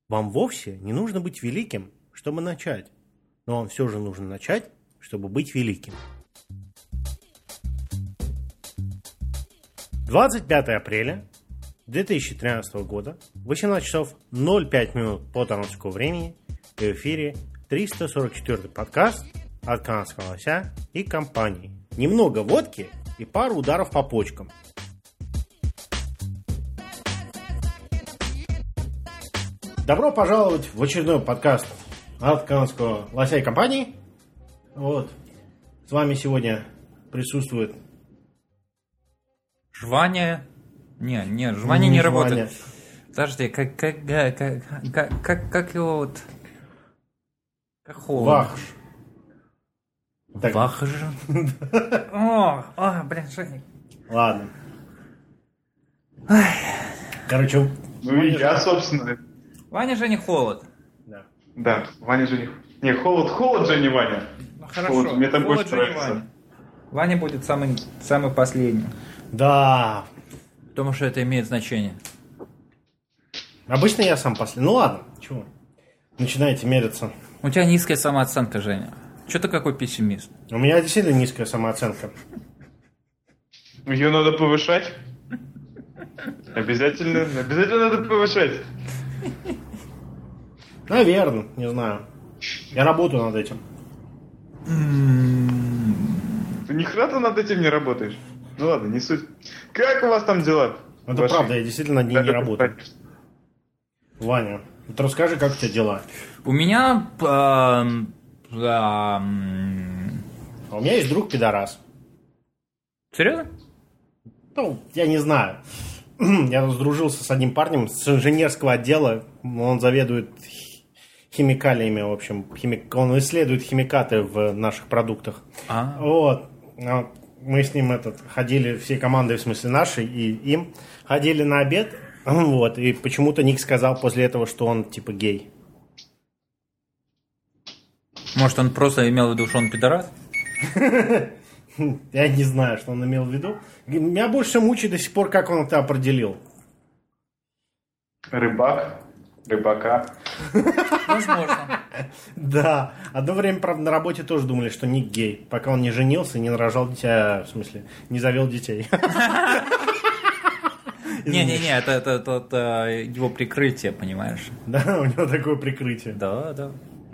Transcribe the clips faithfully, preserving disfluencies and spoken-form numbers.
Вам вовсе не нужно быть великим, чтобы начать, но вам все же нужно начать, чтобы быть великим. двадцать пятое апреля две тысячи тринадцатого года, восемнадцать часов ноль пять минут по торонскому времени, в эфире триста сорок четвёртый подкаст от канадского лося и компании. Немного водки и пару ударов по почкам. Добро пожаловать в очередной подкаст от канадского лося и компании. Вот. С вами сегодня присутствует Жваня. Не, не, Жваня не, не работает. Подожди, как, как, как, как, как, как его вот... Как холодно. Вахж. Вахж. О, о, блин, Женя. Ладно. Короче... Ну и я, собственно... Ваня же не холод. Да. Да, Ваня же не... Не, холод, холод же не Ваня. Ну хорошо, холод, мне там холод больше же не нравится. Ваня. Ваня будет самый, самый последний. Да. Потому что это имеет значение. Обычно я сам последний. Ну ладно, чего? Начинаете мериться. У тебя низкая самооценка, Женя. Че ты какой пессимист? У меня действительно низкая самооценка. Ее надо повышать. Обязательно, обязательно надо повышать. Наверное, не знаю. Я работаю над этим. Ты ни хрена ты над этим не работаешь. Ну ладно, не суть. Как у вас там дела? Это Ваши? правда, я действительно над ней не работаю. Ваня, ты расскажи, как у тебя дела? У меня... А, А а, у меня есть друг пидорас. Серьезно? Ну, я не знаю. Я сдружился с одним парнем с инженерского отдела. Он заведует химикалиями, в общем. Химик... Он исследует химикаты в наших продуктах. А. Вот. Мы с ним этот, ходили, всей командой, в смысле нашей, и им ходили на обед. Вот. И почему-то Ник сказал после этого, что он типа гей. Может, он просто имел в виду, что он пидорас? Я не знаю, что он имел в виду. Меня больше всего мучает до сих пор, как он это определил. Рыбак. Рыбака. Возможно. Да. Одно время, правда, на работе тоже думали, что Ник гей. Пока он не женился, не нарожал дитя, в смысле, не завел детей. Не-не-не, это, это, это, это его прикрытие, понимаешь? Да, у него такое прикрытие. Да, да.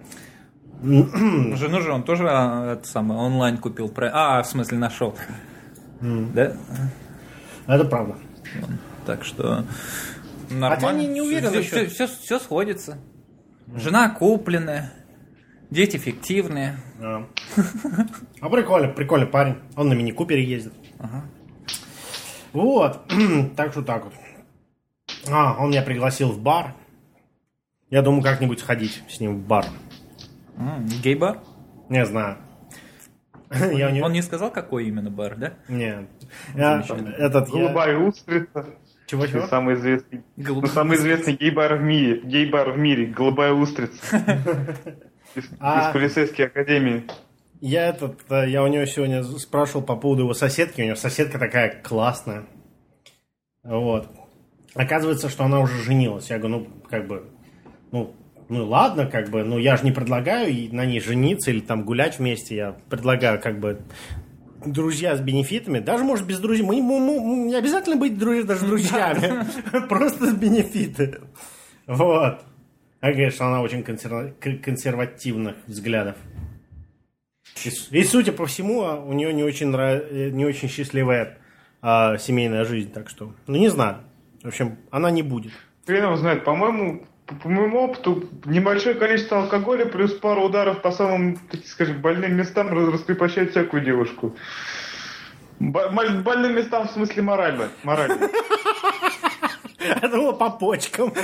Жену же он тоже а, это самое, онлайн купил. А, в смысле, нашел. Mm. Да? Это правда. Так что нормально. Хотя не, не уверен все, насчет... все, все, все сходится. Жена купленная, дети фиктивные. А, а прикольно, прикольный парень. Он на мини-купере ездит. Ага. Вот. Так что так вот. А, он меня пригласил в бар. Я думаю, как-нибудь сходить с ним в бар. Mm, гей-бар? Не знаю. Он, Я не... он не сказал, какой именно бар, да? Нет. Я... Этот, Голубая я... устрица. Чего-чего? Самый известный, Голубая ну, самый известный гей-бар в мире. Гей-бар в мире. Голубая устрица. Из, А... из полицейской академии. Я этот, я у него сегодня спрашивал по поводу его соседки. У него соседка такая классная. Вот. Оказывается, что она уже женилась. Я говорю, ну, как бы, ну, ну ладно, как бы, ну я же не предлагаю на ней жениться или там гулять вместе. Я предлагаю, как бы, друзья с бенефитами. Даже, может, без друзей. Мы, мы, мы не обязательно быть друз, даже друзьями. Просто с бенефиты. Вот. А говорит, что она очень консервативных взглядов. И, и судя по всему, у нее не очень, нрав... не очень счастливая а, семейная жизнь, так что, ну не знаю. В общем, она не будет. Хрен его знает, по-моему, по, по моему опыту, небольшое количество алкоголя плюс пару ударов по самым, так скажем, больным местам раскрепощает всякую девушку. Б- больным местам в смысле морально. Морально. Я думал, по почкам.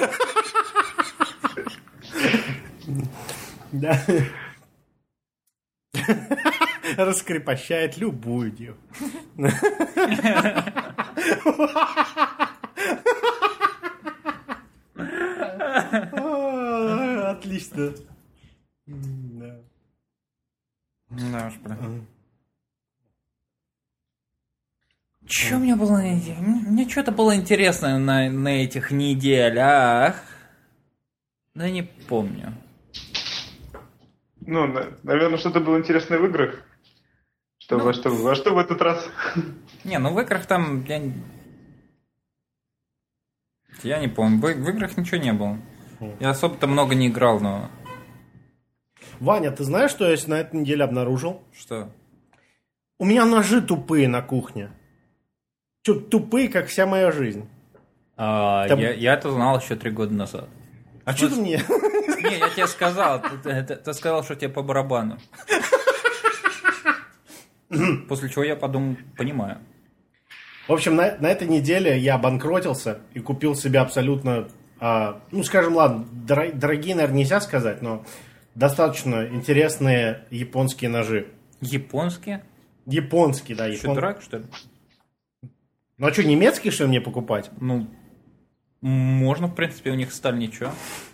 Да. Раскрепощает любую девушку. Отлично. Да. Да уж, блин. Че мне было... Мне что-то было интересно на, на этих неделях. Да не помню. Ну, наверное, что-то было интересное в играх. Что, ну, во, что, во что в этот раз? Не, ну в играх там... Я, я не помню. В, в играх ничего не было. Я особо-то много не играл, но... Ваня, ты знаешь, что я на этой неделе обнаружил? Что? У меня ножи тупые на кухне. Чё, тупые, как вся моя жизнь. А, Там... я, я это знал еще три года назад. А что ты мне? Не, я тебе сказал. Ты, ты, ты сказал, что тебе по барабану. После чего я подумал, понимаю. В общем, на, на этой неделе я обанкротился и купил себе абсолютно, а, ну, скажем, ладно, дор- дорогие, наверное, нельзя сказать, но достаточно интересные японские ножи. Японские? Японские, да. Что, япон... дурак, что ли? Ну, а что, немецкие, что ли, мне покупать? Ну, можно, в принципе, у них сталь ничего.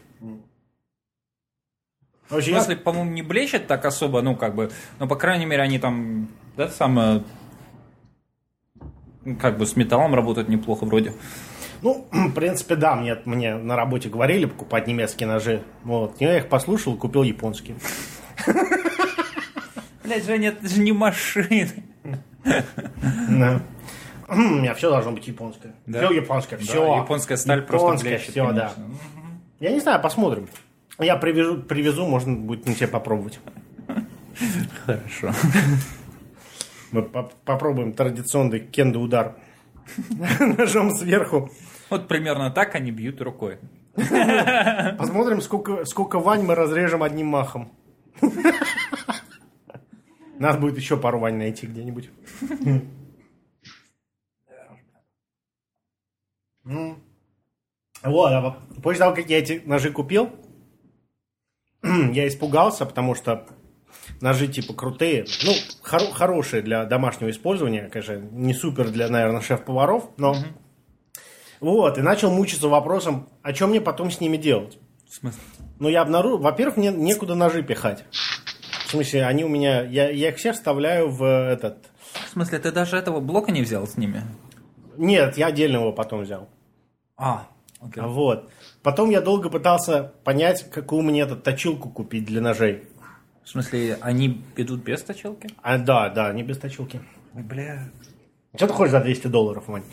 В смысле, я... по-моему, не блещет так особо, ну, как бы, но, по крайней мере, они там, да, самое, как бы, с металлом работают неплохо вроде. Ну, в принципе, да, мне, мне на работе говорили покупать немецкие ножи, вот, я их послушал и купил японские. Блядь, Женя, это же не машины. Да. У меня все должно быть японское. Все японское, все. Японская сталь просто блещет. Все, да. Я не знаю, посмотрим. Я привезу, привезу, можно будет на тебе попробовать. Хорошо. Мы по- попробуем традиционный кендо-удар ножом сверху. Вот примерно так они бьют рукой. Посмотрим, сколько, сколько вань мы разрежем одним махом. Надо будет еще пару вань найти где-нибудь. Вот, а после того, как я эти ножи купил, я испугался, потому что ножи типа крутые, ну, хоро- хорошие для домашнего использования, конечно, не супер для, наверное, шеф-поваров, но mm-hmm. вот, и начал мучиться вопросом, а что мне потом с ними делать? В смысле? Ну, я обнаружил, во-первых, мне некуда ножи пихать. В смысле, они у меня, я, я их все вставляю в этот... В смысле, ты даже этого блока не взял с ними? Нет, я отдельно его потом взял. А, окей. Okay. Вот. Потом я долго пытался понять, какую мне эту точилку купить для ножей. В смысле, они идут без точилки? А, да, да, они без точилки. Ой, бля. Что ты хочешь за двести долларов, Вань?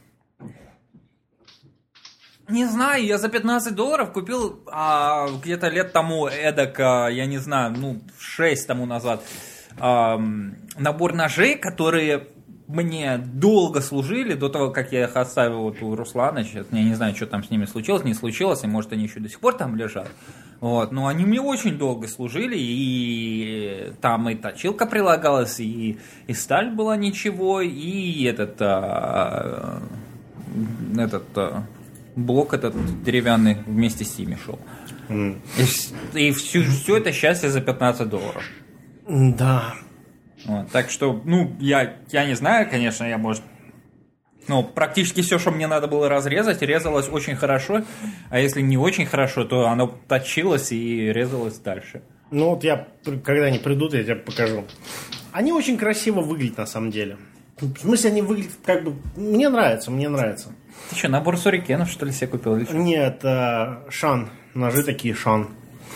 Не знаю, я за пятнадцать долларов купил а, где-то лет тому эдак, а, я не знаю, ну, шесть тому назад, а, набор ножей, которые... мне долго служили до того, как я их оставил вот у Руслана. Сейчас я не знаю, что там с ними случилось, не случилось, и может они еще до сих пор там лежат. Вот. Но они мне очень долго служили, и там и точилка прилагалась, и, и сталь была ничего, и этот, а, этот а, блок этот деревянный вместе с ними шел. Mm. И, и все, все это счастье за пятнадцать долларов. Да. Вот, так что, ну, я, я не знаю, конечно, я, может... Ну, практически все, что мне надо было разрезать, резалось очень хорошо. А если не очень хорошо, то оно точилось и резалось дальше. Ну, вот я, когда они придут, я тебе покажу. Они очень красиво выглядят, на самом деле. В смысле, они выглядят как бы... Мне нравится, мне нравится. Ты что, набор сюрикенов, что ли, себе купил? Или что? Нет, э, шан. Ножи такие шан.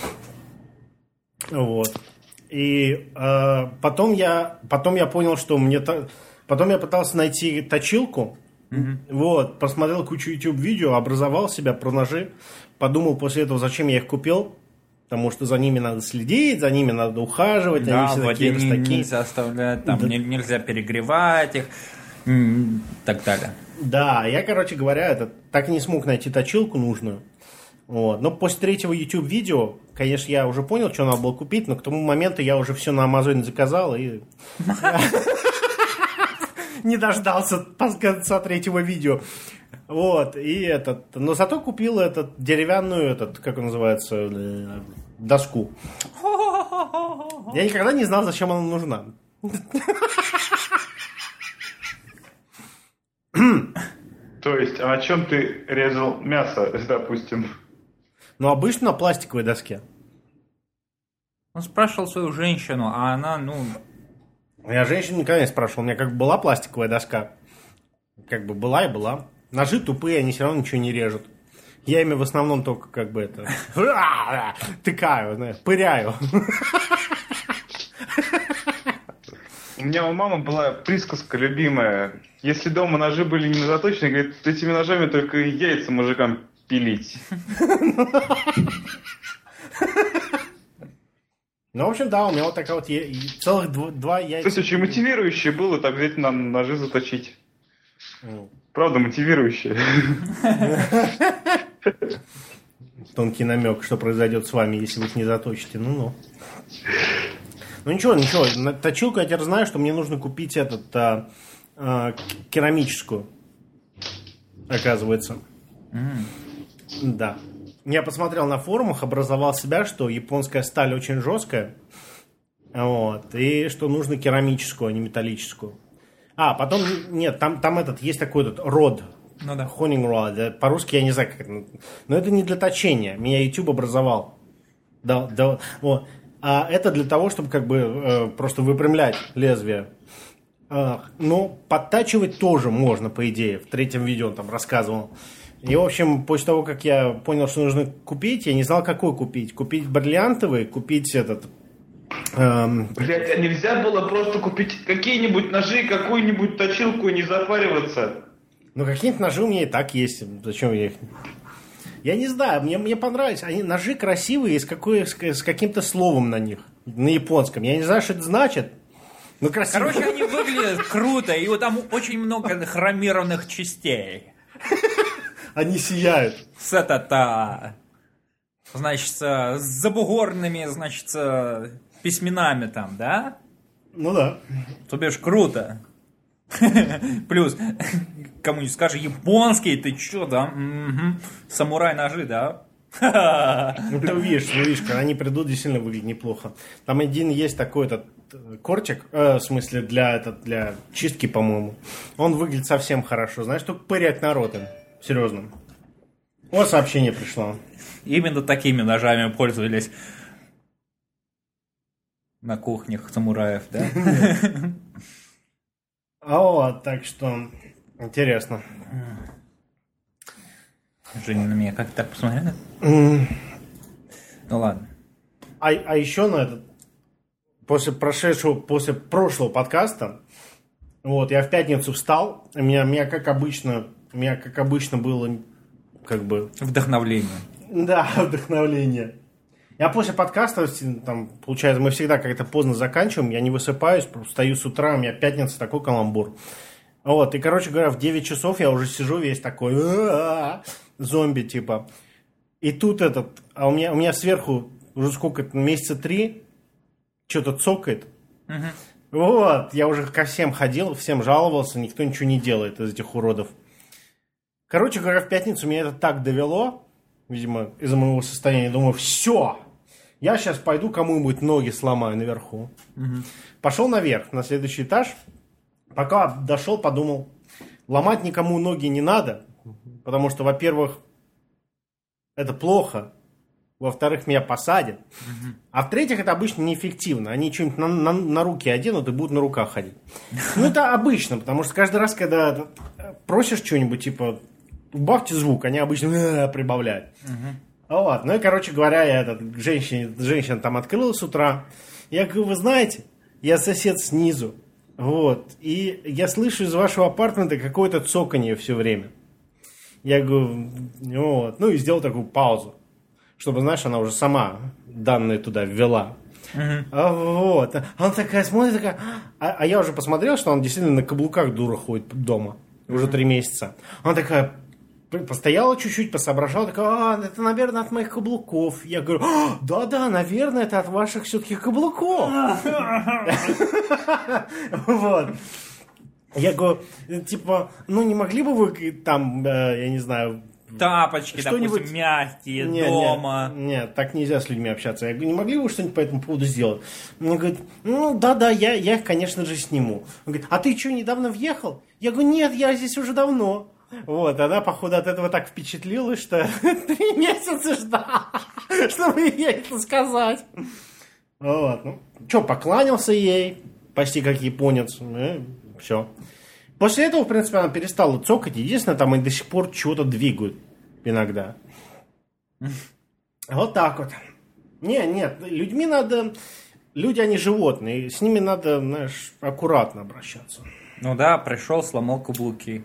Вот. И э, потом, я, потом я понял, что мне... Та... Потом я пытался найти точилку. Mm-hmm. Вот. Посмотрел кучу YouTube-видео, образовал себя про ножи. Подумал после этого, зачем я их купил. Потому что за ними надо следить, за ними надо ухаживать. Да, они все в такие, воде такие. Нельзя оставлять, там да. нельзя перегревать их и так далее. Да, я, короче говоря, это, так и не смог найти точилку нужную. Вот. Но после третьего YouTube-видео, конечно, я уже понял, что надо было купить, но к тому моменту я уже все на Амазоне заказал и не дождался конца третьего видео. Вот, и этот, но зато купил этот деревянную, этот, как он называется, доску. Я никогда не знал, зачем она нужна. То есть, а на чем ты резал мясо, допустим? Ну, обычно на пластиковой доске. Он спрашивал свою женщину, а она, ну... Я женщину никогда не спрашивал. У меня как бы была пластиковая доска. Как бы была и была. Ножи тупые, они все равно ничего не режут. Я ими в основном только как бы это... тыкаю, знаешь, пыряю. У меня у мамы была присказка любимая. Если дома ножи были не заточены, говорит, этими ножами только яйца мужикам пилить. Ну, в общем, да, у меня вот такая вот е- целых дв- два яйца. То есть очень мотивирующе было так взять нам ножи заточить. Правда, мотивирующе. Тонкий намек, что произойдет с вами, если вы их не заточите. Ну-ну. Ну ничего, ничего. На точилку я теперь знаю, что мне нужно купить этот а, а, керамическую. Оказывается. Mm. Да. Я посмотрел на форумах, образовал себя, что японская сталь очень жесткая. Вот. И что нужно керамическую, а не металлическую. А, потом, нет, там, там этот, есть такой этот род. Ну да. Honing rod. По-русски я не знаю, как это. Но это не для точения. Меня YouTube образовал. Да, да, вот. А это для того, чтобы как бы э, просто выпрямлять лезвие. Э, но подтачивать тоже можно, по идее. В третьем видео он там рассказывал. И, в общем, после того, как я понял, что нужно купить, я не знал, какой купить. Купить бриллиантовый, купить этот... Эм... Блять, а нельзя было просто купить какие-нибудь ножи, какую-нибудь точилку и не запариваться? Ну, какие-нибудь ножи у меня и так есть. Зачем я их... Я не знаю, мне, мне понравились. Они ножи красивые, с, какой, с, с каким-то словом на них. На японском. Я не знаю, что это значит. Но красиво. Короче, они выглядят круто, и вот там очень много хромированных частей. Они сияют. С это-то... Значит, с забугорными, значит, письменами там, да? Ну да. То бишь, круто. Плюс, кому-нибудь скажи, японский, ты чё, да? Угу. Самурай-ножи, да? Ну ты увидишь, увидишь, когда они придут, действительно выглядит неплохо. Там один есть такой этот кортик, э, в смысле для, этот, для чистки, по-моему. Он выглядит совсем хорошо. Знаешь, только пырять народ им. Серьезно. Вот сообщение пришло. Именно такими ножами пользовались на кухнях самураев, да? А вот, так что интересно. Женя на меня как-то так посмотрела? Mm. Ну ладно. А, а еще на этот, после прошедшего, после прошлого подкаста, вот, я в пятницу встал, у меня, меня как обычно, у меня как обычно было, как бы... Вдохновление. Да, вдохновление. Я после подкаста, там, получается, мы всегда как-то поздно заканчиваем, я не высыпаюсь, встаю с утра, у меня пятница, такой каламбур. Вот, и, короче говоря, в девять часов я уже сижу весь такой, зомби, типа. И тут этот, а у меня, у меня сверху уже сколько, месяца три, что-то цокает. Угу. Вот, я уже ко всем ходил, всем жаловался, никто ничего не делает из этих уродов. Короче говоря, в пятницу меня это так довело, видимо, из-за моего состояния, думаю, все, я сейчас пойду кому-нибудь ноги сломаю наверху. Угу. Пошел наверх, на следующий этаж. Пока дошел, подумал, ломать никому ноги не надо, потому что, во-первых, это плохо, во-вторых, меня посадят, угу. А в-третьих, это обычно неэффективно. Они что-нибудь на, на, на руки оденут и будут на руках ходить. Ну, это обычно, потому что каждый раз, когда просишь что-нибудь, типа, убавьте звук, они обычно прибавляют. Угу. Вот. Ну и, короче говоря, я этот, женщине, женщина там открыла с утра. Я говорю, вы знаете, я сосед снизу. Вот. И я слышу из вашего апартамента какое-то цоканье все время. Я говорю, вот. Ну и сделал такую паузу, чтобы, знаешь, она уже сама данные туда ввела. Uh-huh. А, вот. Она такая смотрит, такая... А, а я уже посмотрел, что она действительно на каблуках дура ходит дома. Уже три месяца. Она такая... Постояла чуть-чуть, посоображала, такая, а, это, наверное, от моих каблуков. Я говорю, да-да, наверное, это от ваших все-таки каблуков. Вот. Я говорю, типа, ну не могли бы вы там, я не знаю... Тапочки, допустим, мягкие, нет, дома. Нет, нет, так нельзя с людьми общаться. Я говорю, не могли бы вы что-нибудь по этому поводу сделать? Он говорит, ну да-да, я, я их, конечно же, сниму. Он говорит, а ты что, недавно въехал? Я говорю, нет, я здесь уже давно. Вот, она, походу, от этого так впечатлилась, что три месяца ждала, чтобы ей это сказать. Вот, ну, что, покланялся ей, почти как японец, и все. После этого, в принципе, она перестала цокать. Единственное, там они до сих пор чего-то двигают иногда. Вот так вот. Не, нет, людьми надо... Люди, они животные, с ними надо, знаешь, аккуратно обращаться. Ну да, пришел, сломал каблуки.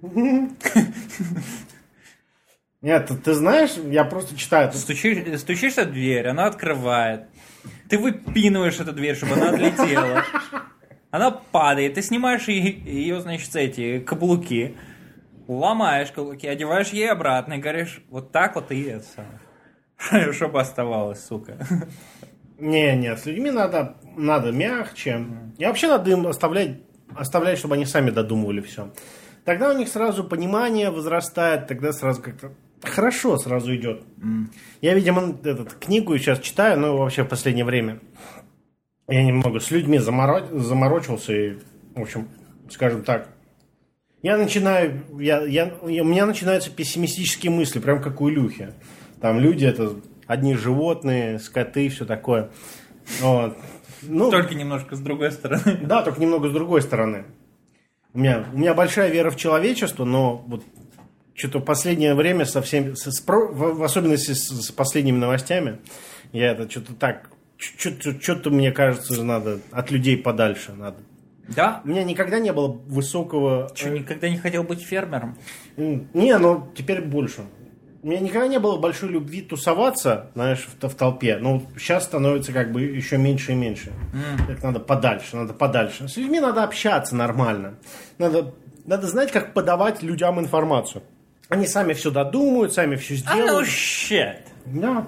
Нет, ты, ты знаешь, я просто читаю... Стучишь, стучишься в дверь, она открывает. Ты выпинываешь эту дверь, чтобы она отлетела. Она падает, ты снимаешь ее, ее, значит, эти каблуки, ломаешь каблуки, одеваешь ей обратно и говоришь, вот так вот и это, чтобы оставалось, сука. Не, нет, с людьми надо, надо мягче. И вообще надо им оставлять, оставлять, чтобы они сами додумывали все. Тогда у них сразу понимание возрастает, тогда сразу как-то хорошо сразу идет. Mm. Я, видимо, этот, книгу сейчас читаю, но вообще в последнее время я немного с людьми заморо... заморочился и, в общем, скажем так, я начинаю, я, я, у меня начинаются пессимистические мысли, прям как у Илюхи. Там люди это одни животные, скоты, все такое. Вот. Ну, только немножко с другой стороны. Да, только немного с другой стороны. У меня, у меня большая вера в человечество, но вот что-то в последнее время совсем, с, с, в особенности с, с последними новостями, я это что-то так, что-то, что-то мне кажется, надо от людей подальше надо. Да? У меня никогда не было высокого... Что, никогда не хотел быть фермером? Не, ну теперь больше. У меня никогда не было большой любви тусоваться, знаешь, в, в толпе. Но сейчас становится как бы еще меньше и меньше. Mm. Так надо подальше, надо подальше. С людьми надо общаться нормально. Надо, надо знать, как подавать людям информацию. Они сами все додумают, сами все сделают. Oh, shit. Да.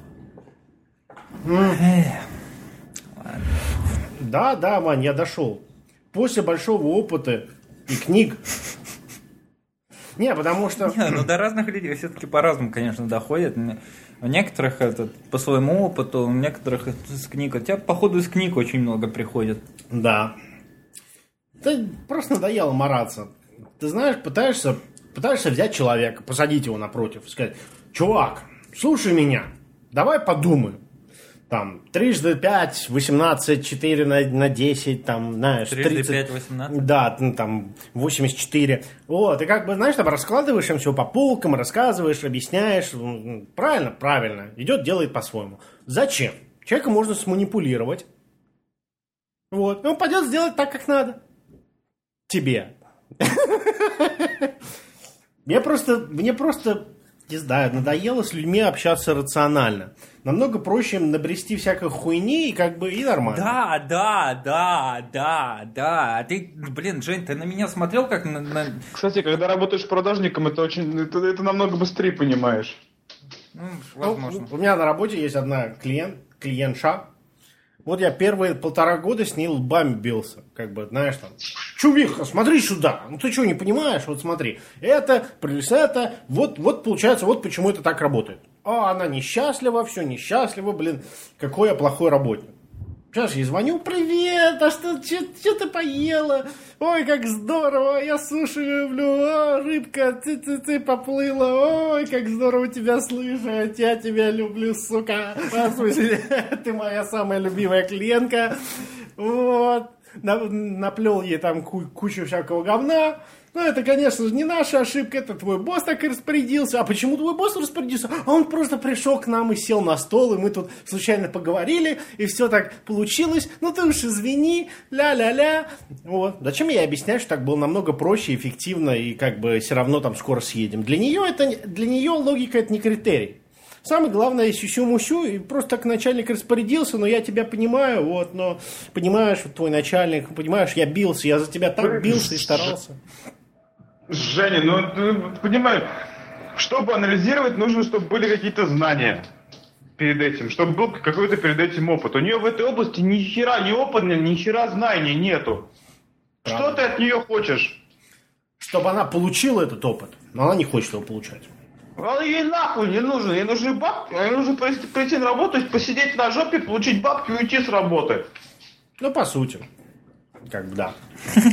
Mm. Да, да, Вань, я дошел. После большого опыта и книг. Не, потому что... Не, ну до разных людей все-таки по-разному, конечно, доходит. У некоторых это по своему опыту, у некоторых из книг. У тебя, походу, из книг очень много приходит. Да. Ты просто надоело мараться. Ты знаешь, пытаешься, пытаешься взять человека, посадить его напротив, сказать, чувак, слушай меня, давай подумаем. Там, трижды пять, восемнадцать, четыре на, на десять, там, знаешь, трижды пять, восемнадцать? Да, ну, там, восемьдесят четыре. Вот, и как бы, знаешь, там раскладываешь им все по полкам, рассказываешь, объясняешь. Правильно, правильно. Идет, делает по-своему. Зачем? Человека можно сманипулировать. Вот, и он пойдет сделать так, как надо. Тебе. Мне просто, мне просто, не знаю, надоело с людьми общаться рационально. Намного проще им набрести всякой хуйни и как бы и нормально. Да, да, да, да, да. Ты, блин, Жень, ты на меня смотрел как на... на... Кстати, когда работаешь продажником, это очень, это, это намного быстрее понимаешь. Ну, возможно. Ну, у меня на работе есть одна клиент, клиентша. Вот я первые полтора года с ней лбами бился. Как бы, знаешь, там, чувиха, смотри сюда. Ну ты что, не понимаешь? Вот смотри. Это, плюс это. Вот, вот получается, вот почему это так работает. А она несчастлива, все несчастлива, блин. Какой я плохой работник. Сейчас я звоню, привет, а что, что ты поела? Ой, как здорово, я суши люблю, о, рыбка, ты-ты-ты поплыла, ой, как здорово тебя слышать, я тебя люблю, сука. А, в смысле, ты моя самая любимая клиентка. Вот, наплел ей там кучу всякого говна. Ну, это, конечно же, не наша ошибка, это твой босс так и распорядился. А почему твой босс распорядился? А он просто пришел к нам и сел на стол, и мы тут случайно поговорили, и все так получилось. Ну, ты уж извини, ля-ля-ля. Вот. Зачем я объясняю, что так было намного проще, эффективно, и как бы все равно там скоро съедем? Для нее, это, для нее логика это не критерий. Самое главное, сюсю-мусю, и просто так начальник распорядился, но я тебя понимаю, вот, но понимаешь, вот твой начальник, понимаешь, я бился, я за тебя так бился и старался. Женя, ну, ты понимаешь, чтобы анализировать, нужно, чтобы были какие-то знания перед этим, чтобы был какой-то перед этим опыт. У нее в этой области ни хера не опыта, ни хера знаний нету. Правда. Что ты от нее хочешь? Чтобы она получила этот опыт, но она не хочет его получать. А ей нахуй не нужно, ей нужны бабки, ей нужно прийти на работу, посидеть на жопе, получить бабки и уйти с работы. Ну, по сути, как бы да.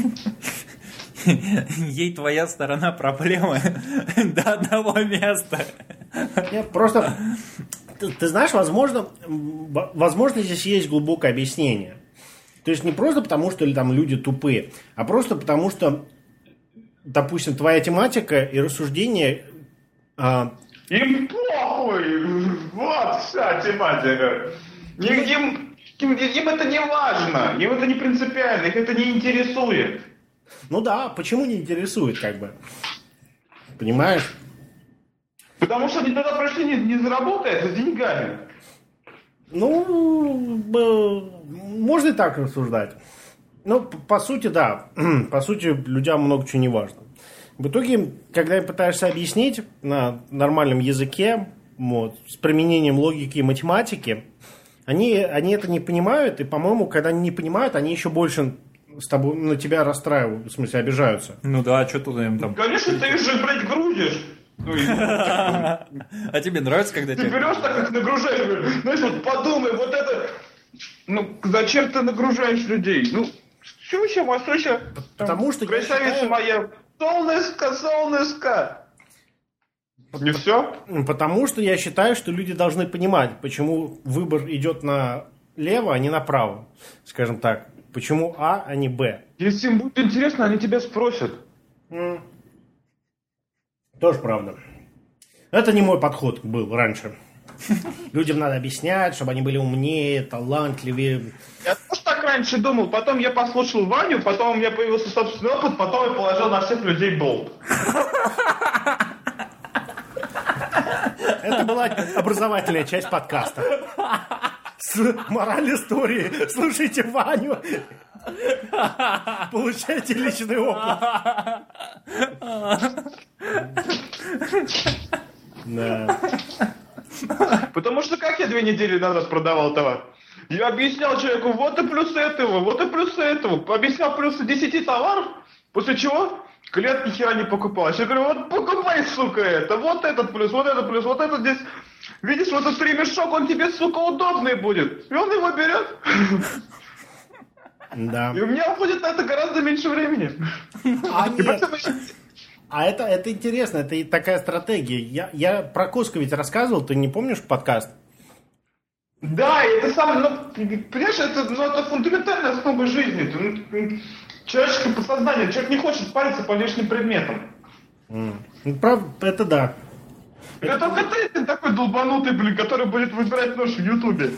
Ей твоя сторона проблемы до одного места. Нет, просто, ты, ты знаешь, возможно, возможно, здесь есть глубокое объяснение. То есть не просто потому, что там люди тупые, а просто потому, что, допустим, твоя тематика и рассуждения... А... Им похуй! Вот вся тематика. Им, им, им, им это не важно, им это не принципиально, их это не интересует. Ну да, почему не интересует, как бы? Понимаешь? Потому что они туда пришли не, не заработать, а за деньгами. Ну, можно и так рассуждать. Ну, по сути, да. По сути, людям много чего не важно. В итоге, когда пытаешься объяснить на нормальном языке, вот, с применением логики и математики, они, они это не понимают, и, по-моему, когда они не понимают, они еще больше с тобой, на тебя расстраивают, в смысле, обижаются. Ну да, что тут им там... Конечно, ты их же, блядь, грузишь. А тебе нравится, когда ты тебе... Ты берешь так, как нагружаешь, знаешь, вот подумай, вот это... Ну, зачем ты нагружаешь людей? Ну, сюща, масуща. Потому что красавица считаю... моя, солнышко, солнышко. Не все? Потому что я считаю, что люди должны понимать, почему выбор идет налево, а не направо. Скажем так. Почему А, а не Б. Если им будет интересно, они тебя спросят. Mm. Тоже правда. Это не мой подход был раньше. Людям надо объяснять, чтобы они были умнее, талантливее. Я тоже так раньше думал. Потом я послушал Ваню, потом у меня появился собственный опыт, потом я положил на всех людей болт. Это была образовательная часть подкаста. Мораль истории. Слушайте Ваню. Получайте личный опыт. Да. Потому что как я две недели назад продавал товар? Я объяснял человеку, вот и плюсы этого, вот и плюсы этого. Объяснял плюсы десяти товаров, после чего клиент ни хера не покупал. Я говорю, вот покупай, сука, это, вот этот плюс, вот этот плюс, вот этот здесь. Видишь, вот этот ремешок, он тебе, сука, удобный будет. И он его берет. Да. И у меня уходит на это гораздо меньше времени. А, нет. а это, это интересно, это и такая стратегия. Я, я про Коско ведь рассказывал, ты не помнишь подкаст? Да, и это самое, ну, понимаешь, это, ну, это фундаментальная основа жизни. Это, ну, человеческое подсознание, человек не хочет париться по лишним предметам. Mm. Правда, это да. Это только ты такой долбанутый, блин, который будет выбирать нож в Ютубе.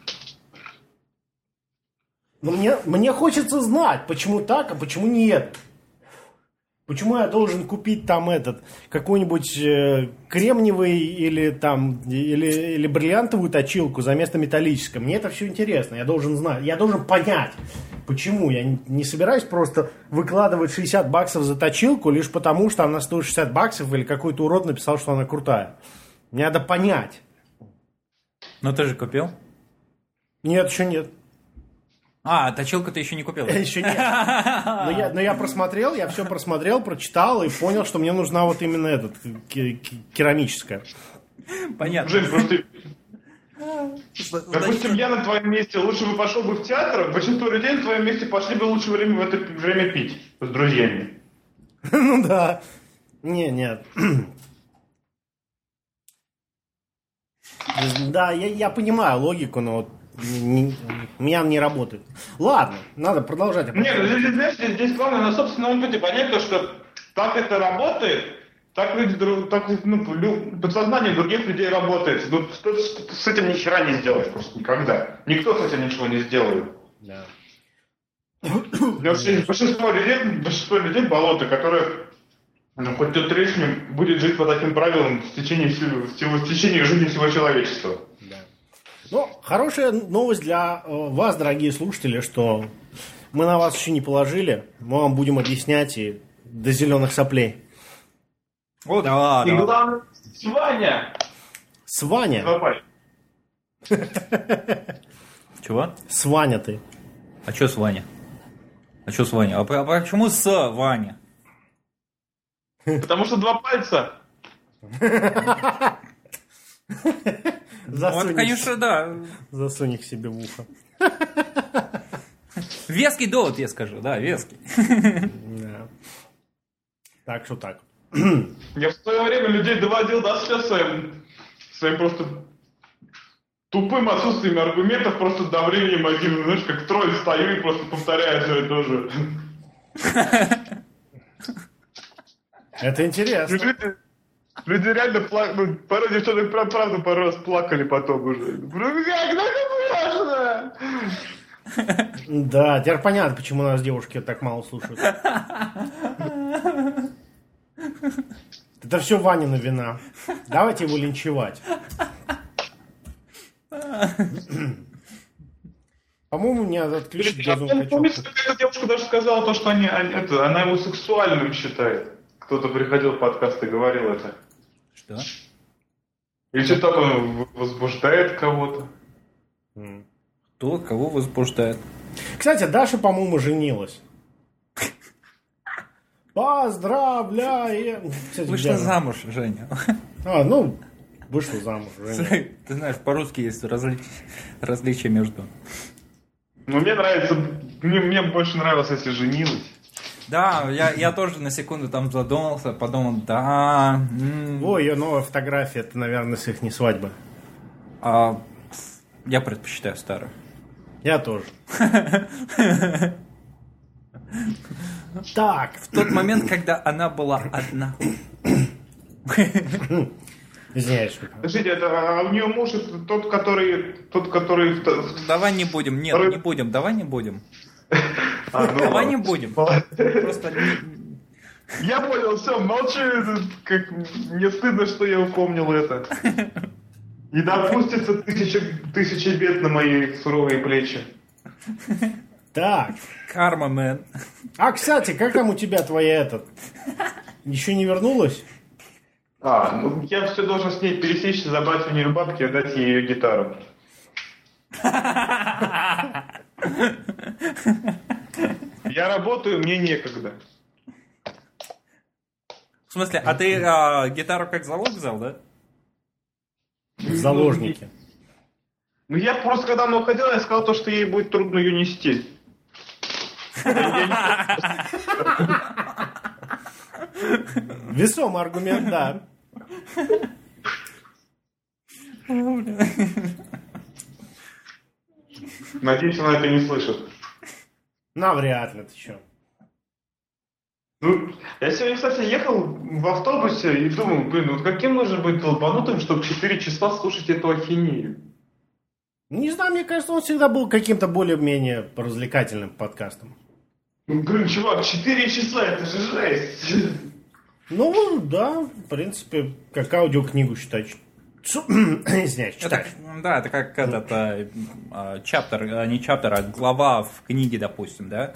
Но мне, мне хочется знать, почему так, а почему нет. Почему я должен купить там этот какой-нибудь э, кремниевый или там или, или бриллиантовую точилку за место металлической? Мне это все интересно. Я должен знать, я должен понять, почему. Я не, не собираюсь просто выкладывать шестьдесят баксов за точилку лишь потому, что она стоит шестьдесят баксов или какой-то урод написал, что она крутая. Мне надо понять. Ну ты же купил? Нет, еще нет. А, точилку ты еще не купил? Еще нет. Но я, но я просмотрел, я все просмотрел, прочитал и понял, что мне нужна вот именно этот, керамическая. Понятно. Жень, просто... Допустим, я на твоем месте лучше бы пошел бы в театр, большинство людей на твоем месте пошли бы лучше время в это время пить с друзьями. Ну да. Не, нет. Да, я, я понимаю логику, но вот не, у меня не работает. Ладно, надо продолжать. Нет, здесь, знаешь, здесь, здесь главное на собственном опыте понять то, что так это работает, так, люди, так ну, подсознание других людей работает. Ну, что, с этим ни хера не сделаешь просто никогда. Никто с этим ничего не сделает. Да. Большинство людей, большинство людей болото, которые ну, хоть тут трещину будет жить по таким правилам в течение, всего, в течение жизни всего человечества. Да. Ну, хорошая новость для вас, дорогие слушатели, что мы на вас еще не положили. Мы вам будем объяснять и до зеленых соплей. О, да, и да. главное, Сваня. Сваня. Чего? Сваня ты. А что с Ваня? А что с Ваня? А, а почему с Ваня? Потому что два пальца. Засунь, вот, конечно, да. Засунь их себе в ухо. Веский довод, я скажу, да, веский. Да. Так что так. Я в свое время людей доводил до слез своим, своим просто тупым отсутствием аргументов, просто давлением один, знаешь, как тролль стою и просто повторяю все это же. Это интересно. Люди реально плакали, ну, пару девчонок, правда, пару раз плакали потом уже. Ну как, ну можно? Да, теперь понятно, почему нас девушки так мало слушают. Это все Ванина вина. Давайте его линчевать. По-моему, мне отключить газовую качалку. Помнится, эта девушка даже сказала то, что они, они, это, она его сексуальным считает. Кто-то приходил в подкаст и говорил это. Что? Или что там возбуждает кого-то. Кто кого возбуждает? Кстати, Даша, по-моему, женилась. Поздравляем! Кстати, Вышла где она? замуж, Женя. А, ну, вышла замуж. Женя. Ты знаешь, по-русски есть разли... различия между. Ну, мне нравится, мне, мне больше нравилось, если женилась. Да, я, я тоже на секунду там задумался, подумал, да. М- О, ее новая фотография, это, наверное, с их не свадьбы. а, я предпочитаю старую. Я тоже. Так, В тот момент, когда она была одна. извиняюсь. Подождите, это, а у нее муж это тот, который, тот, который... Давай не будем, нет, Второй- не будем, давай не будем. А, ну Давай ладно. не будем. Молодец. Просто не- Я понял, все, молчу, это как мне стыдно, что я упомнил это. Не допустится тысяча, тысяча бед на мои суровые плечи. Так. карма, мэн. А, кстати, как там у тебя твоя этот? Еще не вернулась? А, ну я все должен с ней пересечься, забрать у нее бабки и отдать ей ее гитару. Я работаю, мне некогда. В смысле, а ты а, гитару как залог взял, да? В заложники. Ну я просто, когда она уходила, я сказал то, что ей будет трудно ее нести. Весомый аргумент, да. Надеюсь, она это не слышит. Навряд ли, ты что. Ну, я сегодня, кстати, ехал в автобусе и думал, блин, вот каким нужно быть долбанутым, чтобы четыре часа слушать эту ахинею? Не знаю, мне кажется, он всегда был каким-то более-менее развлекательным подкастом. Ну, блин, чувак, четыре часа, это же жесть. Ну, да, в принципе, как аудиокнигу считать. Цу- Извиняюсь, Это, читать. да, это как этот а, а, чаптер, а, не чаптер, а глава в книге, допустим, да?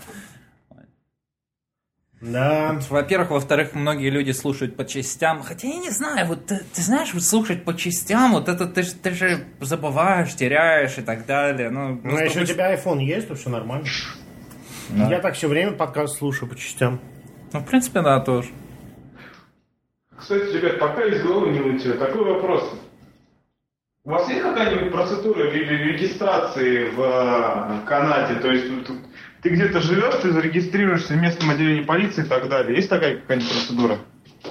Да. Во-первых, во-вторых, многие люди слушают по частям. Хотя я не знаю, вот ты, ты знаешь, вот слушать по частям, вот это ты, ж- ты же забываешь, теряешь и так далее. Ну, Ну, а если у тебя iPhone есть, то все нормально. Да. Я так все время подкаст слушаю по частям. Ну, в принципе, да, тоже. Кстати, ребят, пока из головы не вылетело, такой вопрос. У вас есть какая-нибудь процедура ре- ре- регистрации в э, Канаде? То есть ну, тут ты где-то живешь, ты зарегистрируешься в местном отделении полиции и так далее. Есть такая какая-нибудь процедура?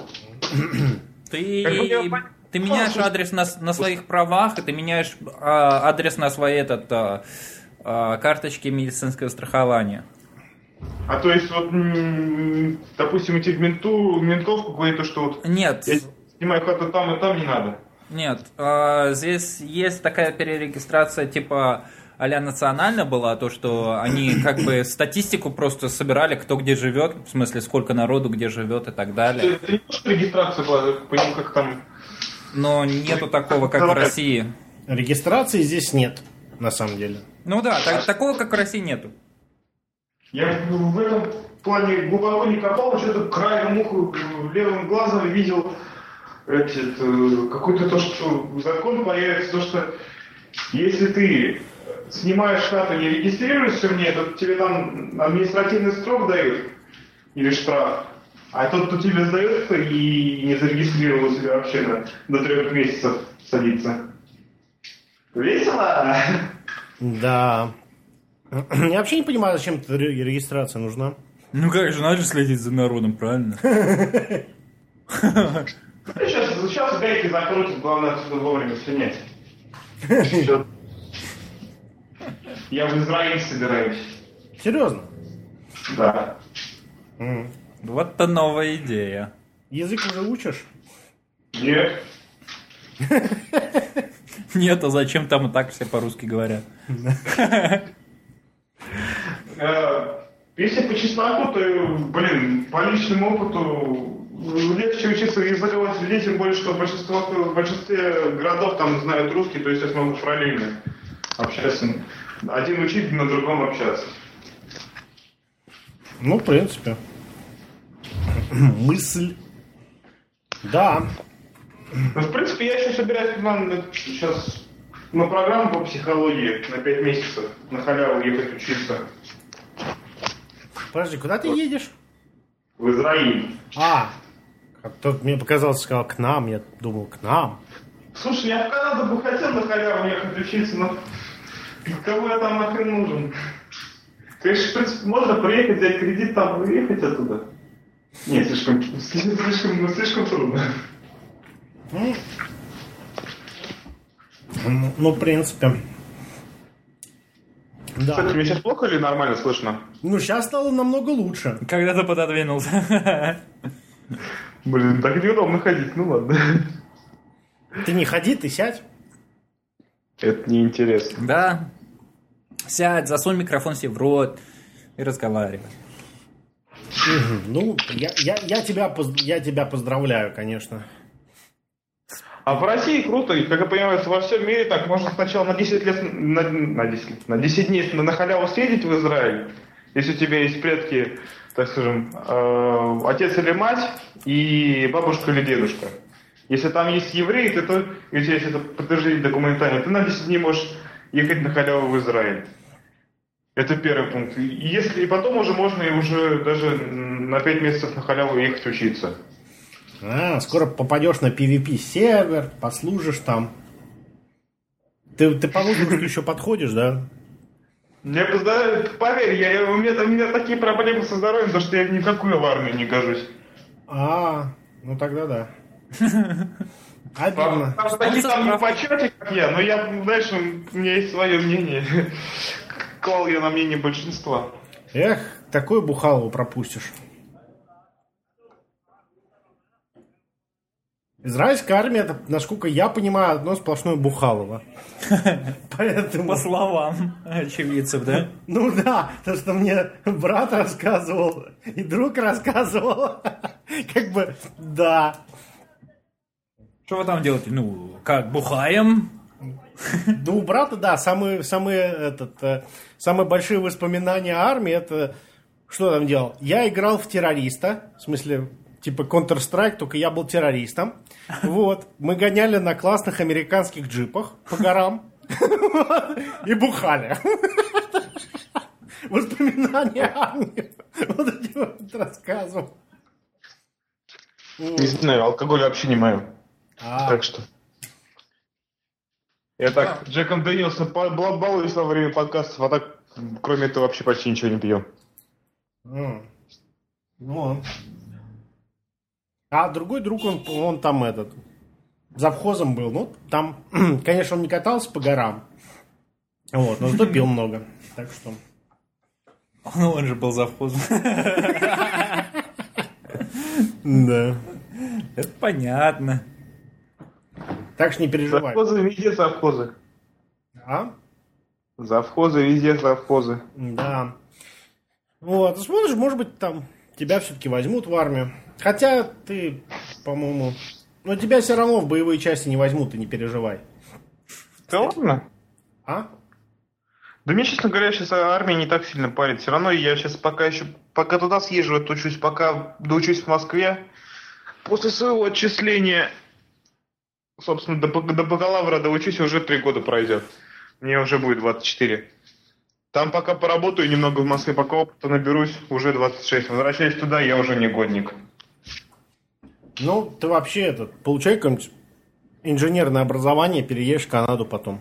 Ты, Как бы я понял. ты меняешь адрес на, с- на своих правах, и ты меняешь а, адрес на своей этот, а, а, карточке медицинского страхования. А то есть, вот, м, допустим, идти в менту, ментовку говорит, что вот Нет, я снимаю хату там и там, не надо. нет. а, здесь есть такая перерегистрация типа а-ля национальная была, то, что они как бы статистику просто собирали, кто где живет, в смысле, сколько народу где живет и так далее. Это не то, что регистрация была, по ним как там... Но нету такого, как в России. Регистрации здесь нет, на самом деле. Ну да, так- такого, как в России, нету. Я в этом плане глубоко не копал, но что-то краем уха, левым глазом видел этот, э, какой-то то, что закон появится, то, что если ты снимаешь хату, не регистрируешься в ней, то тебе там административный срок дают или штраф. А тот, кто тебе сдает и не зарегистрировал себя вообще на, до трех месяцев садится. Весело? Да. Я вообще не понимаю, зачем эта ре- регистрация нужна. Ну как же, надо же следить за народом, правильно? Сейчас, сейчас гайки закрутят, главное отсюда вовремя слинять. Всё. Я в Израиль собираюсь. Серьезно. Да. М. Вот-то новая идея. Язык уже учишь? Нет. Нет, а зачем там и так все по-русски говорят? Если по чесноку, то, блин, по личному опыту легче учиться языковой среде, тем более, что большинство, в большинстве городов там знают русский, то есть я смогу параллельно общаться. Один учить, на другом общаться. Ну, в принципе. Мысль. Да. Ну, в принципе, я еще собираюсь на, сейчас на программу по психологии на пять месяцев на халяву ехать учиться. Подожди, куда ты едешь? В Израиль. А, тут мне показалось, сказал к нам, я думал, к нам. Слушай, я в Канаду бы хотел на халяву ехать учиться, но кого я там нахрен нужен? Конечно, в принципе, можно приехать, взять кредит, там выехать оттуда. Нет, слишком, слишком, ну, слишком трудно. Ну, ну, в принципе. Да. Кстати, мне сейчас плохо или нормально слышно? Ну, сейчас стало намного лучше. Когда ты пододвинулся. Блин, так неудобно ходить, ну ладно. Ты не ходи, ты сядь. Это неинтересно. Да. Сядь, засунь микрофон себе в рот и разговаривай. Угу. Ну, я, я, я, тебя, я тебя поздравляю, конечно. А в России круто, и, как я понимаю, во всем мире так можно сначала на десять лет, на, на, десять, на десять дней на, на халяву съездить в Израиль, если у тебя есть предки, так скажем, э, отец или мать, и бабушка или дедушка. Если там есть евреи, то, то если есть это подтверждение документально, ты на десять дней можешь ехать на халяву в Израиль. Это первый пункт. И, если, и потом уже можно и уже даже на пять месяцев на халяву ехать учиться. А, скоро попадешь на пи ви пи-сервер, послужишь там. Ты, ты по возрасту еще подходишь, да? Мне поверь, я, у, меня, у меня такие проблемы со здоровьем, потому что я ни в какую в армию не гожусь. А, ну тогда да. Обидно. Потому что такие там не в почете, как я, но я, знаешь, у меня есть свое мнение. Клал я на мнение большинства. Эх, такое бухалово пропустишь. Израильская армия, это, насколько я понимаю, одно сплошное бухалово. Поэтому... По словам очевидцев, да? Ну да, то, что мне брат рассказывал и друг рассказывал. Как бы, да. Что вы там делаете? Ну, как, бухаем? Да у брата, да, самые, самые, этот, э, самые большие воспоминания о армии, это что там делал? Я играл в террориста, в смысле, типа Counter-Strike, только я был террористом. Вот, мы гоняли на классных американских джипах по горам и бухали. Воспоминания армии. Вот эти вот рассказывал. Не знаю, алкоголь вообще не мою. Так что... Я так, Джеком Дэниелсом балуюсь во время подкастов, а так, кроме этого, вообще почти ничего не пью. Mm. Ну. А другой друг, он, он там этот, завхозом был. Ну, там, конечно, он не катался по горам. Вот, но зато пил много. Так что... Ну, он же был завхозом. Да. Это понятно. Так что не переживай. Завхозы везде завхозы. А? Завхозы везде завхозы. Да. Вот, смотришь, может быть, там тебя все-таки возьмут в армию. Хотя ты, по-моему... Но тебя все равно в боевые части не возьмут, ты не переживай. Да ладно? А? Да мне, честно говоря, сейчас армия не так сильно парит. Все равно я сейчас пока еще... Пока туда съезжу, отучусь, пока доучусь в Москве. После своего отчисления... Собственно, до, до бакалавра доучусь, уже три года пройдет. Мне уже будет двадцать четыре. Там пока поработаю немного в Москве, пока опыта наберусь, уже двадцать шесть. Возвращаясь туда, я уже негодник. Ну, ты вообще этот, получай какое-нибудь инженерное образование, переедешь в Канаду потом.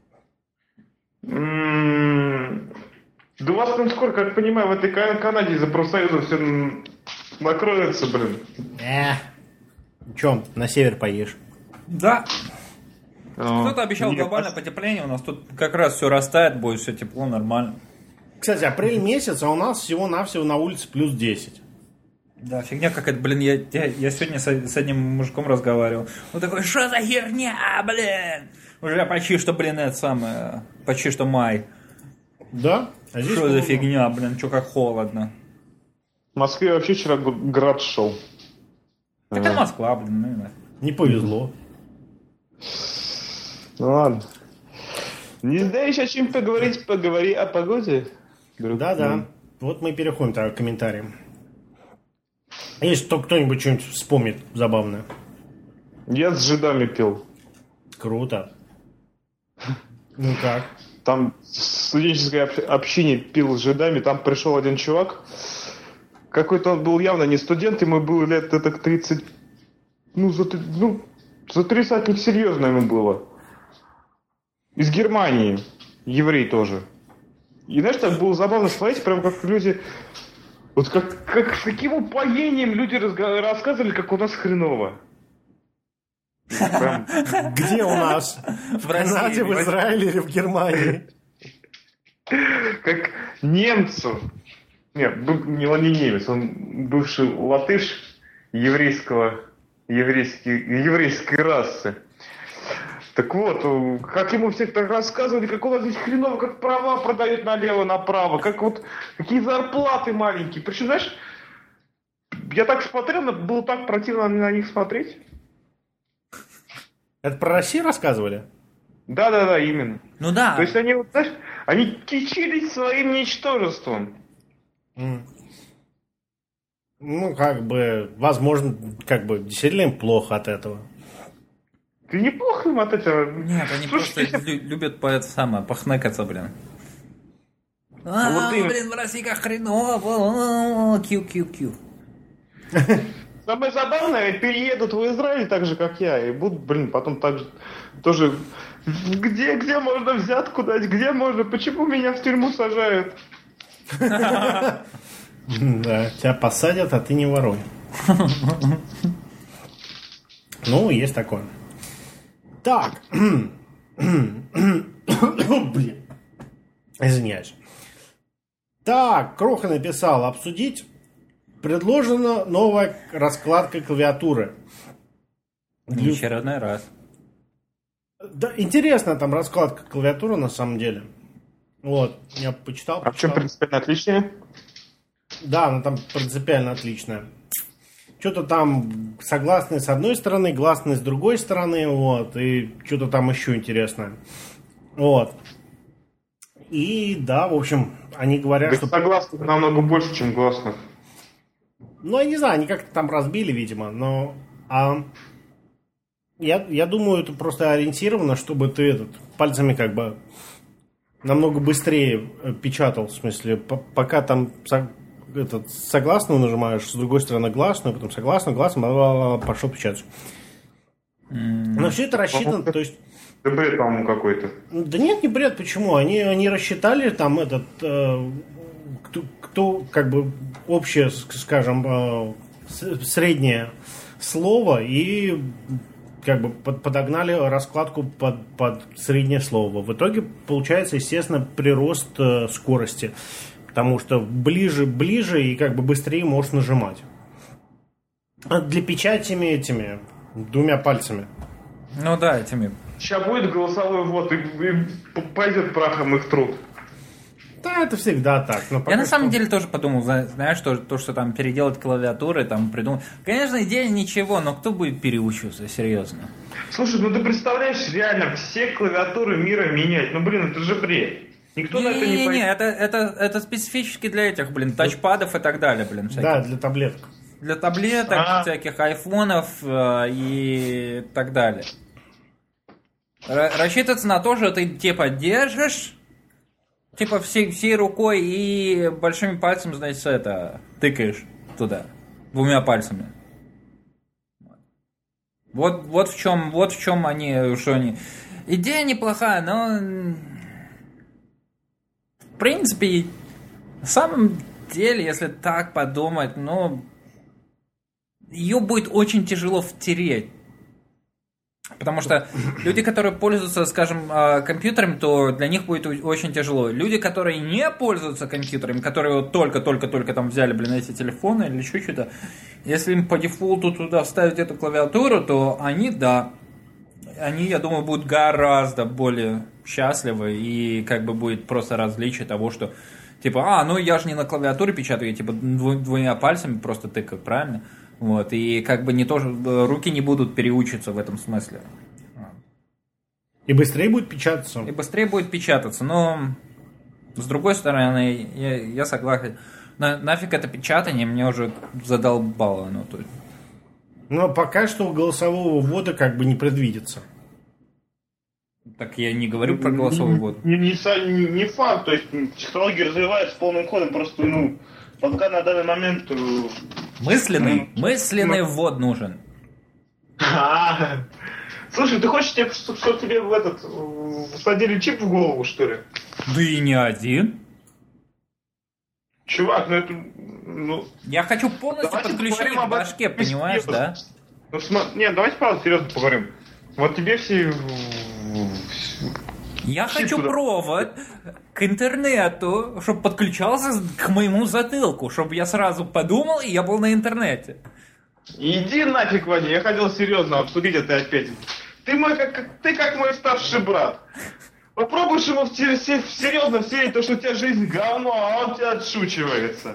М-м- да у вас там скоро, как понимаю, в этой Канаде из-за профсоюза все накроется, блин. Э, чё, на север поедешь? Да. О, Кто-то обещал нет, глобальное потепление, у нас тут как раз все растает, будет все тепло, нормально. Кстати, апрель месяц, а у нас всего-навсего на улице плюс десять. Да, фигня какая-то, блин, я, я, я сегодня с, с одним мужиком разговаривал. Он такой, что за херня, блин? Уже почти что, блин, это самое, почти что май. Да? А здесь что за фигня, блин, что как холодно. В Москве вообще вчера град шел. Так это Москва, блин, ну и не повезло. Ну ладно. Не знаешь, о чем поговорить, поговори о погоде. Да-да. Вот мы переходим тогда к комментариям. Если только кто-нибудь что-нибудь вспомнит забавное. Я с жидами пил. Круто. Ну как? Там в студенческой общине пил с жидами, там пришел один чувак. Какой-то он был явно не студент, ему было лет это тридцать. Ну, за, ну, за тридцать серьезно ему было. Из Германии. Еврей тоже. И знаешь, так было забавно смотреть, прям как люди... Вот как, как с каким упоением люди разга- рассказывали, как у нас хреново. Прям... Где у нас? В Канаде, в Израиле или в Германии? Как немцу. Нет, не, не немец, он бывший латыш еврейского, еврейской, еврейской расы. Так вот, как ему всех так рассказывали, как у нас здесь хреново, как права продают налево-направо, как вот какие зарплаты маленькие. Причем, знаешь, я так смотрел, было так противно на них смотреть. Это про Россию рассказывали? Да-да-да, именно. Ну да. То есть они, вот, знаешь, они кичились своим ничтожеством. Mm. Ну, как бы, возможно, как бы, действительно им плохо от этого. Ты неплохо им от этого. Нет, они Слушай, просто ты... любят по это самое, похныкаться, блин. А, вот ты... блин, в России как хреново, кью-кью-кью. Самое забавное, переедут в Израиль так же, как я, и будут, блин, потом так же, тоже, где, где можно взятку дать, где можно, почему меня в тюрьму сажают? Да, тебя посадят, а ты не воруй. Ну, есть такое. Так. Блин. Извиняюсь. Так, Кроха написал, обсудить предложена новая раскладка клавиатуры. В очередной раз. Да, интересная там раскладка клавиатуры на самом деле. Вот, я почитал. А в чем принципиально отличие? Да, она там принципиально отличная. Что-то там согласные с одной стороны, гласные с другой стороны, вот, и что-то там еще интересное. Вот. И да, в общем, они говорят, да что... Согласных намного больше, чем гласных. Ну, я не знаю, они как-то там разбили, видимо, но... А... Я, я думаю, это просто ориентировано, чтобы ты этот, пальцами как бы намного быстрее печатал, в смысле, по- пока там... Этот, согласную нажимаешь, с другой стороны гласную, потом согласную, гласную, пошел печатать. Mm. Но все это рассчитано, то есть... Это бред, по-моему, какой-то. Да нет, не бред, почему? Они, они рассчитали там этот... Э, кто, кто, как бы, общее, скажем, э, среднее слово и как бы под, подогнали раскладку под, под среднее слово. В итоге получается, естественно, прирост э, скорости. Потому что ближе, ближе и как бы быстрее можешь нажимать. А для печатями этими, двумя пальцами. Ну да, этими. Сейчас будет голосовой ввод, и, и пойдет прахом их труд. Да, это всегда так. Но Я на что... самом деле тоже подумал, знаешь, то, то, что там переделать клавиатуры, там придумать. Конечно, идея ничего, но кто будет переучиваться, серьезно? Слушай, ну ты представляешь, реально все клавиатуры мира менять. Ну блин, это же бред. Никто не, на это не пойдет. Не, это, это, это специфически для этих, блин, тачпадов и так далее, блин. Всяких. Да, для таблеток. Для таблеток, А-а-а. всяких айфонов э, и так далее. Р- рассчитываться на то, что ты типа держишь, типа всей, всей рукой и большими пальцами, значит, это, тыкаешь туда, двумя пальцами. Вот, вот в чем, вот в чем они, что они. Идея неплохая, но в принципе, на самом деле, если так подумать, ну, ее будет очень тяжело втереть. Потому что люди, которые пользуются, скажем, компьютерами, то для них будет очень тяжело. Люди, которые не пользуются компьютерами, которые вот только-только-только там взяли, блин, эти телефоны или еще что-то, если им по дефолту туда вставить эту клавиатуру, то они, да, они, я думаю, будут гораздо более счастливы, и как бы будет просто различие того, что типа, а, ну я же не на клавиатуре печатаю, я типа двумя пальцами просто тыкаю, правильно? Вот, и как бы не тоже, руки не будут переучиться в этом смысле. И быстрее будет печататься. И быстрее будет печататься, но с другой стороны, я, я согласен. На, нафиг это печатание, мне уже задолбало. Ну, то... Но пока что голосового ввода как бы не предвидится. Так я не говорю про голосовой ввод. Не, не, не, не факт, то есть технологии развиваются полным ходом, просто, ну, пока на данный момент... Мысленный, ну, мысленный ну, ввод нужен. А-а-а. Слушай, ты хочешь, чтобы, чтобы тебе в этот всадили чип в голову, что ли? Да и не один. Чувак, ну это... Ну, я хочу полностью подключить к башке, понимаешь, да? Ну, см... Нет, давайте правда серьезно поговорим. Вот тебе все... Я чип хочу туда. провод к интернету, чтобы подключался к моему затылку, чтобы я сразу подумал, и я был на интернете. Иди нафиг, Ваня, я хотел серьезно обсудить это опять. Ты мой, как, как, ты как мой старший брат. Попробуешь ему в, в, в, серьезно вселить то, что у тебя жизнь говно, а он тебя отшучивается.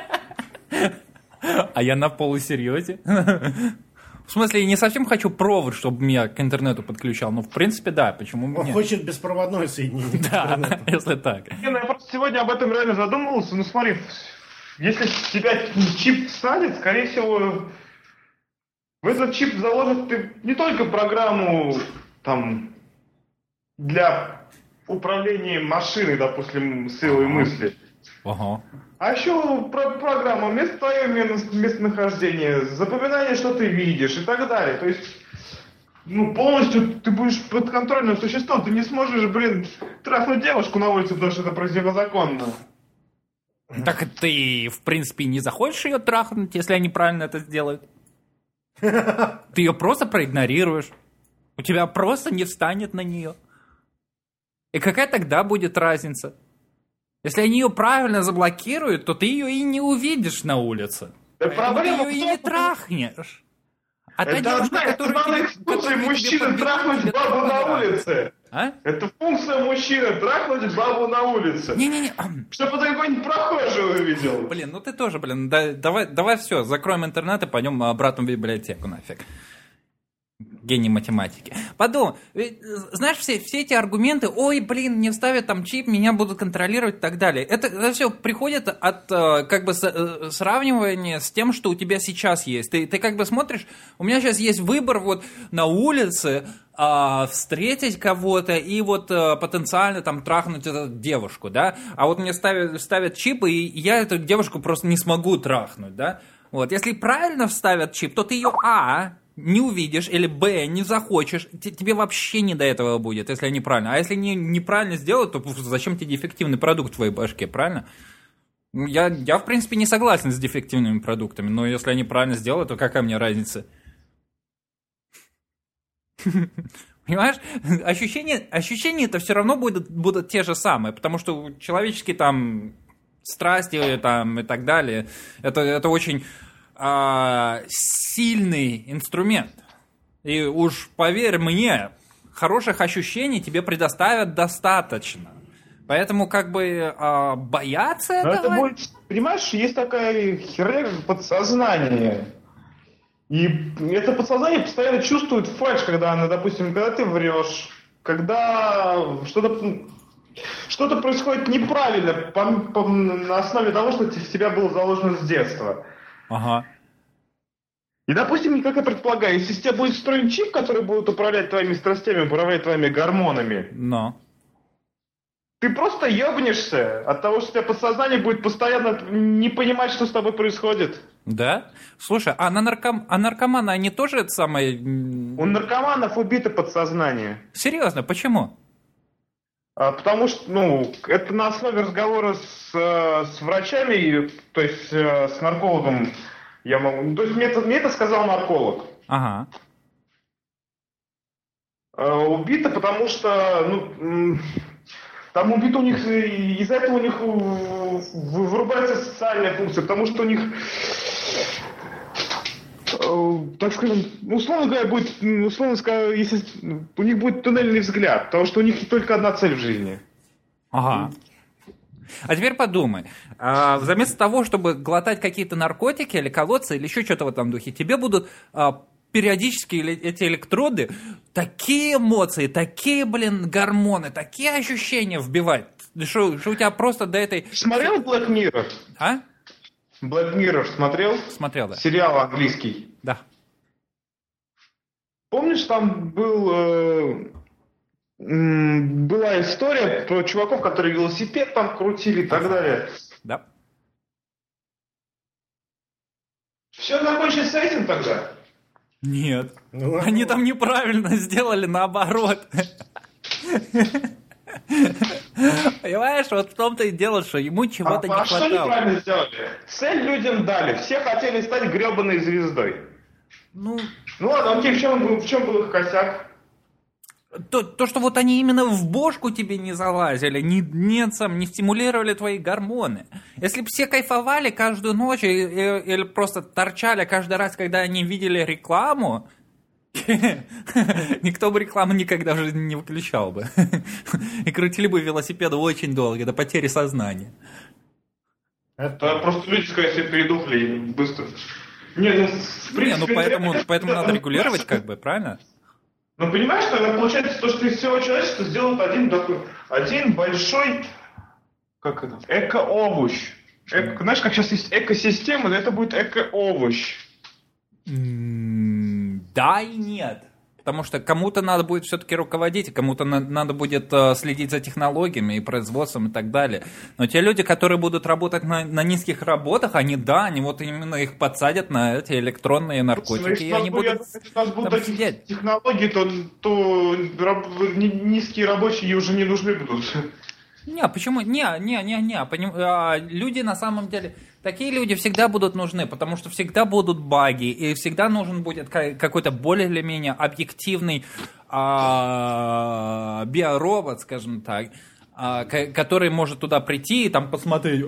А я на полусерьезе. В смысле, я не совсем хочу провод, чтобы меня к интернету подключал. Ну, в принципе, да, почему бы Он нет? хочет беспроводное соединение. Да, если так. Не, ну я просто сегодня об этом реально задумывался. Ну смотри, если в тебя чип всадит, скорее всего, в этот чип заложат ты не только программу там для управления машиной, допустим, силой мысли. Ага. А еще про программу место твое местонахождение, запоминание, что ты видишь и так далее. То есть, ну, полностью ты будешь подконтрольным существом. Ты не сможешь, блин, трахнуть девушку на улице, потому что это противозаконно. Так ты, в принципе, не захочешь ее трахнуть, если они правильно это сделают. Ты ее просто проигнорируешь. У тебя просто не встанет на нее. И какая тогда будет разница? Если они ее правильно заблокируют, то ты ее и не увидишь на улице. Да проблема ты ее в и том, не трахнешь. А та это девушка, одна которая из тебе, функций которая мужчины тебе трахнуть тебе бабу на понравится. улице. А? Это функция мужчины трахнуть бабу на улице. Не-не-не. Чтобы ты какой-нибудь прохожего увидел. Блин, ну ты тоже, блин. Да, давай, давай все, закроем интернет и пойдем обратно в библиотеку нафиг. Гений математики. Подумай, ведь, знаешь, все, все эти аргументы, ой, блин, не вставят там чип, меня будут контролировать и так далее. Это, это все приходит от как бы с, сравнивания с тем, что у тебя сейчас есть. Ты, ты как бы смотришь, у меня сейчас есть выбор вот на улице, а, встретить кого-то и вот а, потенциально там трахнуть эту девушку, да? А вот мне ставят, ставят чип, и я эту девушку просто не смогу трахнуть, да? Вот, если правильно вставят чип, то ты ее, а... не увидишь, или б, не захочешь, тебе вообще не до этого будет, если неправильно. А если не, неправильно сделать, то зачем тебе дефективный продукт в твоей башке, правильно? Я, я, в принципе, не согласен с дефективными продуктами, но если они правильно сделают, то какая мне разница? Понимаешь? Ощущения, ощущения-то все равно будут, будут те же самые, потому что человеческие там страсти там, и так далее, это, это очень... сильный инструмент. И уж поверь мне, хороших ощущений тебе предоставят достаточно. Поэтому как бы а, бояться Но этого... это будет, понимаешь, есть такая херня, как подсознание. И это подсознание постоянно чувствует фальшь, когда она, допустим, когда ты врешь, когда что-то, что-то происходит неправильно по, по, на основе того, что в тебя было заложено с детства. Ага. И, допустим, как я предполагаю, если с тебя будет встроен чип, который будет управлять твоими страстями, управлять твоими гормонами, но ты просто ебнешься от того, что у тебя подсознание будет постоянно не понимать, что с тобой происходит. Да? Слушай, а, на нарком... а наркоманы, они тоже это самое... У наркоманов убито подсознание. Серьезно, почему? А, потому что, ну, это на основе разговора с, с врачами, то есть с наркологом. Я могу... То есть мне это, мне это сказал нарколог. Ага. убито, потому что ну, там убито у них, из-за этого у них вырубается социальная функция, потому что у них, так скажем, условно говоря, будет, условно сказать, если у них будет туннельный взгляд, потому что у них только одна цель в жизни. Ага. А теперь подумай, а, вместо того, чтобы глотать какие-то наркотики или колоться, или еще что-то в этом духе, тебе будут а, периодически эти электроды такие эмоции, такие, блин, гормоны, такие ощущения вбивать, что, что у тебя просто до этой... Смотрел Black Mirror? А? Black Mirror смотрел? Смотрел, да. Сериал английский. Да. Помнишь, там был... Э... была история про чуваков, которые велосипед там крутили и так ага. далее. Да. Все закончилось с этим тогда? Нет. Ну, Они там неправильно сделали, наоборот. Понимаешь, вот в том-то и дело, что ему чего-то а, не а хватало. А что неправильно сделали? Цель людям дали. Все хотели стать гребаной звездой. Ну, ну ладно, окей, в чем, в чем был их косяк? То, то, что вот они именно в бошку тебе не залазили, не, не, сам, не стимулировали твои гормоны. Если бы все кайфовали каждую ночь и, и, или просто торчали каждый раз, когда они видели рекламу, никто бы рекламу никогда в жизни не выключал бы. И крутили бы велосипеды очень долго, до потери сознания. Это просто люди, скорее всего, передохли быстро. Не, ну, в принципе, не, ну поэтому, поэтому надо регулировать, как бы, правильно? Ну, понимаешь, тогда получается то, что из всего человечества сделают один такой, один большой, как это, эко-овощ. Эко, знаешь, как сейчас есть экосистема, но это будет эко-овощ. Mm, да и нет. Потому что кому-то надо будет все-таки руководить, кому-то на- надо будет uh, следить за технологиями и производством и так далее. Но те люди, которые будут работать на, на низких работах, они, да, они вот именно их подсадят на эти электронные наркотики, Если и они будут, если у нас будут такие сидеть. технологии, то, то раб, низкие рабочие уже не нужны будут. Не, почему? Не, не, не, не. Поним... А, люди на самом деле... Такие люди всегда будут нужны, потому что всегда будут баги, и всегда нужен будет какой-то более или менее объективный а, биоробот, скажем так, а, который может туда прийти и там посмотреть.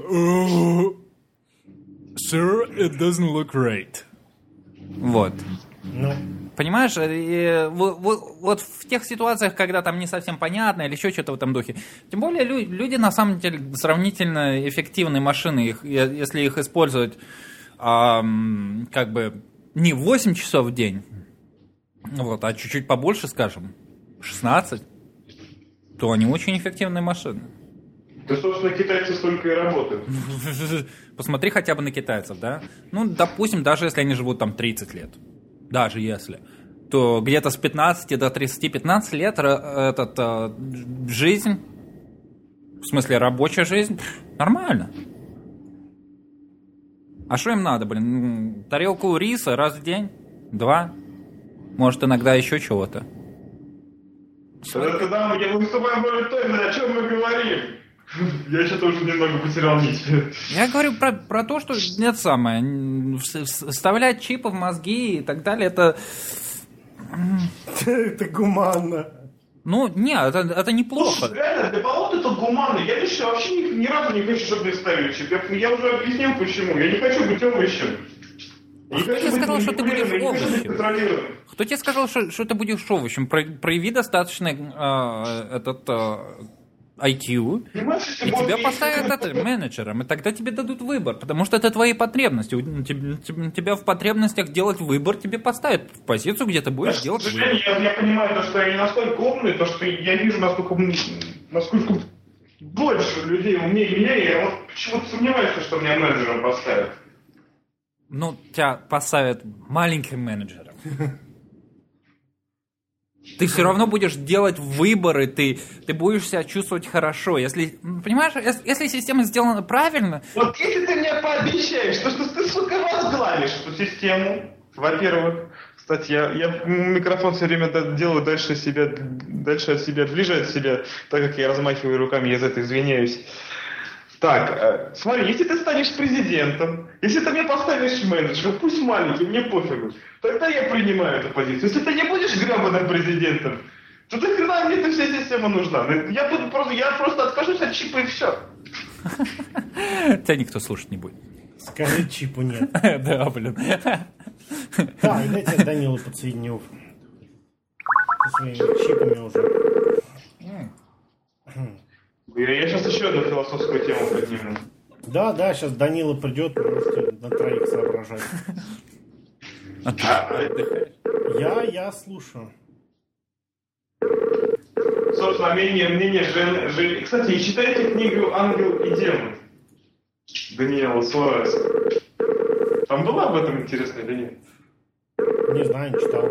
Sir, it doesn't look right. Вот. Ну... Понимаешь, и, вот, вот, вот в тех ситуациях, когда там не совсем понятно или еще что-то в этом духе, тем более люди, люди на самом деле сравнительно эффективные машины, их, если их использовать эм, как бы не восемь часов в день, вот, а чуть-чуть побольше, скажем, шестнадцать, то они очень эффективные машины. Да, собственно, китайцы столько и работают. Посмотри хотя бы на китайцев, да? Ну, допустим, даже если они живут там тридцать лет. Даже если, то где-то с пятнадцати до тридцати пятнадцати лет этот, э, жизнь, в смысле рабочая жизнь, нормально. А что им надо, блин? Тарелку риса раз в день? Два? Может, иногда еще чего-то? Когда мы выступаем в роли той, о чем мы говорим? Я что-то уже немного потерял нить. Я говорю про, про то, что нет самое. Вставлять чипы в мозги и так далее, это... Это гуманно. Ну, нет, это, это неплохо. Слушай, реально, для кого-то это гуманно. Я лично вообще ни, ни разу не хочу, чтобы мне ставили чип. Я, я уже объяснил, почему. Я не хочу быть овощем. Кто тебе сказал, что ты будешь овощем? Кто тебе сказал, что, что ты будешь овощем? Про, прояви достаточно э, этот... Э, ай кью, и тебя поставят это, менеджером, и тогда тебе дадут выбор, потому что это твои потребности. Тебя в потребностях делать выбор тебе поставят в позицию, где ты будешь да, делать выбор. Я, я понимаю, то, что я не настолько умный, то, что я вижу, насколько, насколько больше людей умнее меня, и я вот почему-то сомневаюсь, что меня менеджером поставят. Ну, тебя поставят маленьким менеджером. Ты все равно будешь делать выборы, ты, ты будешь себя чувствовать хорошо. Если, понимаешь, если, если система сделана правильно... Вот если ты мне пообещаешь, что, что ты, сука, возглавишь эту систему, во-первых, кстати, я, я микрофон все время делаю дальше, себя, дальше от себя, ближе от себя, так как я размахиваю руками, я за это извиняюсь. Так, э, смотри, если ты станешь президентом, если ты мне поставишь менеджера, пусть маленький, мне пофигу, тогда я принимаю эту позицию. Если ты не будешь гребаным президентом, Что нахрена мне эта вся система нужна? Я буду просто, я просто откажусь от чипа и все. Тебя никто слушать не будет. Скажи, чипу нет. Да, блин. Так, дайте Данилу подсоединю. Со своими чипами уже. Я, я сейчас еще одну философскую тему подниму. Да, да, сейчас Данила придет, можете на троих соображать. А ты отдыхаешь? Я, я слушаю. Собственно, мнение, мнение Жени, Жени. Кстати, читайте книгу «Ангел и демон» Даниэла Суареса. Там была об этом интересная или нет? Не знаю, не читал.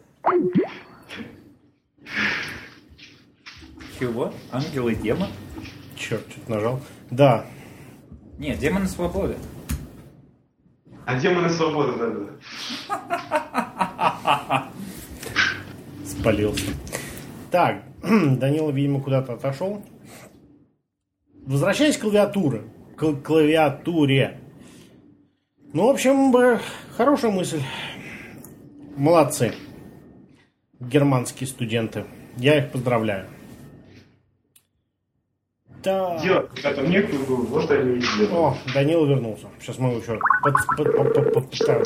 Чего? Ангел и демон? Черт, что-то нажал. Да. Нет, демоны свободы. А демоны свободы, да-да. Спалился. Так, Данила, видимо, куда-то отошел. Возвращаясь к клавиатуре. К клавиатуре. Ну, в общем, хорошая мысль. Молодцы. Германские студенты. Я их поздравляю. Да. Делать когда-то некую, может, они не сделают. О, Данила вернулся. Сейчас мы его еще под, под, под, под, подставим.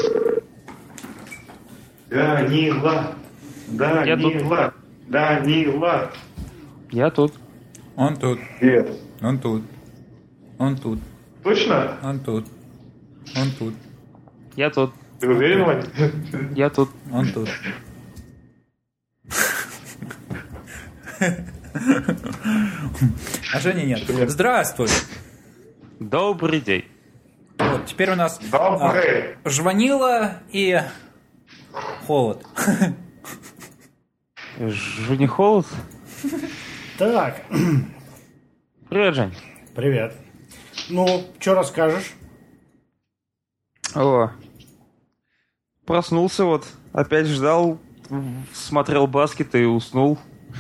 Данила. Данила. Данила. Я тут. Он тут. Привет. Он тут. Он тут. Точно? Он тут. Он тут. Я тут. Ты уверен, Ваня? Я тут. Он тут. А Жени нет. Здравствуй. Добрый день. Вот, теперь у нас Добрый. а, жванила и холод. Жени холод? Так, Привет, Жень. привет. Ну, что расскажешь? О. Проснулся вот. Опять ждал. Смотрел баскет и уснул.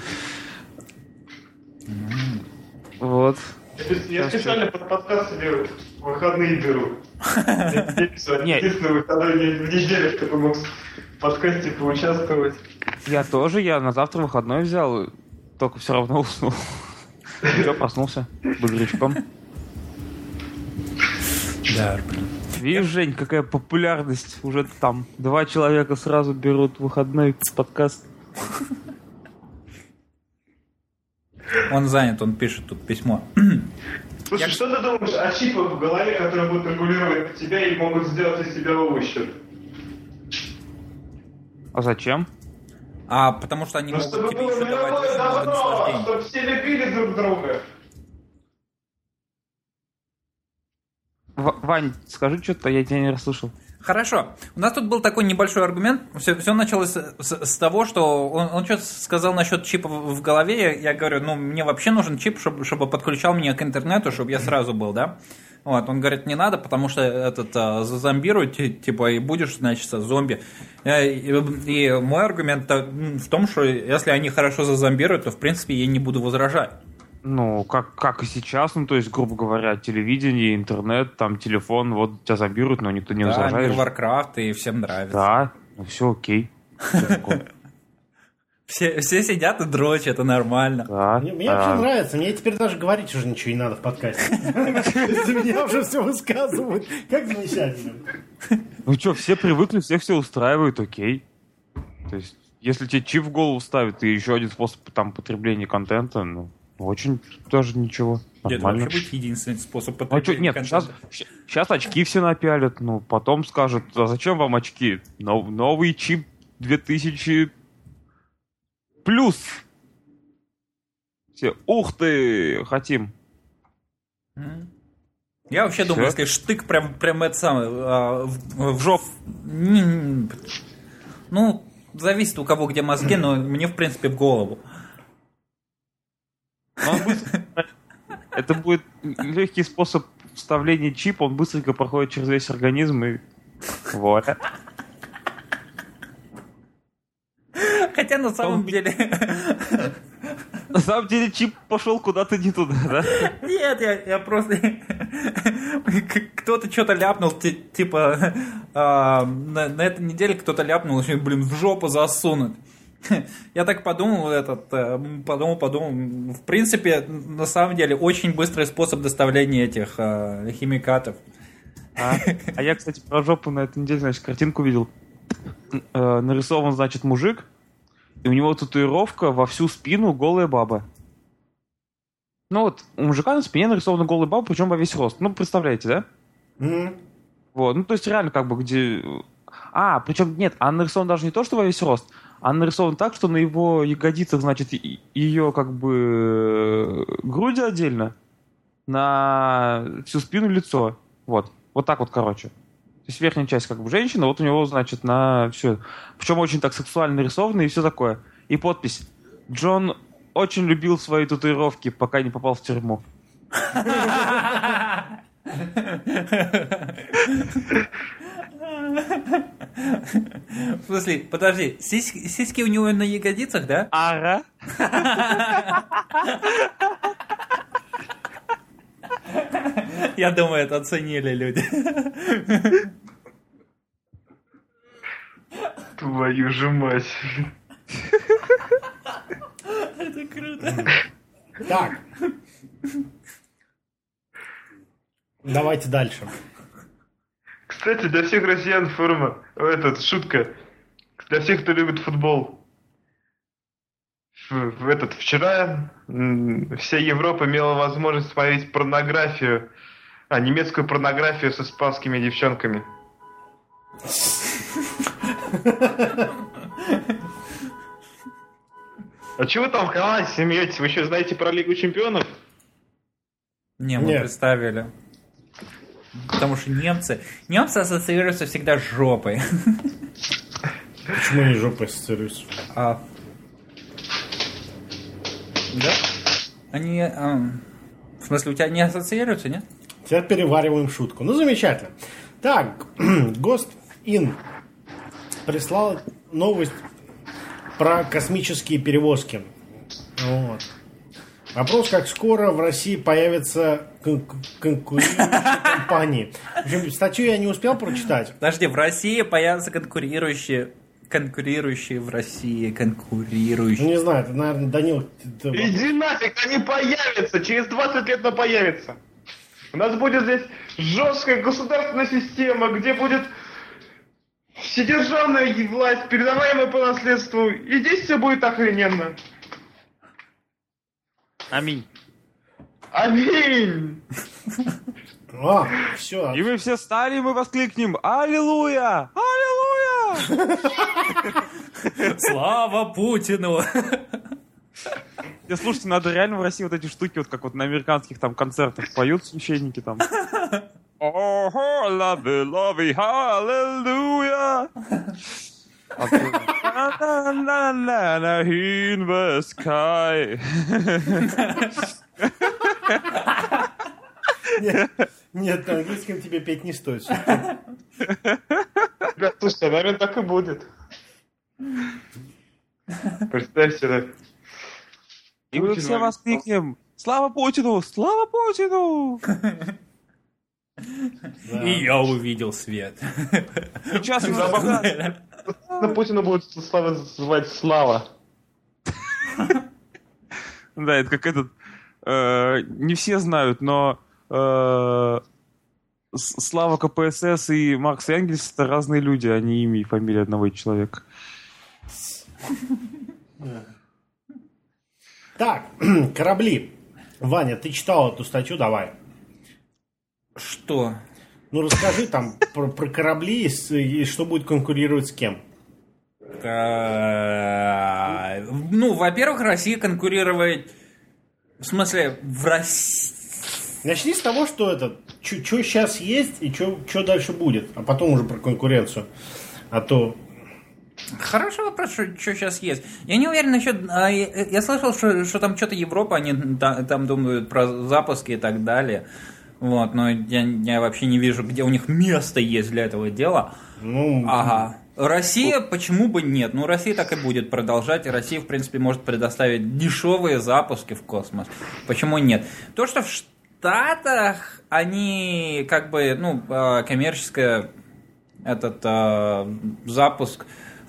Вот. Я специально под подкаст себе выходные беру. Не. Единственный выходной день в неделю, чтобы мог в подкасте поучаствовать. Я тоже, я на завтра выходной взял, только все равно уснул. Все, проснулся бодрячком. Да. Видишь, Жень, какая популярность. Уже там два человека сразу берут выходной подкаст. Он занят, он пишет тут письмо. Слушай, Я- что ты думаешь о чипах в голове, которые будут регулировать тебя и могут сделать из тебя овощи? А зачем? А потому что они Ну, могут чтобы тебе было еще давать мировое очень много добро, наслаждений. чтобы все любили друг друга. В- Вань, скажи что-то, я тебя не расслышал. Хорошо. У нас тут был такой небольшой аргумент. Все, все началось с, с- с того, что он, он что-то сказал насчет чипа в, в голове. Я, я говорю, ну, мне вообще нужен чип, чтобы, чтобы подключал меня к интернету, чтобы я сразу был, да? Вот, он говорит, не надо, потому что этот а, зазомбируют, ти- типа, и будешь, значит, зомби. Э, И, и мой аргумент в том, что если они хорошо зазомбируют, то, в принципе, я не буду возражать. Ну, как, как и сейчас, ну, то есть, грубо говоря, телевидение, интернет, там, телефон, вот тебя зомбируют, но никто не Да, возражает. мир Warcraft, и всем нравится. Да, ну все окей. Всё такое. Все, все сидят и дрочат, это нормально. Да, Мне, мне да. вообще нравится. Мне теперь даже говорить уже ничего не надо в подкасте. За меня уже все высказывают. Как замечательно. Ну что, все привыкли, всех все устраивает, окей. То есть, если тебе чип в голову ставят и еще один способ там потребления контента, ну, очень даже ничего. Это Нормально. вообще быть единственный способ Ну, а чё, потребления нет, контента. сейчас, сейчас очки все напялят, ну, потом скажут, а зачем вам очки? Нов- новый чип две тысячи плюс. Все, ух ты, хотим. М. Я вообще Всё? думаю, если штык прям, прям это самое, а, в, в жоп... м, Ну, зависит у кого где мозги, но мне, в принципе, в голову. Но он быстро- Это будет легкий способ вставления чипа, он быстренько проходит через весь организм и вот. Хотя на самом деле... На самом деле чип пошел куда-то не туда, да? Нет, я, я просто... Кто-то что-то ляпнул, ти- типа... а, на, на этой неделе кто-то ляпнул, что, блин, в жопу засунуть. Я так подумал, этот, подумал, подумал. В принципе, на самом деле, очень быстрый способ доставления этих э, химикатов. А, а я, кстати, про жопу на этой неделе, значит, картинку видел. Э, нарисован, значит, мужик, и у него татуировка во всю спину голая баба. Ну вот, у мужика на спине нарисована голая баба, причем во весь рост. Ну, представляете, да? Mm-hmm. Вот, ну, то есть реально как бы где... А, причем нет, она нарисована даже не то, что во весь рост, она нарисована так, что на его ягодицах, значит, ее как бы груди отдельно, на всю спину лицо. Вот. Вот так вот, короче. То есть верхняя часть как бы женщина, вот у него, значит, на все. Причем очень так сексуально нарисовано и все такое. И подпись. Джон очень любил свои татуировки, пока не попал в тюрьму. В смысле, подожди, сиськи, сиськи у него на ягодицах, да? Ага. Я думаю, это оценили люди. Твою же мать. Это круто. Так. Давайте дальше. Кстати, для всех россиян форма, этот, шутка, для всех, кто любит футбол. В, в этот, вчера м, вся Европа имела возможность смотреть порнографию, а, немецкую порнографию с испанскими девчонками. А чего вы там в канале смеетесь? Вы еще знаете про Лигу Чемпионов? Не, мы Нет. представили. Потому что немцы... Немцы ассоциируются всегда с жопой. Почему они жопой ассоциируются? А... Да? Они... а, В смысле, у тебя не ассоциируются, нет? Теперь перевариваем шутку. Ну, замечательно. Так, Гостин прислал новость про космические перевозки. Вот. Вопрос, как скоро в России появятся кон- конкурирующие компании. В общем, статью я не успел прочитать. Подожди, в России появятся конкурирующие... Конкурирующие в России, Ну, конкурирующие... не знаю, это, наверное, Данил... ты- Иди нафиг, они появятся, через двадцать лет она появится. У нас будет здесь жесткая государственная система, где будет вседержавная власть, передаваемая по наследству, и здесь все будет охрененно. Аминь. Аминь! А, все. И мы все стали, и мы воскликнем «Аллилуйя! Аллилуйя!» Слава Путину! Не, слушайте, надо реально в России вот эти штуки, вот как вот на американских там концертах поют священники там. Ого, лови, лови, аллилуйя! На-на-на-на-на, in the sky. Нет, нет, на английском тебе петь не стоит. Ребят, слушайте, наверное, так и будет. Представьте, да. И мы все воскликнем «Слава Путину! Слава Путину!» Да. И я увидел свет. Сейчас мы На Путина будет слава звать Слава. Да, это как этот... э, не все знают, но э, С- Слава КПСС и Маркс и Энгельс — это разные люди, а не имя и фамилия одного человека. Так, корабли. Ваня, ты читал эту статью, давай. Что? Ну, расскажи там про, про корабли и, с- и что будет конкурировать с кем. А, Ну, во-первых, Россия конкурировать... В смысле, в России... Начни с того, что это, что сейчас есть и что дальше будет, а потом уже про конкуренцию. А то... Хороший вопрос, что, что сейчас есть. Я не уверен насчет... а, Я, я слышал, что, что там что-то Европа, они та- там думают про запуски и так далее. Вот, но я, я вообще не вижу, где у них место есть для этого дела. Ну, Ага. Россия, почему бы нет? Ну, Россия так и будет продолжать. И Россия, в принципе, может предоставить дешевые запуски в космос. Почему нет? То, что в Штатах они как бы, ну, э, коммерческое этот э, запуск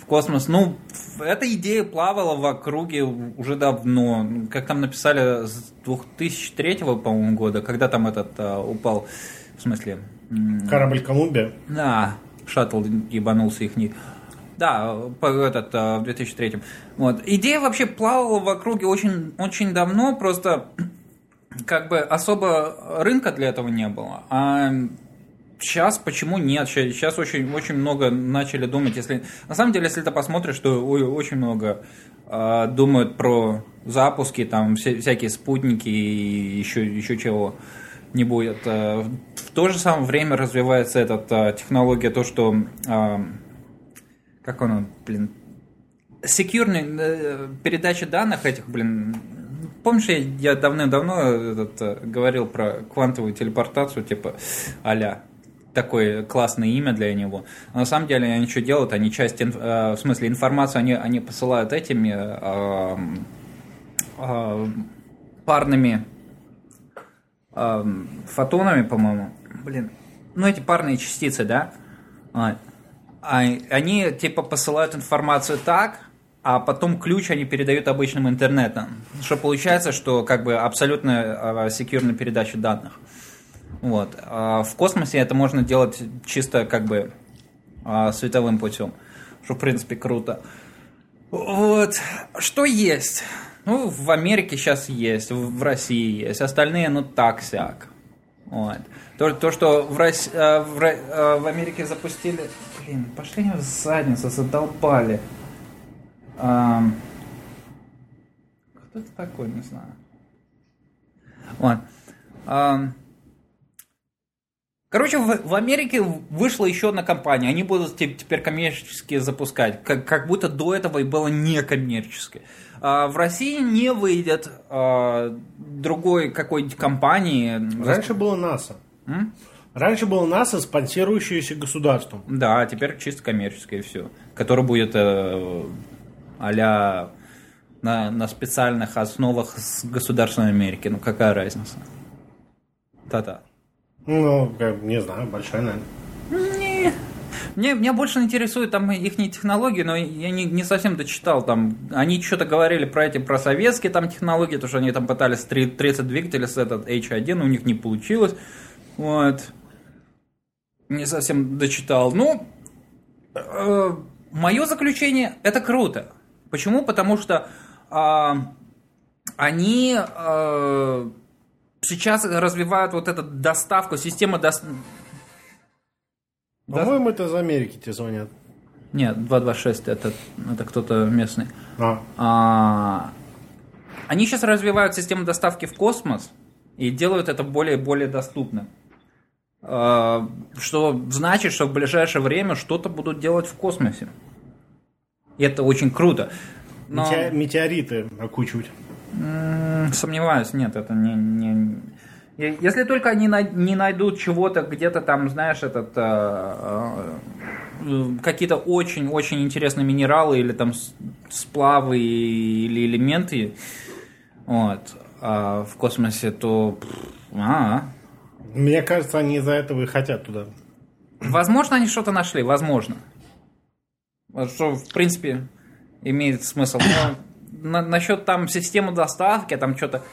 в космос. Ну, эта идея плавала в округе уже давно. Как там написали, с две тысячи третьего, по-моему, года, когда там этот а, упал, в смысле... Корабль «Колумбия». Да, шаттл ебанулся их. Да, этот, в две тысячи третьем. Вот. Идея вообще плавала в округе очень, очень давно, просто как бы особо рынка для этого не было. А сейчас почему нет? Сейчас очень, очень много начали думать. Если, на самом деле, если ты посмотришь, то очень много э, думают про запуски, там вся, всякие спутники и еще, еще чего не будет. В то же самое время развивается эта технология, то, что... Э, как он, блин, секьюрная э, передача данных этих, блин, помнишь, я, я давным-давно этот, говорил про квантовую телепортацию, типа а-ля, такое классное имя для него. Но на самом деле они что делают, они часть, э, в смысле, информацию они, они посылают этими э, э, парными э, фотонами, по-моему, блин, ну эти парные частицы, да, а, они типа посылают информацию так, а потом ключ они передают обычным интернетом. Что получается, что как бы абсолютно секьюрная передача данных. Вот. А в космосе это можно делать чисто как бы световым путем. Что в принципе круто. Вот. Что есть? Ну, в Америке сейчас есть, в России есть. Остальные, ну, так-сяк. Вот. То, то, что в, России, в, в Америке запустили... Блин, пошли они в задницу, задолбали. А... Кто это такой, не знаю. Вот. А... Короче, в, в Америке вышла еще одна компания. Они будут теперь коммерчески запускать. Как, как будто до этого и было некоммерчески. А в России не выйдет а, другой какой-нибудь компании. Раньше было НАСА. М? Раньше было НАСА, спонсирующееся государством. Да, теперь чисто коммерческое и все. Который будет э, а-ля на, на специальных основах с государством Америки. Ну, какая разница? Та-та. Ну, не знаю, большая, наверное. Не. Мне, меня больше интересует там их технологии, но я не, не совсем дочитал. Там, они что-то говорили про эти, про советские там технологии, то, что они там пытались тридцать двигателей с этот эйч один, у них не получилось. Вот. Не совсем дочитал. Ну, э, мое заключение, это круто. Почему? Потому что э, они э, сейчас развивают вот эту доставку, систему доставки. По-моему, это из Америки тебе звонят. Нет, два два шесть, это, это кто-то местный. А. А, они сейчас развивают систему доставки в космос и делают это более и более доступным. А, что значит, что в ближайшее время что-то будут делать в космосе. И это очень круто. Но... Метео- метеориты окучивать. М- сомневаюсь, нет, это не... не... Если только они не найдут чего-то где-то там, знаешь, этот, а, а, какие-то очень-очень интересные минералы или там сплавы или элементы вот, а в космосе, то... А, Мне кажется, они из-за этого и хотят туда. возможно, они что-то нашли, возможно. Что, в принципе, имеет смысл. Но на, насчет там системы доставки, там что-то...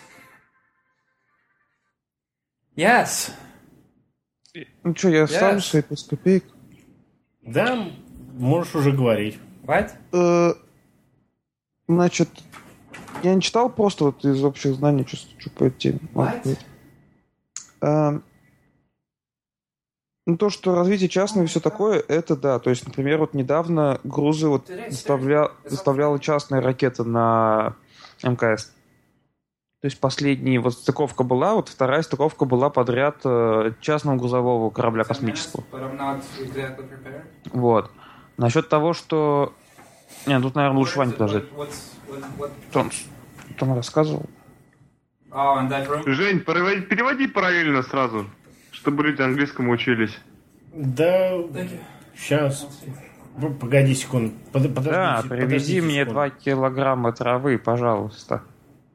Yes. Ну что, я Yes. ставлю свои пять копеек. Да, можешь уже говорить. What? Э, Значит, я не читал, просто вот из общих знаний, что, что по этой теме. What? Э, Ну, то, что развитие частного и все такое, это да. То есть, например, вот недавно грузы вот доставля... доставляла частная ракета на эм ка эс. То есть последняя вот стыковка была, вот вторая стыковка была подряд э, частного грузового корабля космического. Вот. Насчет того, что... Не, тут, наверное, лучше Ваня подождать. Он, он рассказывал. Жень, переводи, переводи параллельно сразу, чтобы люди английскому учились. Да, сейчас. Погоди секунду. Под, подождите, Да, привези мне секунду. два килограмма травы, пожалуйста.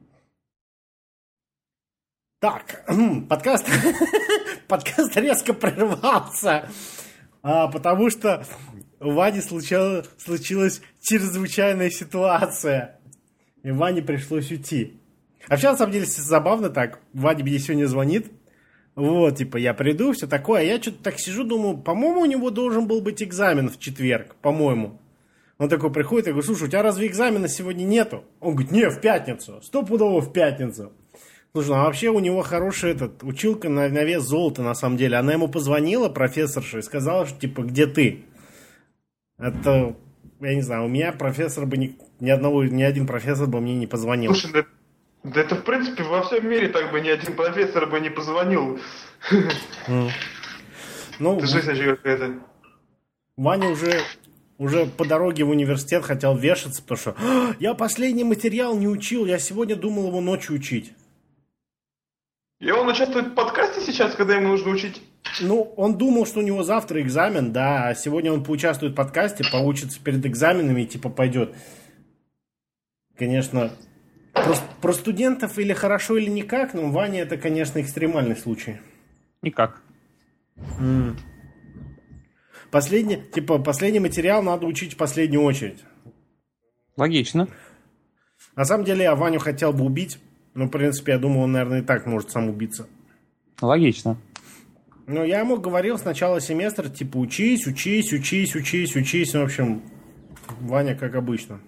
Так, подкаст, подкаст резко прервался, а, потому что у Вани случилась, случилась чрезвычайная ситуация. И Ване пришлось уйти. А вообще, на самом деле, забавно так. Ваня мне сегодня звонит. Вот, типа, я приду, все такое. А я что-то так сижу, думаю, по-моему, у него должен был быть экзамен в четверг. По-моему. Он такой приходит, я говорю, слушай, у тебя разве экзамена сегодня нету? Он говорит, не, в пятницу. Стопудово в пятницу. Слушай, ну а вообще у него хорошая этот, училка на, на вес золота, на самом деле. Она ему позвонила, профессорша, и сказала, что, типа, где ты? Это, я не знаю, у меня профессор бы ни, ни одного, ни один профессор бы мне не позвонил. Слушай, да, да это, в принципе, во всем мире так бы ни один профессор бы не позвонил. Mm. Ну, это жизнь вообще какая-то. Ваня уже, уже по дороге в университет хотел вешаться, потому что я последний материал не учил, я сегодня думал его ночью учить. И он участвует в подкасте сейчас, когда ему нужно учить? Ну, он думал, что у него завтра экзамен, да, а сегодня он поучаствует в подкасте, поучится перед экзаменами и типа пойдет. Конечно, про, про студентов или хорошо, или никак, но Ваня это, конечно, экстремальный случай. Никак. Mm. Последний, типа, последний материал надо учить в последнюю очередь. Логично. На самом деле я Ваню хотел бы убить, но, в принципе, я думаю, он, наверное, и так может сам убиться. Логично. Но я ему говорил с начала семестра, типа, учись, учись, учись, учись, учись. В общем, Ваня как обычно.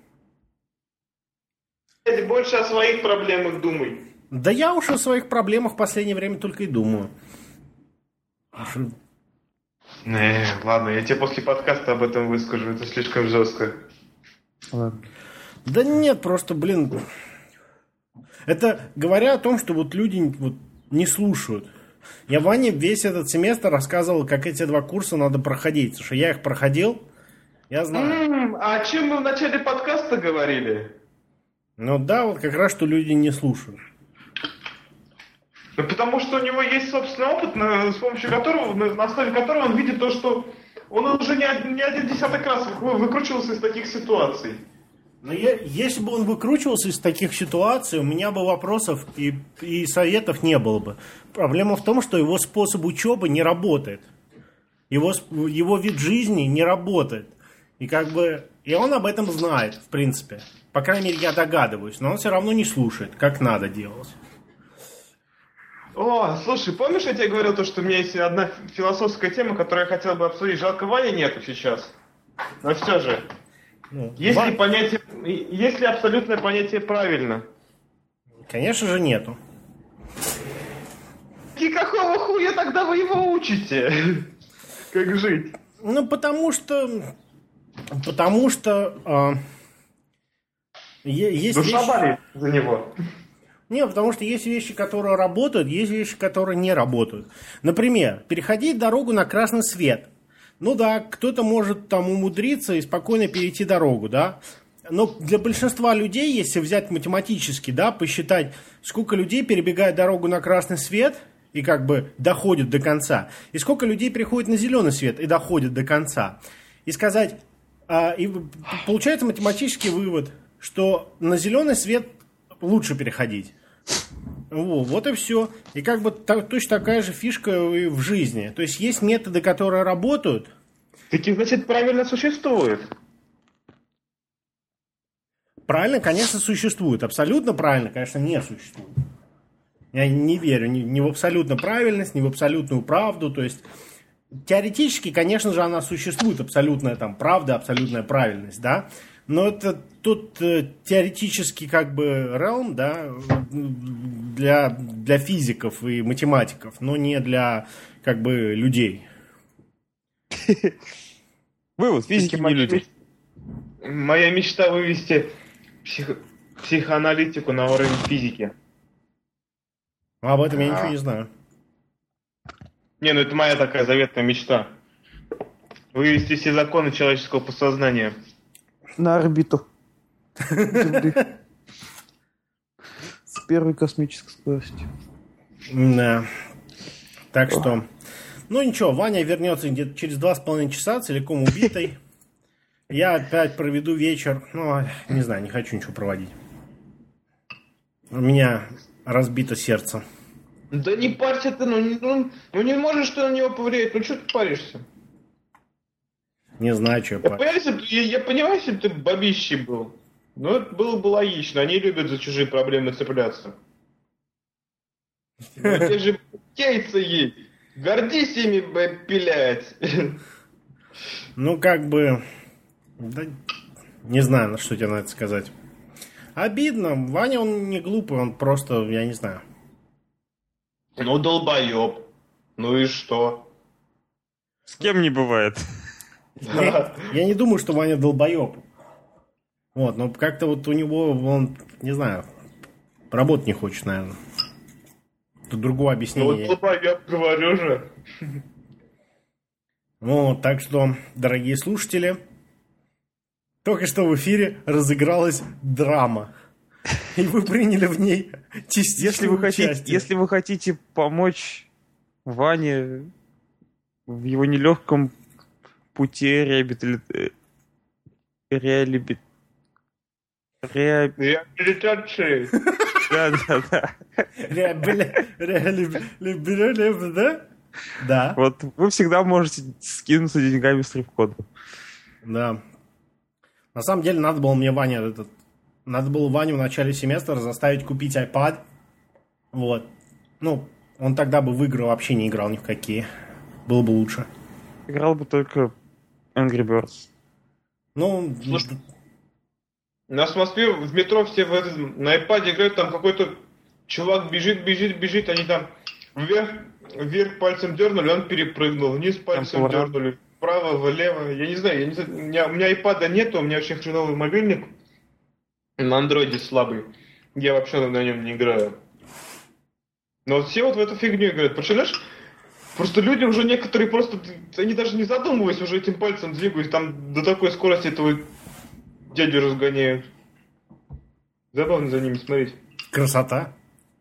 Больше о своих проблемах думай. Да я уж о своих проблемах в последнее время только и думаю. Не, ладно, я тебе после подкаста об этом выскажу, это слишком жестко. Ладно. Да нет, просто, блин, это говоря о том, что вот люди вот не слушают. Я Ване весь этот семестр рассказывал, как эти два курса надо проходить, потому что я их проходил, я знаю. М-м, а о чем мы в начале подкаста говорили? Ну да, вот как раз, что люди не слушают. Ну, потому что у него есть собственный опыт, на, с помощью которого, на, на основе которого он видит то, что он уже не, один- не один десяток раз вы- выкручивался из таких ситуаций. Но я, если бы он выкручивался из таких ситуаций, у меня бы вопросов и, и советов не было бы. Проблема в том, что его способ учебы не работает. Его, сп- его вид жизни не работает. И как бы и он об этом знает, в принципе. По крайней мере, я догадываюсь. Но он все равно не слушает, как надо делать. О, слушай, помнишь, я тебе говорил, то, что у меня есть одна философская тема, которую я хотел бы обсудить? Жалко, Вани нету сейчас. Но все же. Ну, Есть Ва- ли понятие, есть ли абсолютное понятие правильно? Конечно же, нету. И какого хуя тогда вы его учите? Как жить? Ну, потому что... Потому что... а, е- есть Душа вещи- болит за него. Не, потому что есть вещи, которые работают, есть вещи, которые не работают. Например, переходить дорогу на красный свет. Ну да, кто-то может там умудриться и спокойно перейти дорогу, да. Но для большинства людей, если взять математически, да, посчитать, сколько людей перебегает дорогу на красный свет и как бы доходит до конца, и сколько людей приходит на зеленый свет и доходит до конца, и сказать, а, и получается математический вывод, что на зеленый свет лучше переходить. Во, вот и все. И как бы та, точно такая же фишка и в жизни. То есть есть методы, которые работают. Такие, значит, правильно существует. Правильно, конечно, существует. Абсолютно правильно, конечно, не существует. Я не верю ни, ни в абсолютно правильность, ни в абсолютную правду. То есть теоретически, конечно же, она существует. Абсолютная там правда, абсолютная правильность, да. Но это тут э, теоретически как бы realm, да, для, для физиков и математиков, но не для как бы людей. Вывод, физики не люди. Моя мечта вывести псих... психоаналитику на уровень физики. А об этом я А. ничего не знаю. Не, ну это моя такая заветная мечта. Вывести все законы человеческого подсознания. На орбиту. Земли. С первой космической скоростью. Да. Так что, ну ничего, Ваня вернется где-то через два с половиной часа, целиком убитый. Я опять проведу вечер. Ну, не знаю, не хочу ничего проводить. У меня разбито сердце. Да не парься ты, ну, не- ну, ну не можешь ты на него повлиять, ну что ты паришься? Не знаю, что я, понимаю, если, я, я понимаю, если бы ты бабищей был. Но это было бы логично. Они любят за чужие проблемы цепляться. У тебя же яйца есть. Гордись ими, пилять. Ну, как бы... Да, не знаю, что тебе на это сказать. Обидно. Ваня, он не глупый, он просто, я не знаю. Ну, долбоеб. Ну и что? С кем не бывает. Я, я не думаю, что Ваня долбоеб. Вот, но как-то вот у него, он, не знаю, работать не хочет, наверное. Тут другого объяснения. Ну, вот я говорю же. Ну, так что, дорогие слушатели, только что в эфире разыгралась драма. И вы приняли в ней частичное если вы участие. хотите, если вы хотите помочь Ване в его нелегком пути реабилитации, реабили... реабили... Реабилитации. Да, да, да. Реабилитация, да? Да. Вот вы всегда можете скинуться деньгами в стрип-коду. Да. На самом деле, надо было мне Ваня этот... Надо было Ваню в начале семестра заставить купить iPad. Вот. Ну, он тогда бы в игры вообще не играл ни в какие. Было бы лучше. Играл бы только Angry Birds. Ну, Слушай, у нас в Москве в метро все в этот, на iPad играют, там какой-то чувак бежит, бежит, бежит, они там вверх, вверх пальцем дернули, он перепрыгнул, вниз пальцем дернули, вправо, влево, я не знаю, я не знаю, у меня, у меня iPad нету, у меня очень хреновый мобильник, на андроиде слабый, я вообще на нем не играю. Но вот все вот в эту фигню играют, представляешь? Просто люди уже некоторые просто, они даже не задумываясь, уже этим пальцем двигаются, там до такой скорости этого дядю разгоняют. Забавно за ними смотреть. красота.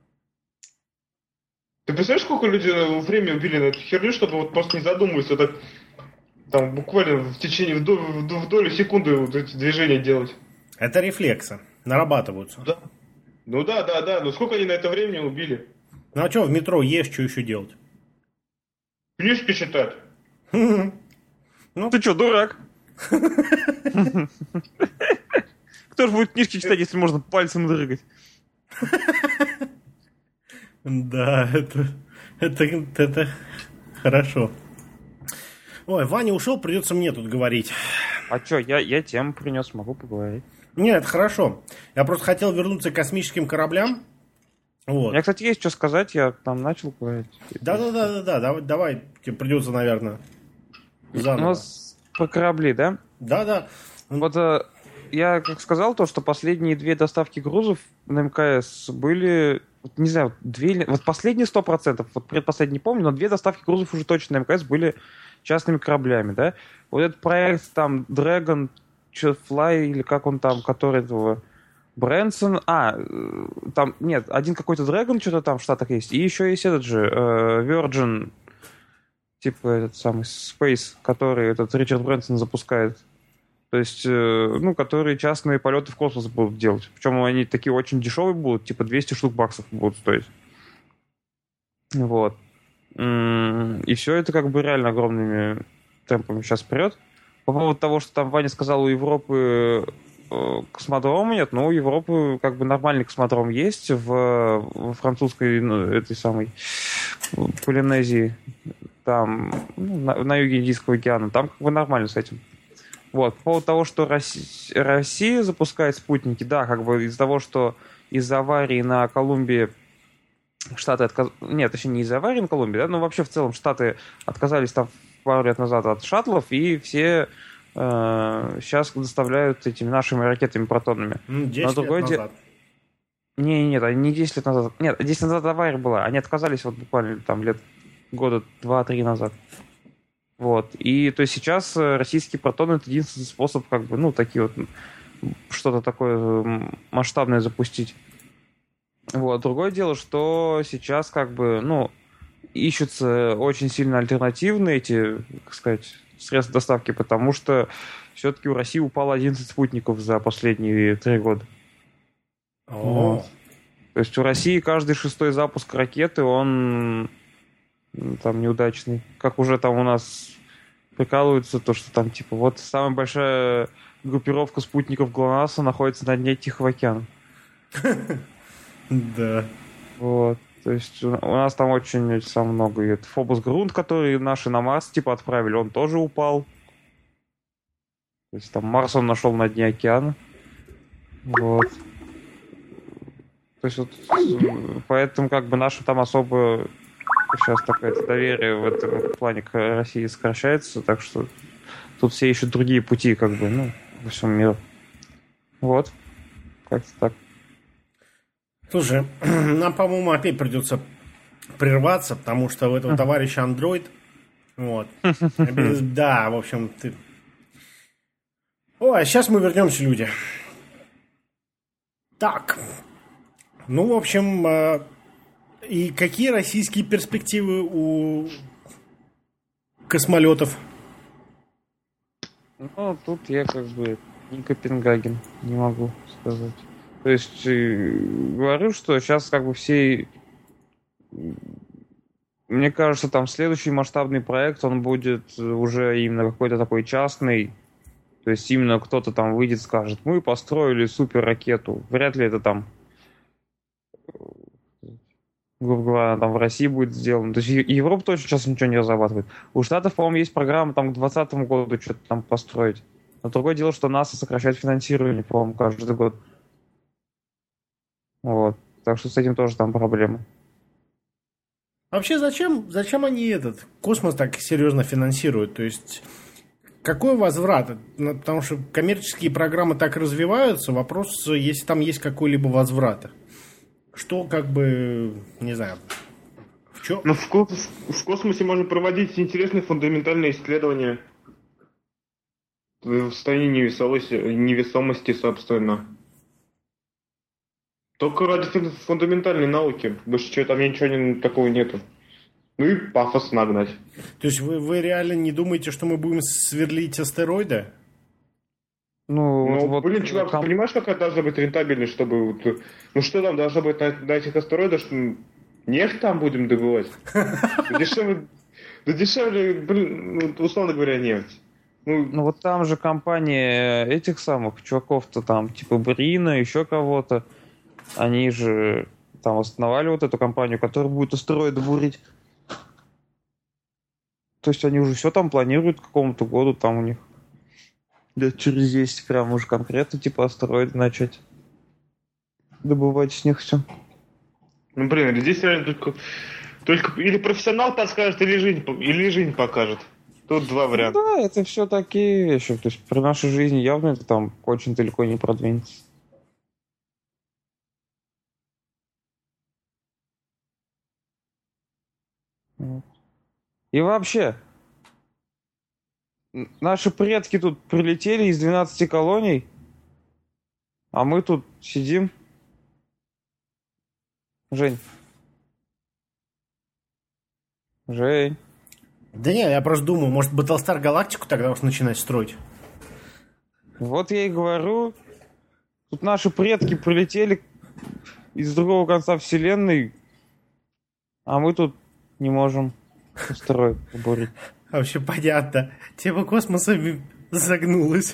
Ты представляешь, сколько люди время убили на эту херню, чтобы вот просто не задумываться, так там буквально в течение, в, долю, в долю секунды вот эти движения делать. Это рефлексы. Нарабатываются. Да. Ну да, да, да. Но сколько они на это времени убили? Ну а что, в метро есть, что еще делать? Книжки читать. Ну ты что, дурак? Кто же будет книжки читать, если можно пальцем дрыгать? Да, это, это, это хорошо. Ой, Ваня ушел, придется мне тут говорить. А что, я, я тему принес, могу поговорить. Нет, это хорошо. Я просто хотел вернуться к космическим кораблям. Вот. У меня, кстати, есть что сказать, я там начал говорить. Да-да-да-да, давай, давай, тебе придется, наверное, заново. У нас по корабли, да? Да-да. Вот э, я как сказал, то, что последние две доставки грузов на МКС были, вот, не знаю, две, вот последние сто процентов, вот предпоследний не помню, но две доставки грузов уже точно на МКС были частными кораблями, да? Вот этот проект там Dragon Fly, или как он там, который этого... Брэнсон, а, там, нет, один какой-то Dragon что-то там в Штатах есть, и еще есть этот же, э, Virgin, типа этот самый Space, который этот Ричард Брэнсон запускает. То есть, э, ну, которые частные полеты в космос будут делать. Причем они такие очень дешевые будут, типа двести штук баксов будут стоить. Вот. И все это как бы реально огромными темпами сейчас вперед. По поводу того, что там Ваня сказал, у Европы космодрома нет, но у Европы как бы нормальный космодром есть в, в французской, ну, этой самой Полинезии, там, ну, на, на юге Индийского океана, там как бы нормально с этим. Вот. По поводу того, что Россия, Россия запускает спутники, да, как бы из-за того, что из-за аварии на Колумбии Штаты отказались... Нет, точнее, не из-за аварии на Колумбии, да, но вообще в целом Штаты отказались там пару лет назад от шаттлов, и все э, сейчас доставляют этими нашими ракетами-протонами. десять лет назад. Не, нет, не десять лет назад. Нет, десять лет назад авария была. Они отказались вот буквально там лет года два-три назад. Вот. И то есть сейчас российские протоны — это единственный способ как бы, ну, такие вот что-то такое масштабное запустить. Вот. Другое дело, что сейчас как бы, ну, ищутся очень сильно альтернативные эти, как сказать, средства доставки, потому что все-таки у России упало одиннадцать спутников за последние три года. Вот. То есть у России каждый шестой запуск ракеты, он там неудачный. Как уже там у нас прикалываются, то, что там, типа, вот самая большая группировка спутников ГЛОНАССа находится на дне Тихого океана. Да. Вот. То есть у у нас там очень сам много. И Фобос Грунт, который наши на Марс типа отправили, он тоже упал. То есть там Марс он нашел на дне океана. Вот. То есть вот э, поэтому как бы наше там особо сейчас такое доверие в этом плане к России сокращается, так что тут все ищут другие пути, как бы, ну, во всем мире. Вот. Как-то так. Слушай, нам, по-моему, опять придется прерваться, потому что у этого товарища Android. Вот. Без- Да, в общем, ты... Ой, а сейчас мы вернемся, люди. Так. Ну, в общем, э, и какие российские перспективы у космолетов? Ну, тут я как бы не Копенгаген, не могу сказать. То есть э, говорю, что сейчас как бы все... Мне кажется, там следующий масштабный проект, он будет уже именно какой-то такой частный. То есть именно кто-то там выйдет и скажет, мы построили суперракету. Вряд ли это там, грубо говоря, там в России будет сделано. То есть Е- Европа точно сейчас ничего не разрабатывает. У Штатов, по-моему, есть программа там к двадцатому году что-то там построить. Но другое дело, что НАСА сокращает финансирование, по-моему, каждый год. Вот. Так что с этим тоже там проблемы. Вообще, зачем, зачем они этот космос так серьезно финансируют? То есть, какой возврат? Ну, потому что коммерческие программы так развиваются. Вопрос, если там есть какой-либо возврат. Что, как бы, не знаю, в чем? Ну, в, ко- в космосе можно проводить интересные фундаментальные исследования в состоянии невесомости, невесомости, собственно. Только ради фун- фундаментальной науки. Больше чего там ничего не- такого нету. Ну и пафос нагнать. То есть, вы, вы реально не думаете, что мы будем сверлить астероиды? Ну, Ну, вот, вот, блин, чувак, там- ты понимаешь, какая должна быть рентабельность, чтобы... вот, э, ну что там должно быть на, на этих астероидах, что м, нефть там будем добывать? Да дешевле, да дешевле, блин, ну, условно говоря, нефть. Ну, Ну вот там же компания этих самых чуваков-то там, типа Брина, еще кого-то, они же там основали вот эту компанию, которая будет астероиды бурить. То есть они уже все там планируют к какому-то году, там у них лет через десять прям уже конкретно типа астероиды начать добывать с них все. ну блин, здесь реально только, только или профессионал подскажет, или жизнь, по- или жизнь покажет. Тут два варианта. Да, это все такие вещи. То есть при нашей жизни явно это там очень далеко не продвинется. Вот. И вообще, н- наши предки тут прилетели из двенадцати колоний, а мы тут сидим. Жень. Жень. Да не, я просто думаю, может, Battlestar Галактику тогда уж начинать строить. Вот я и говорю, тут наши предки прилетели из другого конца вселенной, а мы тут не можем астероид поборить. Вообще понятно. Тема космоса ми- загнулась.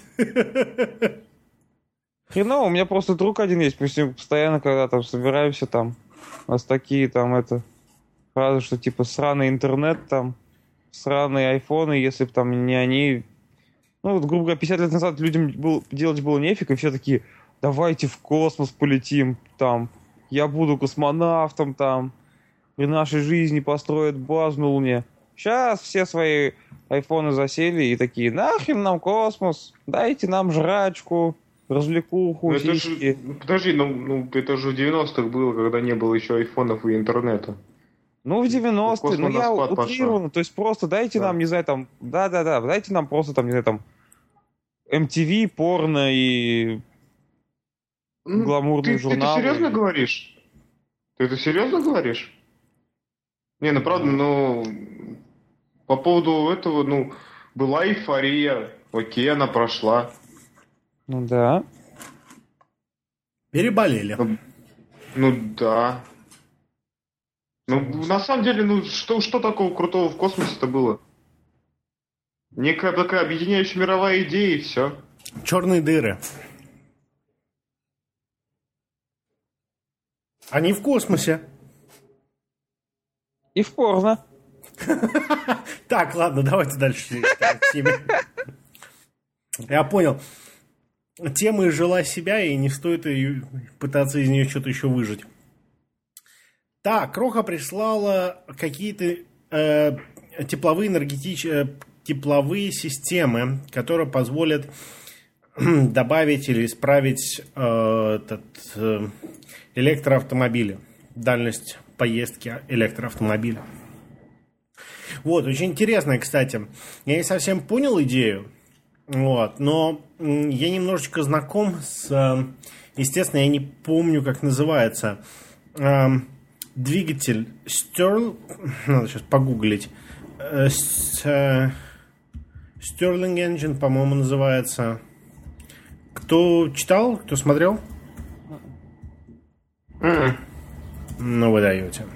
Хреново, у меня просто друг один есть, мы с ним постоянно, когда там собираемся, там, у нас такие там это фразы, что типа сраный интернет, там, сраные айфоны, если бы там не они. Ну вот, грубо говоря, пятьдесят лет назад людям был, делать было нефиг, и все такие, давайте в космос полетим, там, я буду космонавтом, там, при нашей жизни построят базу на Луне. Сейчас все свои айфоны засели и такие, нахрен нам космос, дайте нам жрачку, развлекуху, Ну, это сиськи. же, ну, подожди, ну, ну это же в девяностых было, когда не было еще айфонов и интернета. Ну, в девяностые, ну Космо на я спад утрированно, то есть просто дайте Да. нам, не знаю, там, да-да-да, дайте нам просто там, не знаю, там, эм ти ви, порно и Ну, гламурные ты, ты это журналы. серьезно говоришь? Ты это серьезно говоришь? Не, ну правда, ну по поводу этого, ну, была эйфория, окей, она прошла. Ну да. Переболели. Ну, ну да. Ну, на самом деле, ну что, что такого крутого в космосе-то было? Некая такая объединяющая мировая идея, и все. Черные дыры. Они в космосе. И в порно. Так, ладно, давайте дальше. Я понял. Тема изжила себя, и не стоит ее, пытаться из нее что-то еще выжить. Так, Кроха прислала какие-то э, тепловые энергетические тепловые системы, которые позволят добавить или исправить э, этот, э, электроавтомобили, дальность поездки электроавтомобиля. Вот, очень интересно, кстати. Я не совсем понял идею, вот, но я немножечко знаком с... Естественно, я не помню, как называется. Э, двигатель Stirl... Надо сейчас погуглить. Э, с, э, Stirling Engine, по-моему, называется. Кто читал? Кто смотрел? Mm. Ну, вы даете.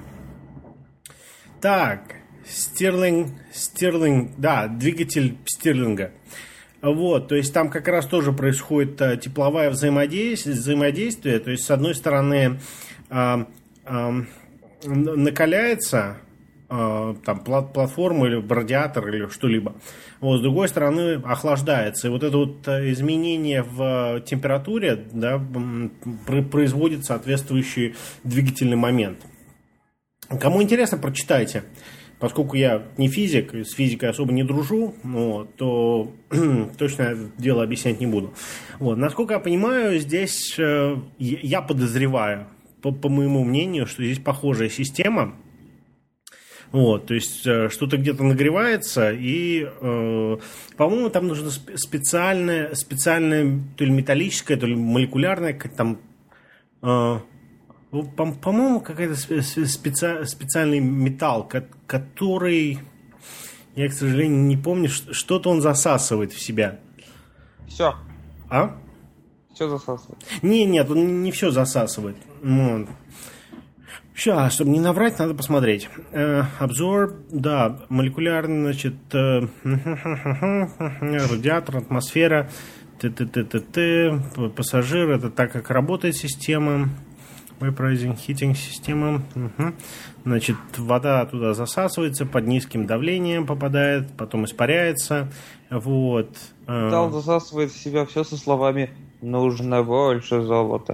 Так, Стирлинг, Стирлинг, да, двигатель Стирлинга. Вот, то есть там как раз тоже происходит а, тепловое взаимодействие, взаимодействие. То есть, с одной стороны, а, а, накаляется а, там плат, платформа или радиатор или что-либо. Вот, с другой стороны, охлаждается. И вот это вот изменение в температуре, да, производит соответствующий двигательный момент. Кому интересно, прочитайте. Поскольку я не физик, с физикой особо не дружу, вот, то точно это дело объяснять не буду. Вот, насколько я понимаю, здесь э, я подозреваю, по, по моему мнению, что здесь похожая система. Вот, то есть э, что-то где-то нагревается, и, э, по-моему, там нужно специальное, специальное то ли металлическое, то ли молекулярное, как там... Э, По- по-моему, какой-то специ... специальный металл, который, я, к сожалению, не помню, что-то он засасывает в себя. Все. А? Все засасывает. Не, нет, он не все засасывает. Вот. Сейчас, чтобы не наврать, надо посмотреть. Э, обзор, да, молекулярный, значит, э, радиатор, атмосфера, т-т-т-т-т, пассажир, это так, как работает система. Vaporizing heating система. Угу. Значит, вода туда засасывается, под низким давлением попадает, потом испаряется. Вот. Металл засасывает в себя все со словами «нужно больше золота».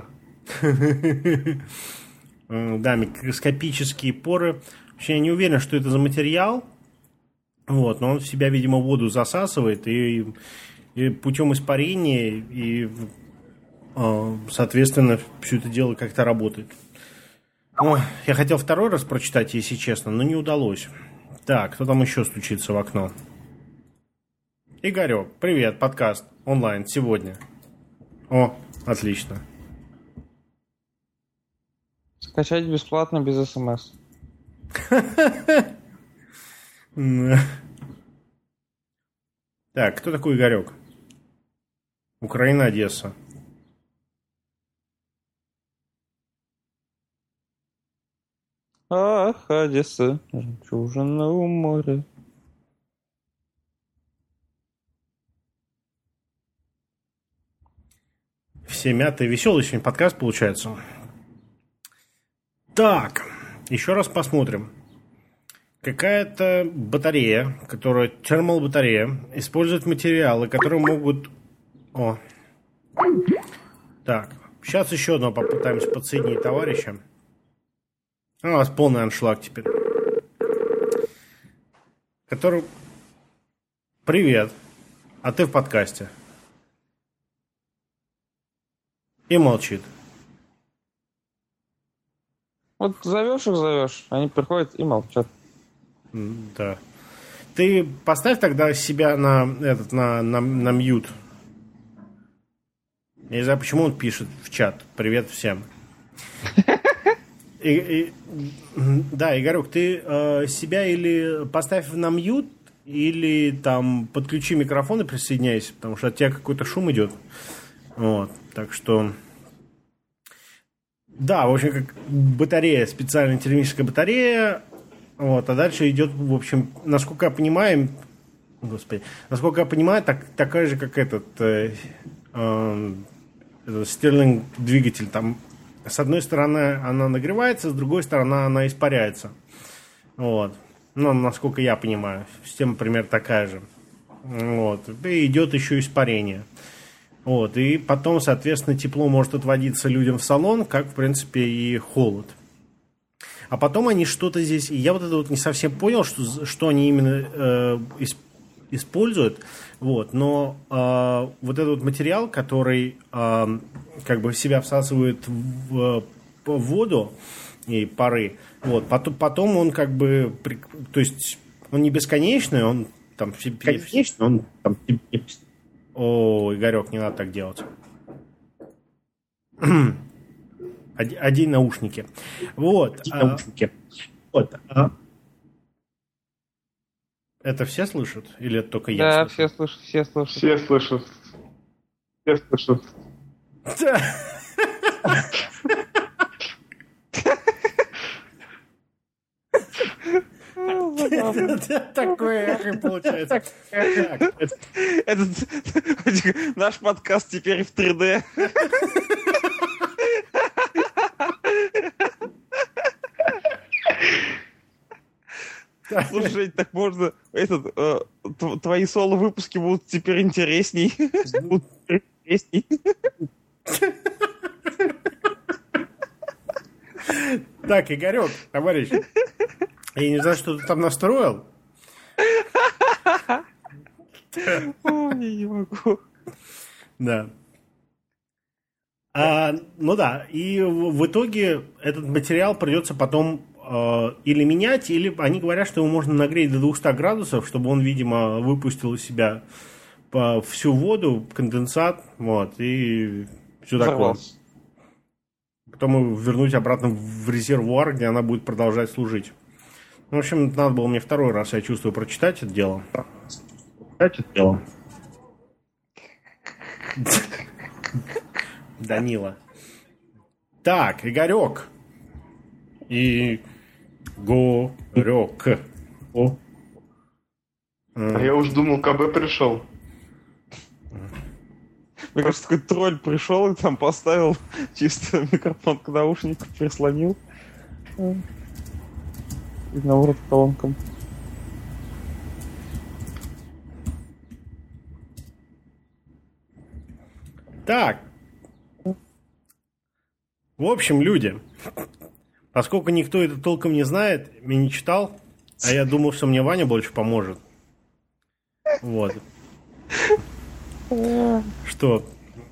Да, микроскопические поры. Вообще, я не уверен, что это за материал. Вот, но он в себя, видимо, воду засасывает, и, и путем испарения, и соответственно, все это дело как-то работает. Ой, я хотел второй раз прочитать, если честно, но не удалось. Так, кто там еще стучится в окно? Игорек, привет, подкаст онлайн сегодня. О, отлично. Скачать бесплатно без смс. Так, кто такой Игорек? Украина, Одесса. Ах, Одесса, жемчужина у моря. Все мятые, веселый сегодня подкаст получается. Так, еще раз посмотрим. Какая-то батарея, которая термал батарея, использует материалы, которые могут... О. Так, сейчас еще одно попытаемся подсоединить товарища. А, у вас полный аншлаг теперь. Который... Привет. А ты в подкасте. И молчит. Вот зовешь их, зовешь, они приходят и молчат. Да. Ты поставь тогда себя на этот на, на, на мьют. Я не знаю, почему он пишет в чат. Привет всем. И, и, да, Игорек, ты э, себя или поставь на мьют, или там подключи микрофон и присоединяйся, потому что от тебя какой-то шум идет. Вот, так что... Да, в общем, как батарея, специальная термическая батарея. Вот, а дальше идет, в общем, насколько я понимаю, Господи. Насколько я понимаю, так, такая же, как этот, э, э, этот Стерлинг двигатель. Там, с одной стороны, она нагревается, с другой стороны, она испаряется. Вот. Ну, насколько я понимаю. Система, примерно, такая же. Вот. И идет еще испарение. Вот. И потом, соответственно, тепло может отводиться людям в салон, как, в принципе, и холод. А потом они что-то здесь... И я вот это вот не совсем понял, что, что они именно э, исп, используют. Вот. Но э, вот этот вот материал, который э, как бы в себя всасывает в, в воду и пары, вот, потом, потом он как бы... То есть он не бесконечный, он там... Конечно, он там... О, Игорек, не надо так делать. Одень наушники. Вот. Одень наушники. Вот. Это все слышат? Или это только я Да, слышу? все слышат, все слышат. Все слышат. Все слышат. Такое эхо получается. Этот наш подкаст теперь в три дэ. Слушай, так можно... Этот, э, твои соло-выпуски будут теперь интересней. Будут интересней. Так, Игорек, товарищ, я не знаю, что ты там настроил. Ой, я не могу. Да. А, ну да, и в, в итоге этот материал придется потом э, или менять, или они говорят, что его можно нагреть до двухсот градусов, чтобы он, видимо, выпустил из себя по, всю воду, конденсат, вот, и все такое. Потом его вернуть обратно в резервуар, где она будет продолжать служить. В общем, надо было мне второй раз, я чувствую, прочитать это дело. Прочитать это дело. Данила. Так, Игорек. И Горек. О. А я уж думал, КБ пришел. Мне кажется, такой тролль пришел и там поставил чисто микрофон к наушнику, прислонил. И на урод колонкам. Так. В общем, люди, поскольку никто это толком не знает и не читал, а я думал, что мне Ваня больше поможет. Вот. Что?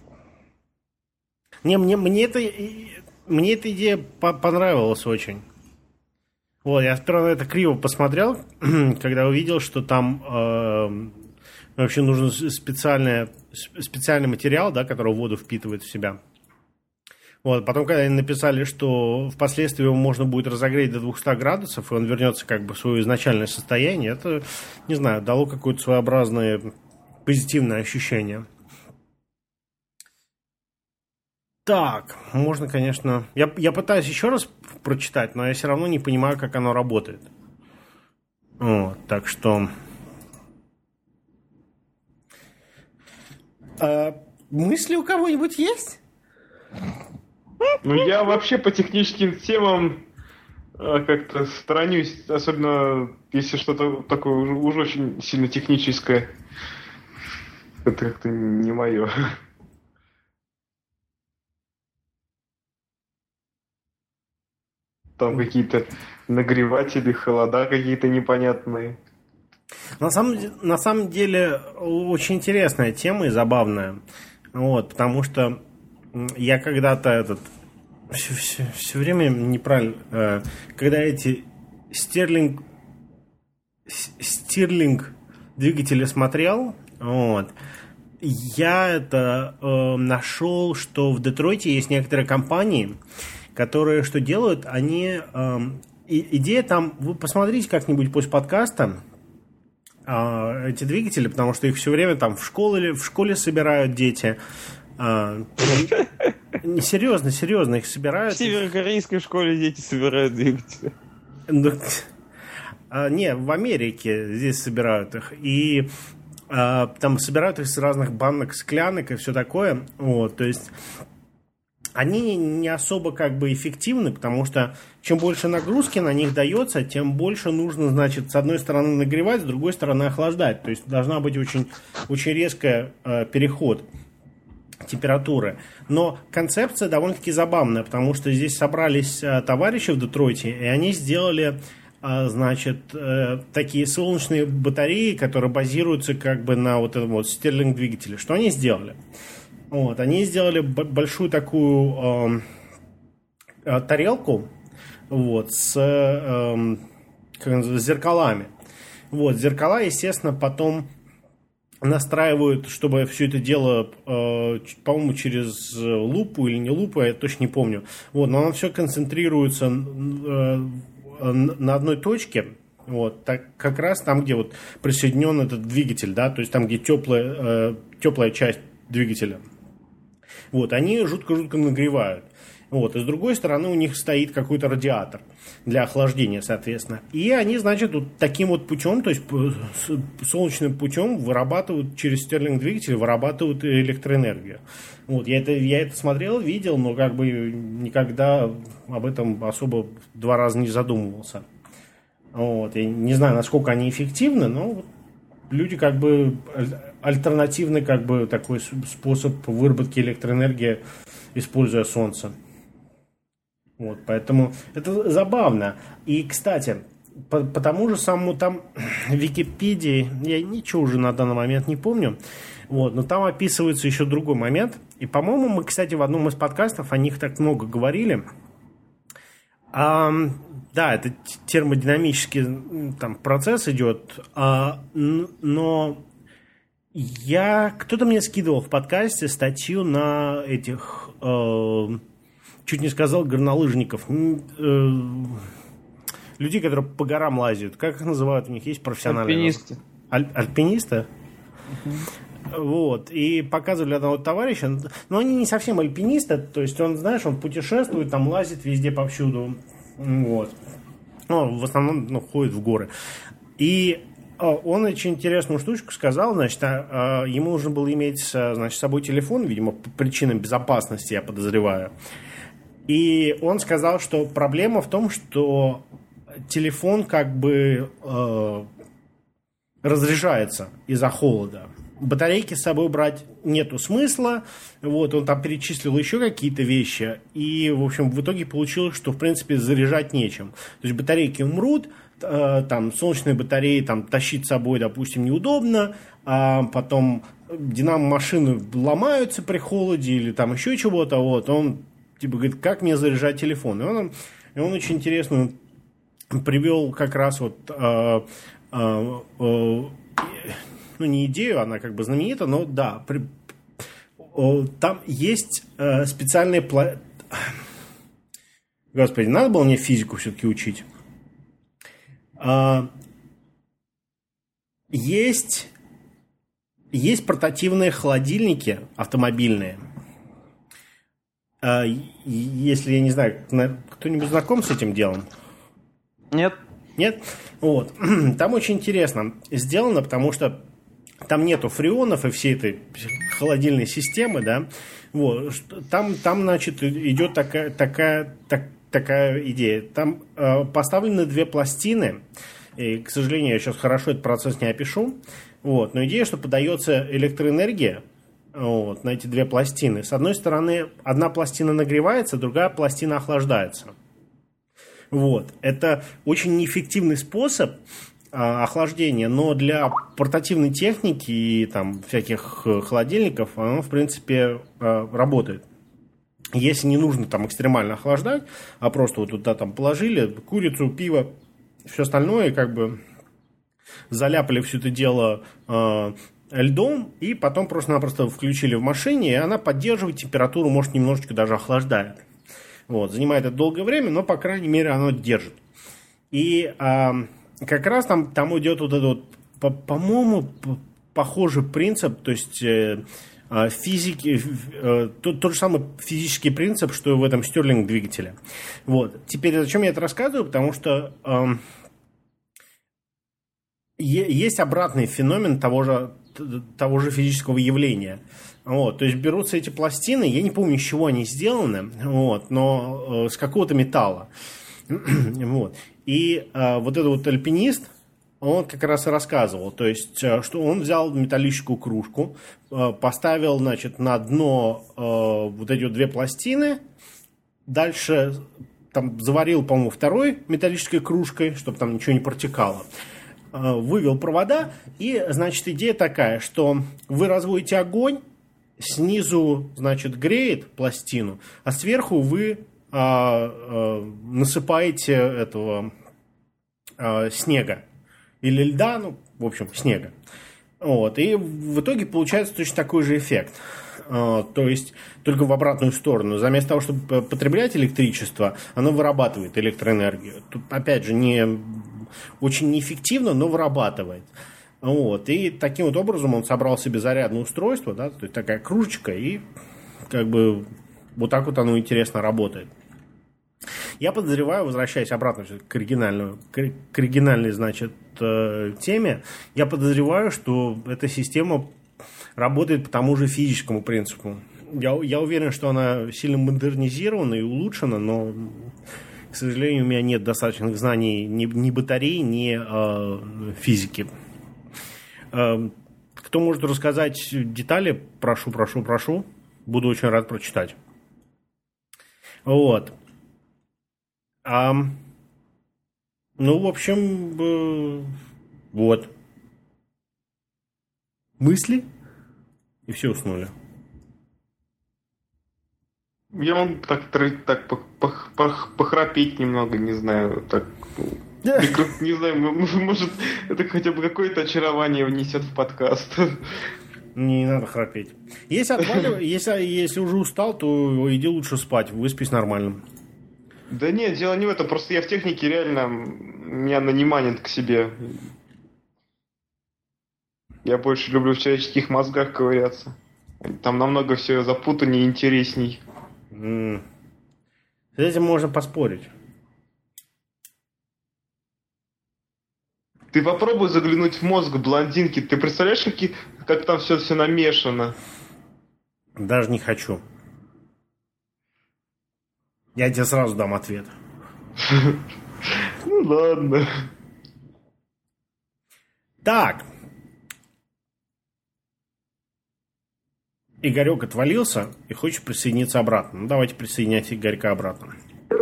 Не, мне, мне, это, мне эта идея по- понравилась очень. Вот, я сперва на это криво посмотрел, когда увидел, что там э, вообще нужен специальный, специальный материал, да, который воду впитывает в себя. Вот, потом, когда они написали, что впоследствии его можно будет разогреть до двухсот градусов, и он вернется как бы в свое изначальное состояние, это, не знаю, дало какое-то своеобразное позитивное ощущение. Так, можно, конечно... Я, я пытаюсь еще раз прочитать, но я все равно не понимаю, как оно работает. Вот, так что... А, мысли у кого-нибудь есть? Ну, я вообще по техническим темам э, как-то сторонюсь, особенно если что-то такое уже, уже очень сильно техническое. Это как-то не мое. Там какие-то нагреватели, холода какие-то непонятные. На самом, на самом деле очень интересная тема и забавная. Вот, потому что я когда-то этот все, все, все время неправильно, э, когда эти Стерлинг Стерлинг двигатели смотрел, вот, я это э, нашел, что в Детройте есть некоторые компании, которые что делают, они э, и, идея там, вы посмотрите как-нибудь после подкаста э, эти двигатели, потому что их все время там в школе, в школе собирают дети. А, не, серьезно, серьезно, их собирают. В северокорейской школе дети собирают двигатели. А, не, в Америке здесь собирают их. И а, там собирают их из разных банок, склянок и все такое. Вот, то есть они не особо как бы эффективны, потому что чем больше нагрузки на них дается, тем больше нужно, значит, с одной стороны нагревать, с другой стороны охлаждать. То есть должна быть очень, очень резкий э, переход температуры. Но концепция довольно-таки забавная, потому что здесь собрались э, товарищи в Детройте, и они сделали, э, значит, э, такие солнечные батареи, которые базируются как бы на вот этом вот стерлинг-двигателе. Что они сделали? Вот, они сделали б- большую такую э, э, тарелку, вот, с, э, как называется, зеркалами. Вот, зеркала, естественно, потом настраивают, чтобы все это дело, э, по-моему, через лупу или не лупу, я точно не помню. Вот, но оно все концентрируется э, на одной точке. Вот, так, как раз там, где вот присоединен этот двигатель, да, то есть там, где теплая, э, теплая часть двигателя. Вот, они жутко-жутко нагревают. Вот, и с другой стороны у них стоит какой-то радиатор для охлаждения, соответственно. И они, значит, вот таким вот путем, то есть солнечным путем вырабатывают, через стерлинг-двигатель вырабатывают электроэнергию. Вот, я это, я это смотрел, видел, но как бы никогда об этом особо два раза не задумывался. Вот, я не знаю, насколько они эффективны, но люди как бы альтернативный как бы такой способ выработки электроэнергии, используя солнце. Вот, поэтому это забавно. И, кстати, по, по тому же самому там в Википедии, я ничего уже на данный момент не помню, вот, но там описывается еще другой момент. И, по-моему, мы, кстати, в одном из подкастов о них так много говорили. А, да, это термодинамический там процесс идет, а, но я, кто-то мне скидывал в подкасте статью на этих, э, чуть не сказал, горнолыжников, э, людей, которые по горам лазят. Как их называют? У них есть профессиональные? Альпинисты. Аль, альпинисты? Uh-huh. Вот. И показывали одного товарища. Но они не совсем альпинисты. То есть он, знаешь, он путешествует, там лазит везде повсюду. Вот. Ну, в основном ну, ходит в горы. И он очень интересную штучку сказал, значит, а, а, ему нужно было иметь, значит, с собой телефон, видимо, по причинам безопасности, я подозреваю. И он сказал, что проблема в том, что телефон как бы э, разряжается из-за холода. Батарейки с собой брать нету смысла. Вот, он там перечислил еще какие-то вещи. И, в общем, в итоге получилось, что, в принципе, заряжать нечем. То есть батарейки умрут, там солнечные батареи там тащить с собой, допустим, неудобно, а потом динамо-машины ломаются при холоде или там еще чего-то, вот, он типа говорит, как мне заряжать телефон? И он, и он очень интересно привел как раз вот а, а, а, ну не идею, она как бы знаменита, но да, при, а, там есть а, специальные пла... Господи, надо было мне физику все-таки учить. Есть, есть портативные холодильники автомобильные. Если, я не знаю, кто-нибудь знаком с этим делом? Нет. Нет? Вот. Там очень интересно сделано, потому что там нету фреонов и всей этой холодильной системы, да. Вот. Там, там, значит, идет такая, такая, так, такая идея. Там э, поставлены две пластины. И, к сожалению, я сейчас хорошо этот процесс не опишу. Вот. Но идея, что подается электроэнергия вот, на эти две пластины. С одной стороны, одна пластина нагревается, другая пластина охлаждается. Вот. Это очень неэффективный способ э, охлаждения, но для портативной техники и там, всяких холодильников оно, в принципе, э, работает. Если не нужно там экстремально охлаждать, а просто вот туда там положили курицу, пиво, все остальное, как бы заляпали все это дело э, льдом, и потом просто-напросто включили в машине, и она поддерживает температуру, может, немножечко даже охлаждает. Вот, занимает это долгое время, но, по крайней мере, оно держит. И э, как раз там, там идет вот этот вот, по- по-моему, похожий принцип, то есть... Э, физики, тот, тот же самый физический принцип, что и в этом стерлинг-двигателе. Вот. Теперь зачем я это рассказываю? Потому что э, е- есть обратный феномен того же, того же физического явления. Вот, то есть берутся эти пластины, я не помню, из чего они сделаны, вот, но э, с какого-то металла. Вот. И э, вот этот вот альпинист, он как раз и рассказывал, то есть, э, что он взял металлическую кружку, э, поставил, значит, на дно э, вот эти вот две пластины, дальше там заварил, по-моему, второй металлической кружкой, чтобы там ничего не протекало, э, вывел провода, и, значит, идея такая, что вы разводите огонь, снизу, значит, греет пластину, а сверху вы а, а, насыпаете этого а, снега или льда, ну, в общем, снега. Вот. И в итоге получается точно такой же эффект. А, то есть только в обратную сторону. Заместо того, чтобы потреблять электричество, оно вырабатывает электроэнергию. Тут, опять же, не очень неэффективно, но вырабатывает. Вот. И таким вот образом он собрал себе зарядное устройство, да, то есть такая кружечка, и как бы вот так вот оно интересно работает. Я подозреваю, возвращаясь обратно к оригинальной, к оригинальной, значит, теме, я подозреваю, что эта система работает по тому же физическому принципу. Я, я уверен, что она сильно модернизирована и улучшена, но, к сожалению, у меня нет достаточных знаний ни, ни батарей, ни э, физики. Кто может рассказать детали, прошу, прошу, прошу. Буду очень рад прочитать. Вот. А, ну, в общем, э, вот. Мысли? И все уснули. Я могу так, так пох, пох, пох, похрапеть немного, не знаю, так... Не знаю, может, это хотя бы какое-то очарование внесет в подкаст. Не надо храпеть. Если, отвалив... если, если уже устал, то иди лучше спать, выспись нормально. Да нет, дело не в этом, просто я в технике реально, меня она не манит к себе. Я больше люблю в человеческих мозгах ковыряться. Там намного все запутаннее и интересней. Mm. С этим можно поспорить. Ты попробуй заглянуть в мозг блондинки. Ты представляешь, какие, как там все, все намешано? Даже не хочу. Я тебе сразу дам ответ. Ну ладно. Так. Игорек отвалился и хочет присоединиться обратно. Ну, давайте присоединяйте Игорька обратно.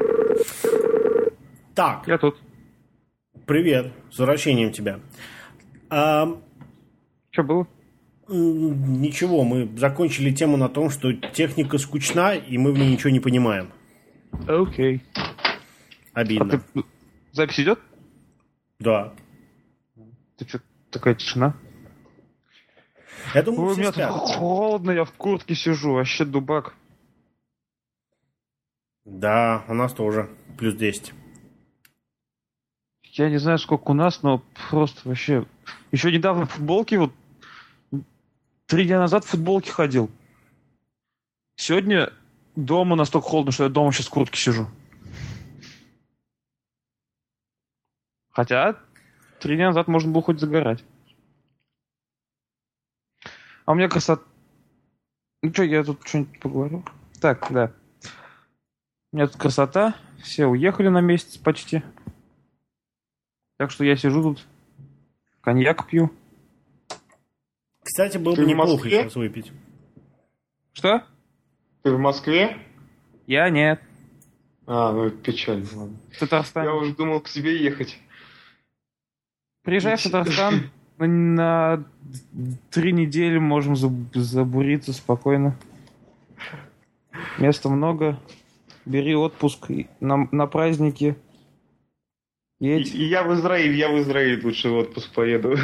Так. Я тут. Привет. С возвращением тебя. А, Что было? Ничего, мы закончили тему на том, что техника скучна, и мы в ней ничего не понимаем. Окей. Обидно. А ты... Запись идет? Да. Ты что, такая тишина? Я думаю, Ой, все у меня спят. тут холодно, я в куртке сижу, вообще дубак. Да, у нас тоже плюс десять. Я не знаю, сколько у нас, но просто вообще... Еще недавно в футболке, вот три дня назад в футболке ходил. Сегодня дома настолько холодно, что я дома сейчас в куртке сижу. Хотя три дня назад можно было хоть загорать. А у меня красота... Ну что, я тут что-нибудь поговорю? Так, да. У меня тут красота. Все уехали на месяц почти. Так что я сижу тут, коньяк пью. Кстати, было Ты бы не в неплохо Москве? сейчас выпить. Что? Ты в Москве? Я нет. А, ну это печально. Ладно. В Татарстане. Я уже думал к тебе ехать. Приезжай в Татарстан. На три недели можем забуриться спокойно. Места много. Бери отпуск на, на праздники. И, Едь. и я в Израиль, я в Израиль лучше в отпуск поеду.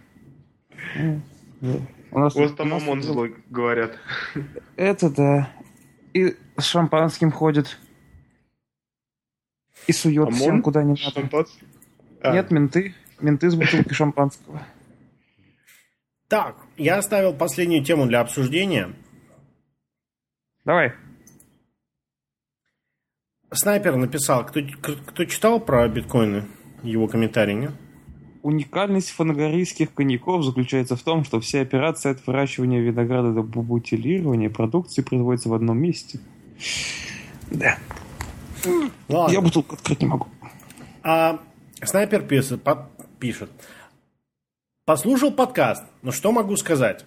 У нас, У вас там у нас ОМОН тут- злой, говорят. Это да. И с шампанским ходит. И сует ОМОН? всем, куда не надо. Шампанское? А, Нет, менты. Менты с бутылкой шампанского. Так, я оставил последнюю тему для обсуждения. Давай. Снайпер написал, кто, кто читал про биткоины, его комментарий, нет? Уникальность фанагорийских коньяков заключается в том, что все операции от выращивания винограда до бутилирования продукции производятся в одном месте. Да. Ладно. Я бутылку открыть не могу. А снайпер пишет, по- пишет. Послушал подкаст, но что могу сказать?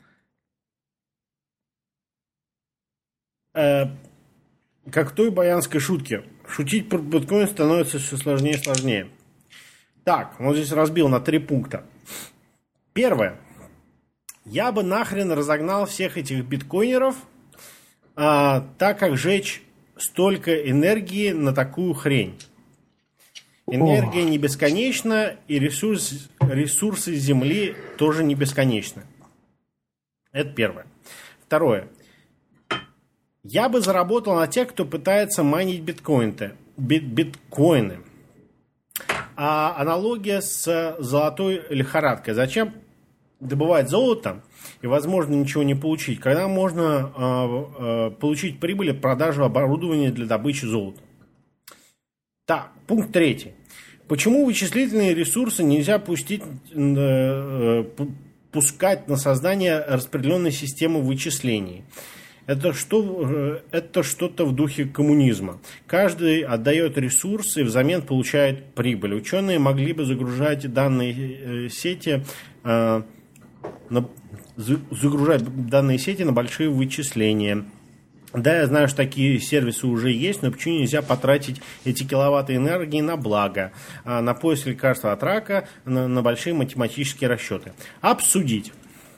Э, как в той баянской шутке. Шутить про биткоин становится все сложнее и сложнее. Так, он здесь разбил на три пункта. Первое. Я бы нахрен разогнал всех этих биткоинеров, а, так как жечь столько энергии на такую хрень. Энергия не бесконечна, и ресурс, ресурсы Земли тоже не бесконечны. Это первое. Второе. Я бы заработал на тех, кто пытается майнить биткоины. Бит, биткоины. А аналогия с золотой лихорадкой. Зачем добывать золото и, возможно, ничего не получить, когда можно э, э, получить прибыль от продажи оборудования для добычи золота? Так, пункт третий. Почему вычислительные ресурсы нельзя пустить, э, э, пускать на создание распределенной системы вычислений? Это, что, это что-то в духе коммунизма. Каждый отдает ресурсы и взамен получает прибыль. Ученые могли бы загружать данные сети, э, на, загружать данные сети на большие вычисления. Да, я знаю, что такие сервисы уже есть, но почему нельзя потратить эти киловатты энергии на благо, на поиск лекарства от рака, на, на большие математические расчеты? Обсудить.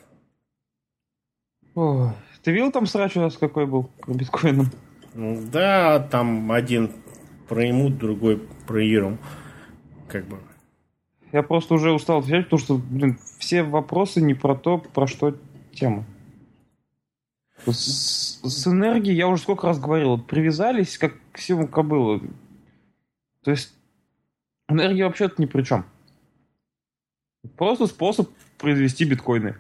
Ой. Ты видел там срач у нас какой был по биткоинам? Да, там один про имут, другой про ирум. Как бы. Я просто уже устал отвечать, потому что, блин, все вопросы не про то, про что тема. С, с энергией, я уже сколько раз говорил, вот привязались как к сиву кобылу. То есть энергия вообще-то ни при чем. Просто способ произвести биткоины.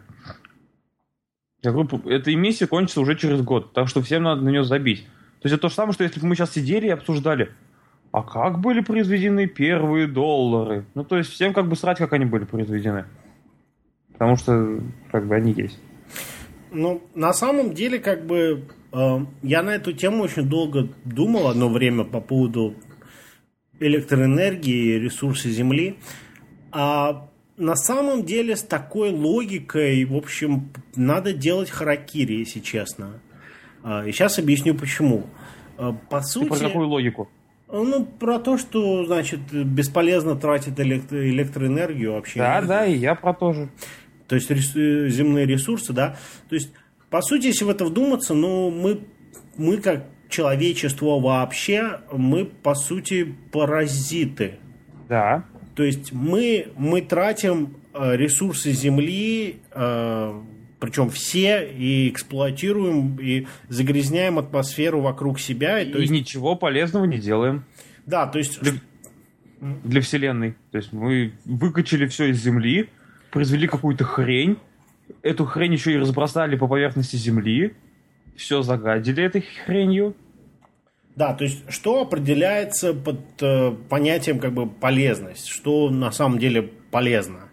Я говорю, эта эмиссия кончится уже через год, так что всем надо на нее забить. То есть это то же самое, что если бы мы сейчас сидели и обсуждали, а как были произведены первые доллары? Ну, то есть всем как бы срать, как они были произведены. Потому что как бы они есть. Ну, на самом деле, как бы, э, я на эту тему очень долго думал одно время по поводу электроэнергии и ресурсов Земли. А на самом деле с такой логикой, в общем, надо делать харакири, если честно. И сейчас объясню почему. По сути... Ты про какую логику? Ну, про то, что, значит, бесполезно тратить электро- электроэнергию вообще. Да, да, и я про то же. То есть рес- земные ресурсы, да. То есть, по сути, если в это вдуматься, ну, мы, мы как человечество вообще, мы, по сути, паразиты. Да. То есть мы, мы тратим э, ресурсы Земли, э, причем все, и эксплуатируем, и загрязняем атмосферу вокруг себя. И, И то есть, ничего полезного не делаем. Да, то есть... Для, для Вселенной. То есть мы выкачали все из Земли, произвели какую-то хрень, эту хрень еще и разбросали по поверхности Земли, все загадили этой хренью. Да, то есть что определяется под э, понятием как бы полезность, что на самом деле полезно.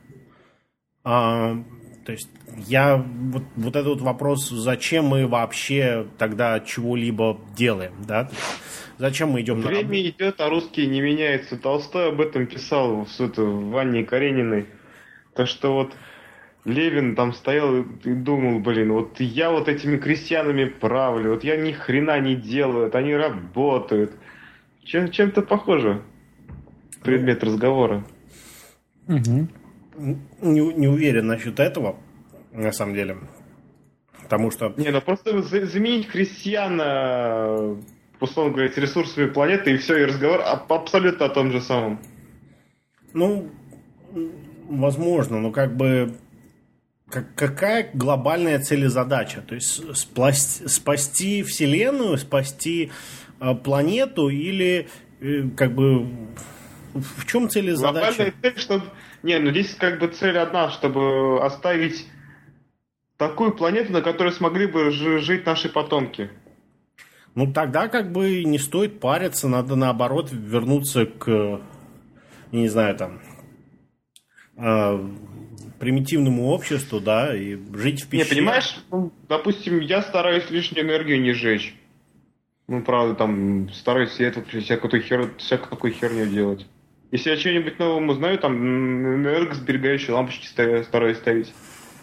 А, то есть я вот, вот этот вот вопрос, зачем мы вообще тогда чего-либо делаем, да? Зачем мы идем на работу? Время идет, а русские не меняются. Толстой об этом писал в, это, в Анне Карениной. То, что вот Левин там стоял и думал, блин, вот я вот этими крестьянами правлю, вот я ни хрена не делаю, вот они работают. Чем, чем-то похоже предмет разговора. Угу. Не, не уверен насчет этого, на самом деле. Потому что... Не, ну просто за- заменить крестьян, а, условно говоря, с ресурсами планеты, и все, и разговор об- абсолютно о том же самом. Ну, возможно, но как бы... Как, какая глобальная цель и задача? То есть спласть, спасти Вселенную, спасти э, планету или э, как бы в чем цель и задача? Глобальная цель, чтобы... Не, ну здесь как бы цель одна, чтобы оставить такую планету, на которой смогли бы ж- жить наши потомки. Ну тогда как бы не стоит париться, надо наоборот вернуться к, не знаю, там, э, примитивному обществу, да, и жить в пещере. Не, понимаешь, ну, допустим, я стараюсь лишнюю энергию не жечь. Ну, правда, там, стараюсь свет выключить, всякую, хер... всякую такую херню делать. Если я что-нибудь новым узнаю, там, энергосберегающие лампочки стараюсь ставить.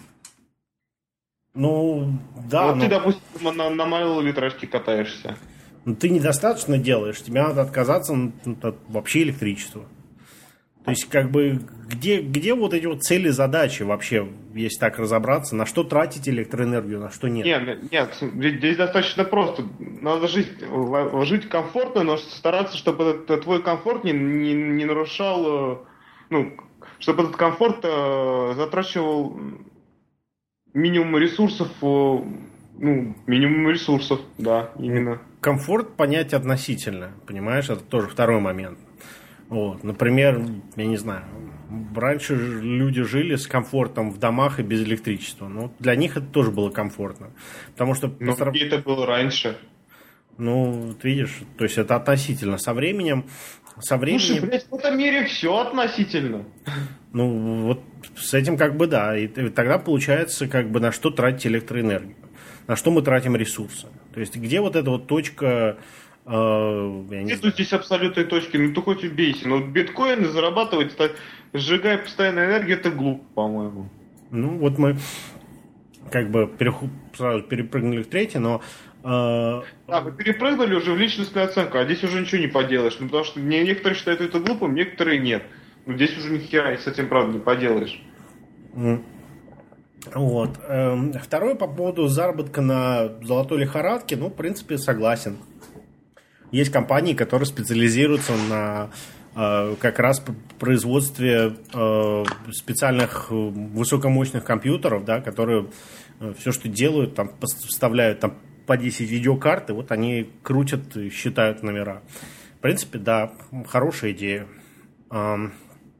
Ну, да. Вот но... ты, допустим, на, на малолитражке катаешься. Ну, ты недостаточно делаешь, тебе надо отказаться от вообще электричества. То есть, как бы, где, где вот эти вот цели, задачи вообще, если так разобраться, на что тратить электроэнергию, на что нет? Нет, нет, здесь достаточно просто. Надо жить, жить комфортно, но стараться, чтобы этот твой комфорт не, не, не нарушал, ну, чтобы этот комфорт затрачивал минимум ресурсов, ну, минимум ресурсов, да, именно. Комфорт понять относительно, понимаешь, это тоже второй момент. Вот, например, я не знаю, раньше люди жили с комфортом в домах и без электричества. Но для них это тоже было комфортно. Потому что... Ну, постар... это было раньше. Ну, вот видишь, то есть это относительно. Со временем... Со временем... Слушай, блядь, в этом мире все относительно. Ну, вот с этим как бы да. И тогда получается, как бы, на что тратить электроэнергию. На что мы тратим ресурсы. То есть где вот эта вот точка... Нет здесь абсолютной точки, ну ты хоть убейся. Но биткоины зарабатывать, сжигая постоянную энергию, это глупо, по-моему. Ну вот мы как бы перех... сразу перепрыгнули к третьей, но... Э... Да, мы перепрыгнули уже в личностную оценку, а здесь уже ничего не поделаешь. Ну потому что некоторые считают это глупым, некоторые нет. Ну здесь уже ни хера с этим, правда, не поделаешь. Mm. Вот. Эм, второе по поводу заработка на золотой лихорадке, ну, в принципе, согласен. Есть компании, которые специализируются на э, как раз производстве э, специальных высокомощных компьютеров, да, которые э, все, что делают, там, вставляют там, по десять видеокарт, и вот они крутят и считают номера. В принципе, да, хорошая идея. А,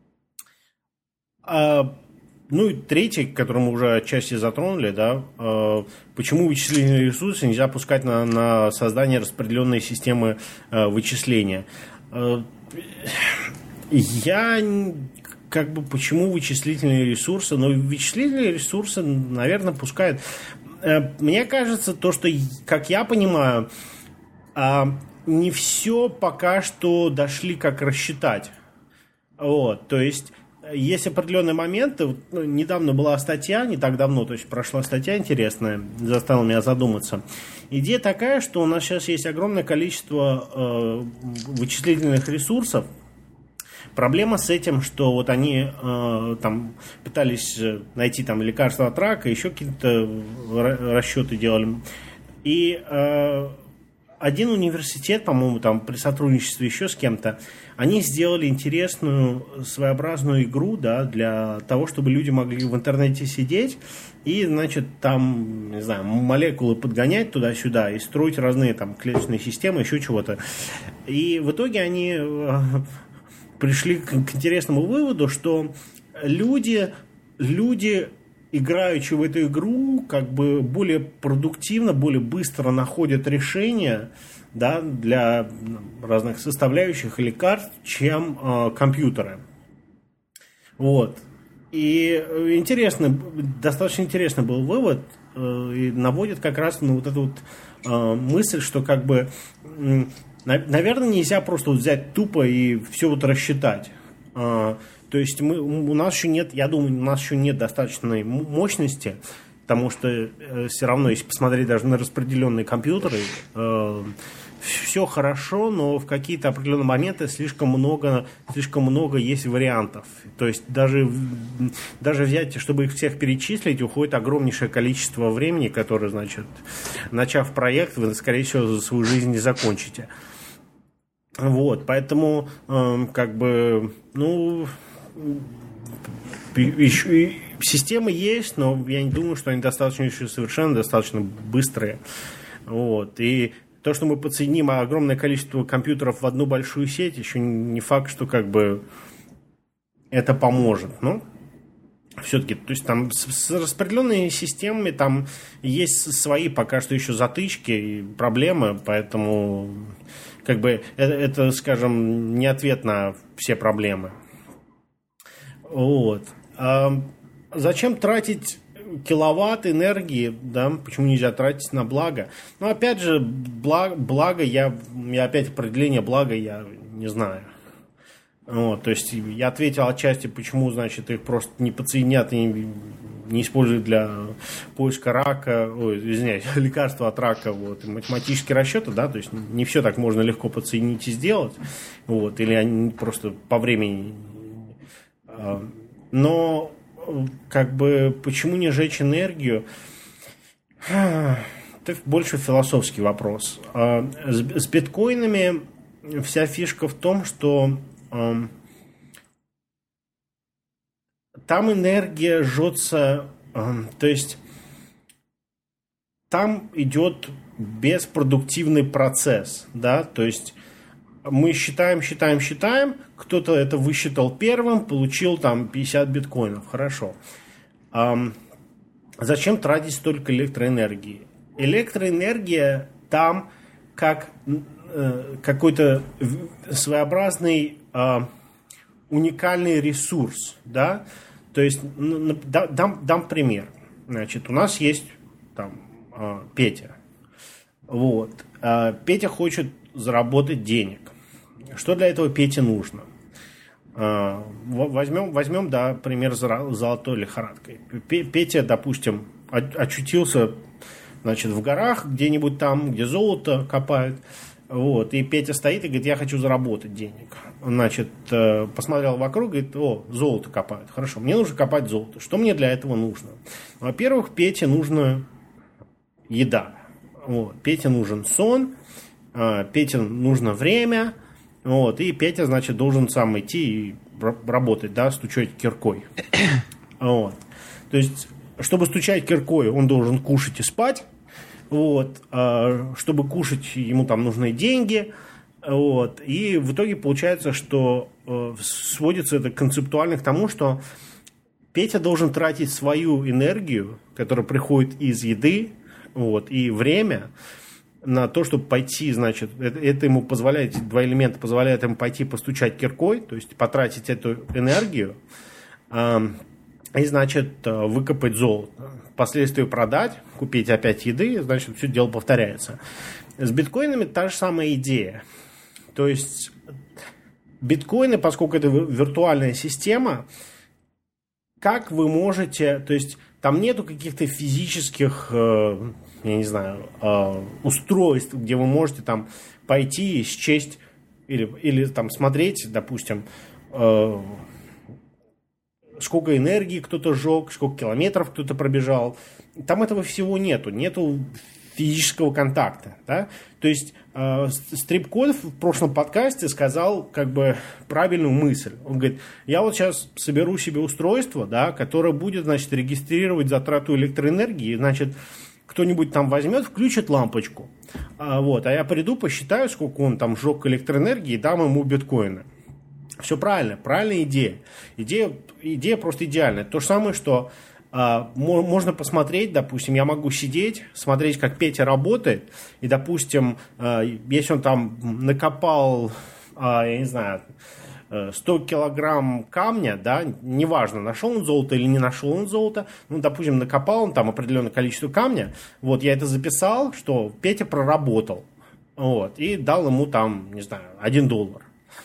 а, ну и третий, который мы уже отчасти затронули, да, э, почему вычислительные ресурсы нельзя пускать на, на создание распределенной системы э, вычисления. Э, я как бы почему вычислительные ресурсы, но вычислительные ресурсы, наверное, пускают. Э, мне кажется, то, что, как я понимаю, э, не все пока что дошли, как рассчитать. Вот, то есть есть определенные моменты. Ну, недавно была статья, не так давно, то есть прошла статья интересная, заставила меня задуматься. Идея такая, что у нас сейчас есть огромное количество э, вычислительных ресурсов. Проблема с этим, что вот они э, там пытались найти там лекарства от рака, еще какие-то расчеты делали. И э, один университет, по-моему, там при сотрудничестве еще с кем-то, они сделали интересную своеобразную игру, да, для того, чтобы люди могли в интернете сидеть и, значит, там, не знаю, молекулы подгонять туда-сюда и строить разные там клеточные системы, еще чего-то. И в итоге они э, пришли к, к интересному выводу, что люди, люди, играючи в эту игру, как бы более продуктивно, более быстро находят решения, да, для разных составляющих лекарств, чем э, компьютеры. Вот. И интересный, достаточно интересный был вывод, э, и наводит как раз на вот эту вот э, мысль, что как бы, э, наверное, нельзя просто вот взять тупо и все вот рассчитать. Э, то есть мы, у нас еще нет, я думаю, у нас еще нет достаточной мощности, потому что э, все равно, если посмотреть даже на распределенные компьютеры, э, все хорошо, но в какие-то определенные моменты слишком много, слишком много есть вариантов. То есть даже, даже взять, чтобы их всех перечислить, уходит огромнейшее количество времени, которое, значит, начав проект, вы, скорее всего, за свою жизнь не закончите. Вот, поэтому, э, как бы, ну, еще, системы есть, но я не думаю, что они достаточно еще совершенно достаточно быстрые. Вот, и то, что мы подсоединим огромное количество компьютеров в одну большую сеть, еще не факт, что как бы это поможет. Но все-таки, то есть там с, с распределенными системами там есть свои пока что еще затычки и проблемы, поэтому как бы это, это, скажем, не ответ на все проблемы. Вот. Зачем тратить киловатт энергии, да, почему нельзя тратить на благо? Ну, опять же, благо, благо я, я опять определение блага я не знаю. Вот, то есть я ответил отчасти, почему, значит, их просто не подсоединят и не, не используют для поиска рака, ой, извиняюсь, лекарства от рака, вот, математические расчеты, да, то есть не все так можно легко подсоединить и сделать, вот, или они просто по времени. Но, как бы, почему не сжечь энергию? Это больше философский вопрос. С, с биткоинами вся фишка в том, что там энергия жжется, то есть там идет беспродуктивный процесс, да, то есть мы считаем, считаем, считаем, кто-то это высчитал первым, получил там пятьдесят биткоинов, хорошо. Зачем тратить столько электроэнергии? Электроэнергия там как какой-то своеобразный э, уникальный ресурс, да, то есть дам, дам пример. Значит, у нас есть там э, Петя, вот, э, Петя хочет заработать денег. Что для этого Пете нужно? Э, возьмем, возьмем, да, пример с золотой лихорадкой. Петя, допустим, очутился, значит, в горах где-нибудь там, где золото копают. Вот, и Петя стоит и говорит, я хочу заработать денег. Значит, посмотрел вокруг, говорит, о, золото копают. Хорошо, мне нужно копать золото. Что мне для этого нужно? Во-первых, Пете нужна еда. Вот, Пете нужен сон, Пете нужно время. Вот, и Петя, значит, должен сам идти и работать, да, стучать киркой. Вот. То есть, чтобы стучать киркой, он должен кушать и спать. Вот, чтобы кушать, ему там нужны деньги. Вот, и в итоге получается, что сводится это концептуально к тому, что Петя должен тратить свою энергию, которая приходит из еды, вот, и время на то, чтобы пойти, значит, это, это ему позволяет, эти два элемента позволяют ему пойти постучать киркой, то есть потратить эту энергию, и, значит, выкопать золото. Впоследствии продать, купить опять еды, значит, все дело повторяется. С биткоинами та же самая идея. То есть биткоины, поскольку это виртуальная система, как вы можете, то есть там нету каких-то физических, я не знаю, устройств, где вы можете там пойти и счесть или, или там смотреть, допустим, сколько энергии кто-то сжег, сколько километров кто-то пробежал. Там этого всего нету. Нету физического контакта. Да? То есть э, Стрип-код в прошлом подкасте сказал как бы правильную мысль. Он говорит, я вот сейчас соберу себе устройство, да, которое будет, значит, регистрировать затрату электроэнергии. Значит, кто-нибудь там возьмет, включит лампочку. А, вот, а я приду, посчитаю, сколько он там сжег электроэнергии, и дам ему биткоины. Все правильно, правильная идея. Идея, идея просто идеальная. То же самое, что а, можно посмотреть, допустим, я могу сидеть, смотреть, как Петя работает, и, допустим, а, если он там накопал, а, я не знаю, сто килограмм камня, да, неважно, нашел он золото или не нашел он золото, ну, допустим, накопал он там определенное количество камня, вот, я это записал, что Петя проработал, вот, и дал ему там, не знаю, один доллар.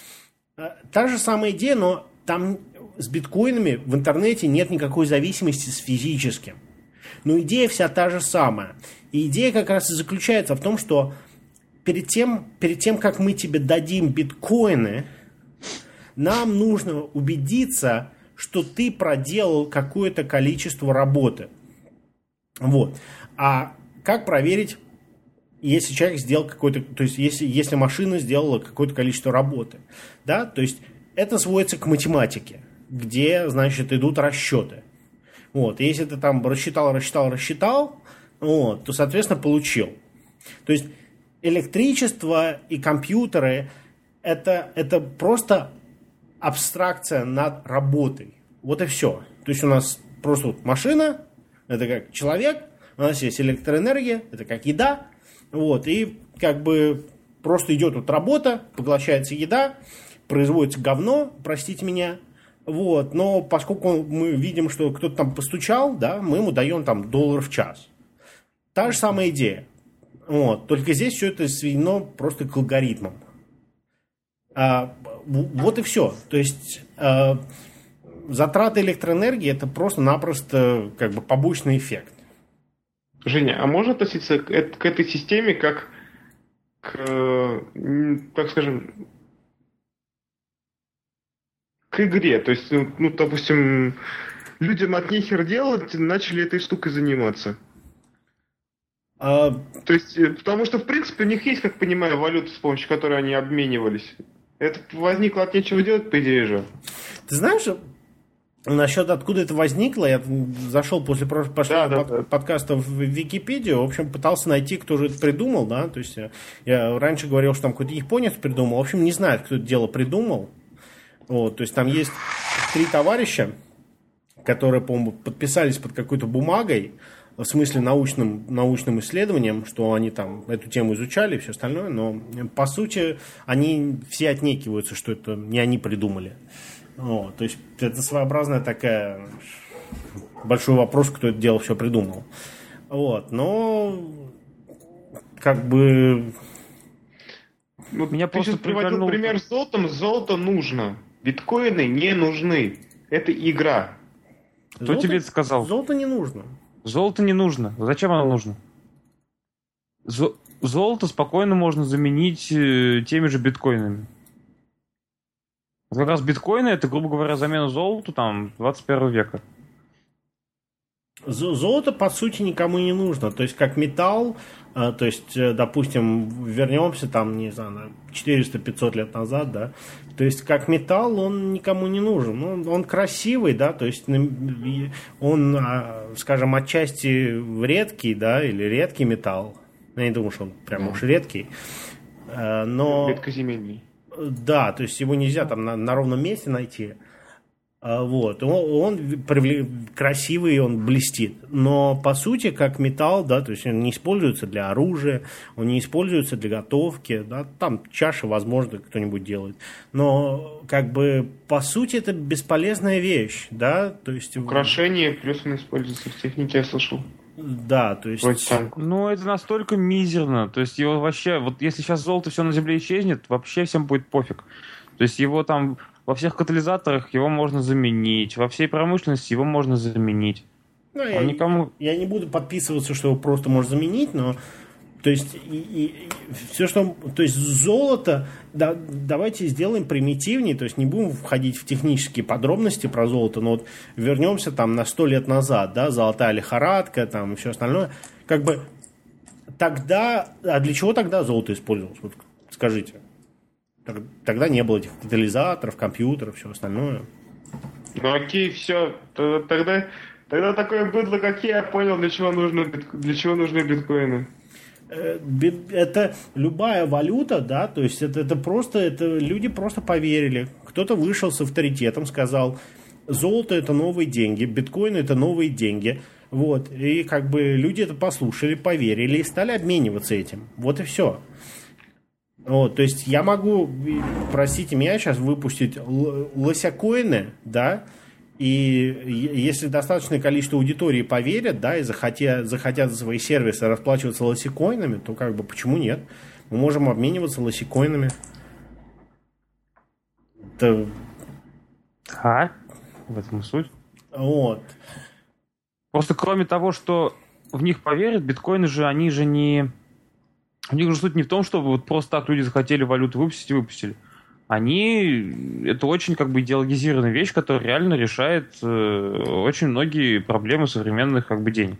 Та же самая идея, но там с биткоинами в интернете нет никакой зависимости с физическим. Но идея вся та же самая. И идея как раз и заключается в том, что перед тем, перед тем как мы тебе дадим биткоины, нам нужно убедиться, что ты проделал какое-то количество работы. Вот. А как проверить, если человек сделал какой-то, то есть если, если машина сделала какое-то количество работы, да, то есть это сводится к математике, где, значит, идут расчеты. Вот, и если ты там рассчитал, рассчитал, рассчитал, вот, то, соответственно, получил. То есть электричество и компьютеры это, это просто абстракция над работой. Вот и все. То есть у нас просто вот машина, это как человек, у нас есть электроэнергия, это как еда. Вот, и как бы просто идет вот работа, поглощается еда, производится говно, простите меня, Вот, но поскольку мы видим, что кто-то там постучал, да, мы ему даем там доллар в час. Та же самая идея. Вот, только здесь все это сведено просто к алгоритмам. А, вот и все. То есть а, затраты электроэнергии это просто-напросто как бы побочный эффект. Женя, а можно относиться к, к этой системе как к, так скажем, к игре? То есть, ну, ну допустим, людям от нехер делать, начали этой штукой заниматься. А... То есть, потому что, в принципе, у них есть, как понимаю, валюта, с помощью которой они обменивались. Это возникло от нечего делать, по идее же. Ты знаешь, насчет откуда это возникло, я зашел после прошлого да, да, под, да. подкаста в Википедию, в общем, пытался найти, кто же это придумал, да, то есть я раньше говорил, что там какой-то японец придумал, в общем, не знаю, кто это дело придумал. Вот, то есть там есть три товарища, которые, по-моему, подписались под какой-то бумагой, в смысле научным, научным исследованием, что они там эту тему изучали и все остальное, но по сути они все отнекиваются, что это не они придумали. Вот, то есть это своеобразная такая большой вопрос, кто это дело все придумал. Вот, но как бы ну, меня просто приводил пример с золотом. Золото нужно. Биткоины не нужны. Это игра. Кто золото, тебе это сказал? Золото не нужно. Золото не нужно. Зачем оно нужно? Зо- золото спокойно можно заменить э, теми же биткоинами. Вот как раз биткоины это, грубо говоря, замена золоту там двадцать первого века. Золото, по сути, никому не нужно. То есть, как металл, то есть, допустим, вернемся там, не знаю, четыреста-пятьсот лет назад, да, то есть, как металл, он никому не нужен. Он, он красивый, да, то есть, он, скажем, отчасти редкий, да, или редкий металл. Я не думаю, что он прям уж редкий. Но... Редкоземельный. Да, то есть, его нельзя там на, на ровном месте найти. Вот. Он, он привлек, красивый, он блестит. Но по сути, как металл, да, то есть он не используется для оружия, он не используется для готовки, да, там чаши, возможно, кто-нибудь делает. Но как бы по сути это бесполезная вещь, да, то есть. Украшение, плюс он используется в технике, я слышал. Да, то есть. Ну, это настолько мизерно. То есть его вообще, вот если сейчас золото все на земле исчезнет, вообще всем будет пофиг. То есть его там во всех катализаторах его можно заменить, во всей промышленности его можно заменить. Ну, я, никому... я не буду подписываться, что его просто можно заменить, но то есть и, и, и все, что, то есть золото, да, давайте сделаем примитивнее, то есть не будем входить в технические подробности про золото, но вот вернемся там на сто лет назад, да, золотая лихорадка, там и все остальное, как бы тогда, а для чего тогда золото использовалось? Вот скажите. Тогда не было этих катализаторов, компьютеров, все остальное. Ну окей, все. Тогда, тогда такое быдло, как я, понял, для чего, нужно, для чего нужны биткоины. Это любая валюта, да, то есть это, это просто, это люди просто поверили. Кто-то вышел с авторитетом, сказал, золото это новые деньги, биткоины это новые деньги. Вот. И как бы люди это послушали, поверили и стали обмениваться этим. Вот и все. Вот, то есть я могу, простите меня, сейчас выпустить л- лосякоины, да, и если достаточное количество аудитории поверят, да, и захотят, захотят за свои сервисы расплачиваться лосякоинами, то как бы почему нет? Мы можем обмениваться лосякоинами. Это... А? В этом и суть. Вот. Просто кроме того, что в них поверят, биткоины же, они же не... У них же суть не в том, чтобы вот просто так люди захотели валюту выпустить и выпустили. Они... Это очень как бы идеологизированная вещь, которая реально решает э, очень многие проблемы современных как бы денег.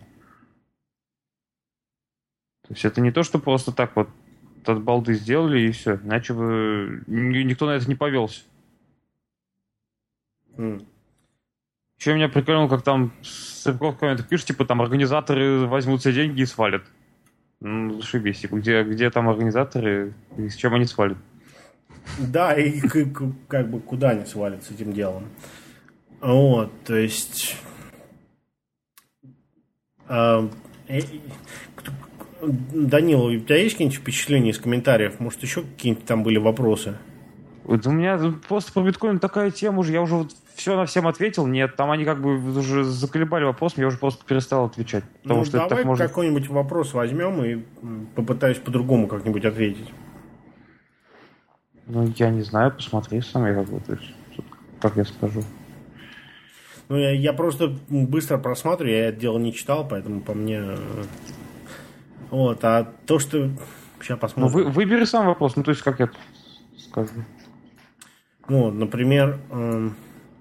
То есть это не то, что просто так вот от балды сделали и все. Иначе бы никто на это не повелся. Mm. Еще меня прикольно, как там Сырков в комментах пишет, типа там организаторы возьмут все деньги и свалят. Ну, зашибись. Где, где там организаторы и с чем они свалят? Да, и как бы куда они свалят с этим делом. Вот, то есть... Э, э, Данила, у тебя есть какие-нибудь впечатления из комментариев? Может, еще какие-нибудь там были вопросы? Вот у меня просто про биткоин такая тема уже, я уже вот все на всем ответил, нет, там они как бы уже заколебали вопрос, я уже просто перестал отвечать. Потому Ну, что это давай так можно... какой-нибудь вопрос возьмем и м, попытаюсь по-другому как-нибудь ответить. Ну, я не знаю, посмотри сам, я как бы, то есть, как я скажу. Ну, я, я просто быстро просматриваю, я это дело не читал, поэтому по мне... э, Вот, а то, что... Сейчас Ну, посмотрим. вы, выбери сам вопрос, ну, то есть, как я скажу. Вот, например... эм,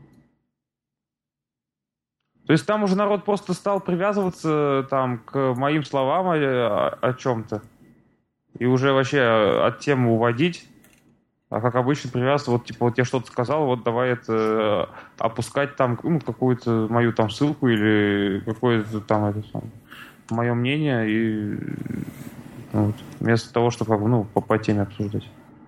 То есть там уже народ просто стал привязываться там к моим словам о, о, о чем-то. И уже вообще от темы уводить. А как обычно привязываться, вот типа вот я что-то сказал, вот давай это опускать там, ну, какую-то мою там ссылку или какое-то там это самое, мое мнение и вот, вместо того, чтобы как бы, ну, по, по теме обсуждать.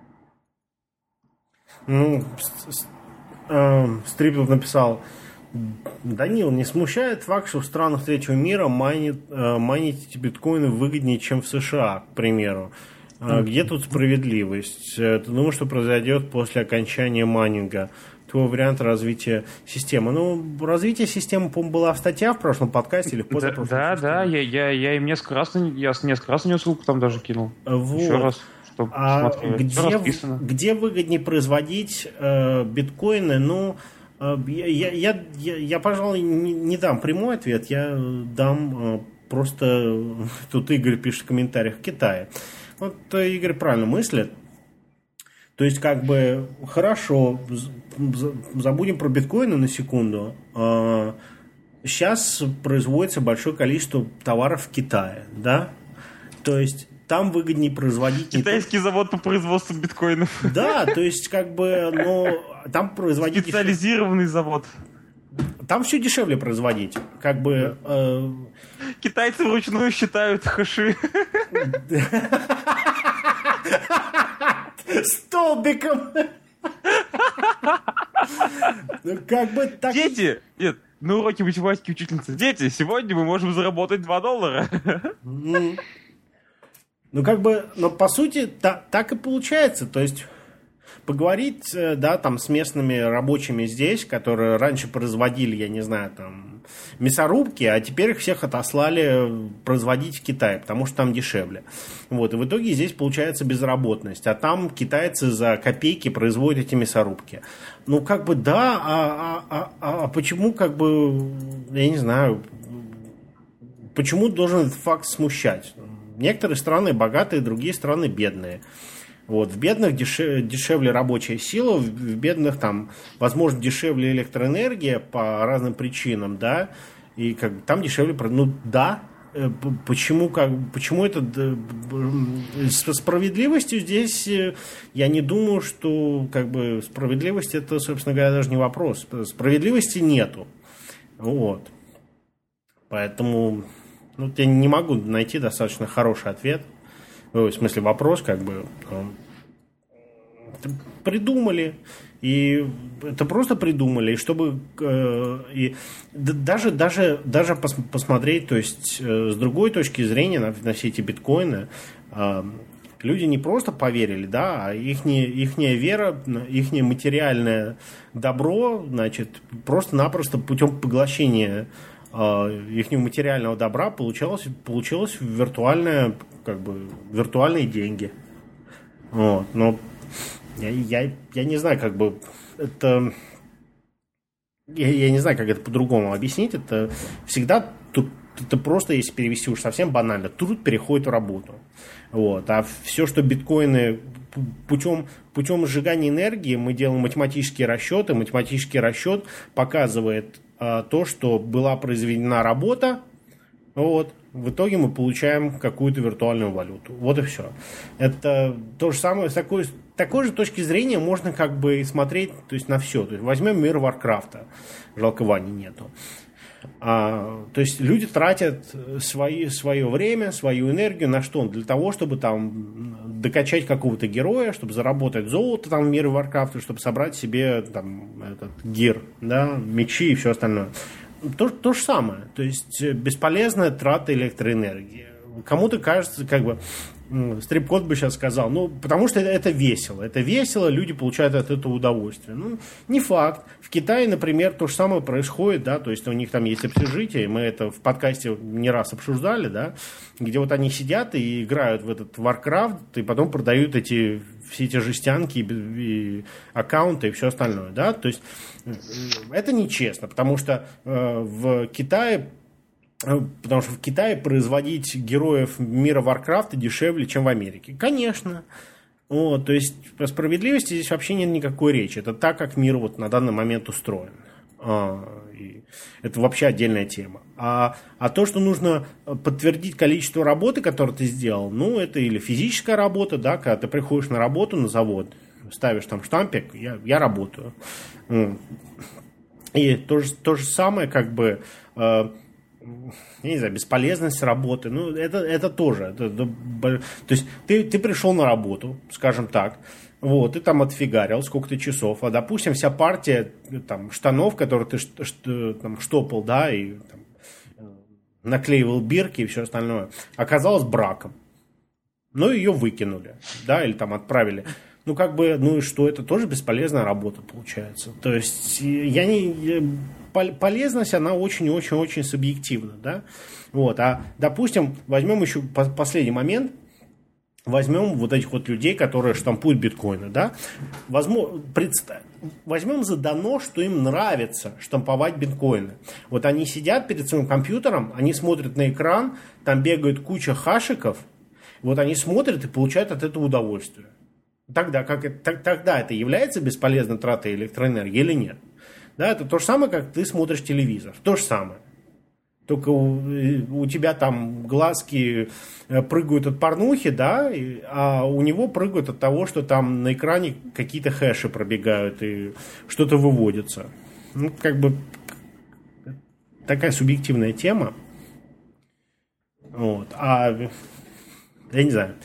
Ну, с- с- эм, Стрипл написал: Данил, не смущает факт, что в странах третьего мира майнит, э, майнить эти биткоины выгоднее, чем в США, к примеру. Э, Где тут справедливость? Э, Ты думаешь, что произойдет после окончания майнинга? Твой вариант развития системы? Ну, развитие системы, по-моему, была статья в прошлом подкасте или в Да, позапрошлом. да, да, я, я, я им несколько раз, на- я несколько раз на нее ссылку там даже кинул. Вот. Еще раз, чтобы А посмотрели. где, Всё расписано. где выгоднее производить э, биткоины? Ну, э, я, я, я, я, я, пожалуй, не, не дам прямой ответ, я дам э, просто... Тут Игорь пишет в комментариях: в Китае. Вот э, Игорь правильно мыслит. То есть, как бы, хорошо, з- з- забудем про биткоины на секунду. Э, Сейчас производится большое количество товаров в Китае, да? То есть, там выгоднее производить... не Китайский завод по производству биткоинов. Да, то есть, как бы, ну, там производить... Специализированный завод. Там все дешевле производить. Как бы... э, Китайцы вручную считают хэши. столбиком. Ну, как бы так... Дети! Нет, на уроке математики учительница. Дети, сегодня мы можем заработать два доллара. М. Ну, как бы, но по сути та- так и получается. То есть поговорить, э, да, там с местными рабочими здесь, которые раньше производили, я не знаю, там мясорубки, а теперь их всех отослали производить в Китай, потому что там дешевле. Вот, и в итоге здесь получается безработность, а там китайцы за копейки производят эти мясорубки. Ну, как бы, да, а, а, а, а почему, как бы, я не знаю, почему должен этот факт смущать? Некоторые страны богатые, другие страны бедные. Вот, в бедных деше- дешевле рабочая сила, в, в бедных там, возможно, дешевле электроэнергия по разным причинам, да, и как бы там дешевле, про- ну да, э, п- почему, как, почему это д- б- с справедливостью здесь э, я не думаю, что как бы справедливость это, собственно говоря, даже не вопрос, справедливости нету, вот, поэтому, ну, я не могу найти достаточно хороший ответ. В смысле, вопрос, как бы, э, придумали, и это просто придумали, и чтобы э, и д- даже, даже, даже пос- посмотреть, то есть, э, с другой точки зрения на, на все эти биткоины, э, люди не просто поверили, да, а ихняя, ихняя вера, ихнее материальное добро, значит, просто-напросто путем поглощения их материального добра получалось, получилось виртуальное, как бы, виртуальные деньги. Вот. Но я, я, я не знаю, как бы это. Я, я не знаю, как это по-другому объяснить. Это всегда тут это просто, если перевести уж совсем банально, труд переходит в работу. Вот. А все, что биткоины путем, путем сжигания энергии мы делаем математические расчеты. Математический расчет показывает то, что была произведена работа, вот, в итоге мы получаем какую-то виртуальную валюту. Вот и все. Это то же самое, с такой, с такой же точки зрения можно как бы смотреть, то есть, на все. То есть, возьмем мир Варкрафта. Жалко, Вани нету. А, то есть люди тратят свои, свое время, свою энергию на что? Для того, чтобы там докачать какого-то героя, чтобы заработать золото там в мире Варкрафта, чтобы собрать себе там этот гир, да, мечи и все остальное. То, то же самое. То есть бесполезная трата электроэнергии. Кому-то кажется, как бы, Стрип-код бы сейчас сказал, ну, потому что это, это весело. Это весело, люди получают от этого удовольствие. Ну, не факт. В Китае, например, то же самое происходит, да, то есть у них там есть общежитие, мы это в подкасте не раз обсуждали, да, где вот они сидят и играют в этот Warcraft, и потом продают эти, все эти жестянки, и, и аккаунты и все остальное, да, то есть это нечестно, потому что э, в Китае Потому что в Китае производить героев мира Варкрафта дешевле, чем в Америке. Конечно. Вот, то есть по справедливости здесь вообще нет никакой речи. Это так, как мир вот на данный момент устроен. А, и это вообще отдельная тема. А, а то, что нужно подтвердить количество работы, которую ты сделал, ну, это или физическая работа, да, когда ты приходишь на работу на завод, ставишь там штампик, я, я работаю. И то же, то же самое, как бы... я не знаю, бесполезность работы, ну, это, это тоже. Это, это, то есть ты, ты пришел на работу, скажем так, вот, ты там отфигарил сколько-то часов, а, допустим, вся партия там, штанов, которые ты ш, ш, там, штопал, да, и там, наклеивал бирки и все остальное, оказалась браком. Ну, ее выкинули, да, или там отправили. Ну, как бы, ну и что, это тоже бесполезная работа получается. То есть, я не... полезность, она очень-очень-очень субъективна, да. Вот, а, допустим, возьмем еще последний момент, возьмем вот этих вот людей, которые штампуют биткоины, да. Возьмем, представь, возьмем за дано, что им нравится штамповать биткоины. Вот они сидят перед своим компьютером, они смотрят на экран, там бегает куча хашиков, вот они смотрят и получают от этого удовольствие. Тогда, как это, тогда это является бесполезной тратой электроэнергии или нет? Да, это то же самое, как ты смотришь телевизор. То же самое. Только у, у тебя там глазки прыгают от порнухи, да, и, а у него прыгают от того, что там на экране какие-то хэши пробегают и что-то выводится. Ну, как бы такая субъективная тема. Вот. А я не знаю.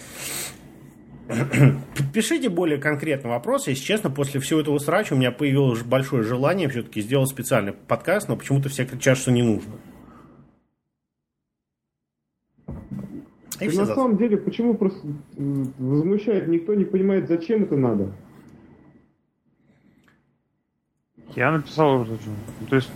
Пишите более конкретный вопрос. Если честно, после всего этого срача у меня появилось большое желание все-таки сделать специальный подкаст, но почему-то все кричат, что не нужно. И на за... самом деле, почему просто возмущает, никто не понимает, зачем это надо? Я написал уже зачем. То есть...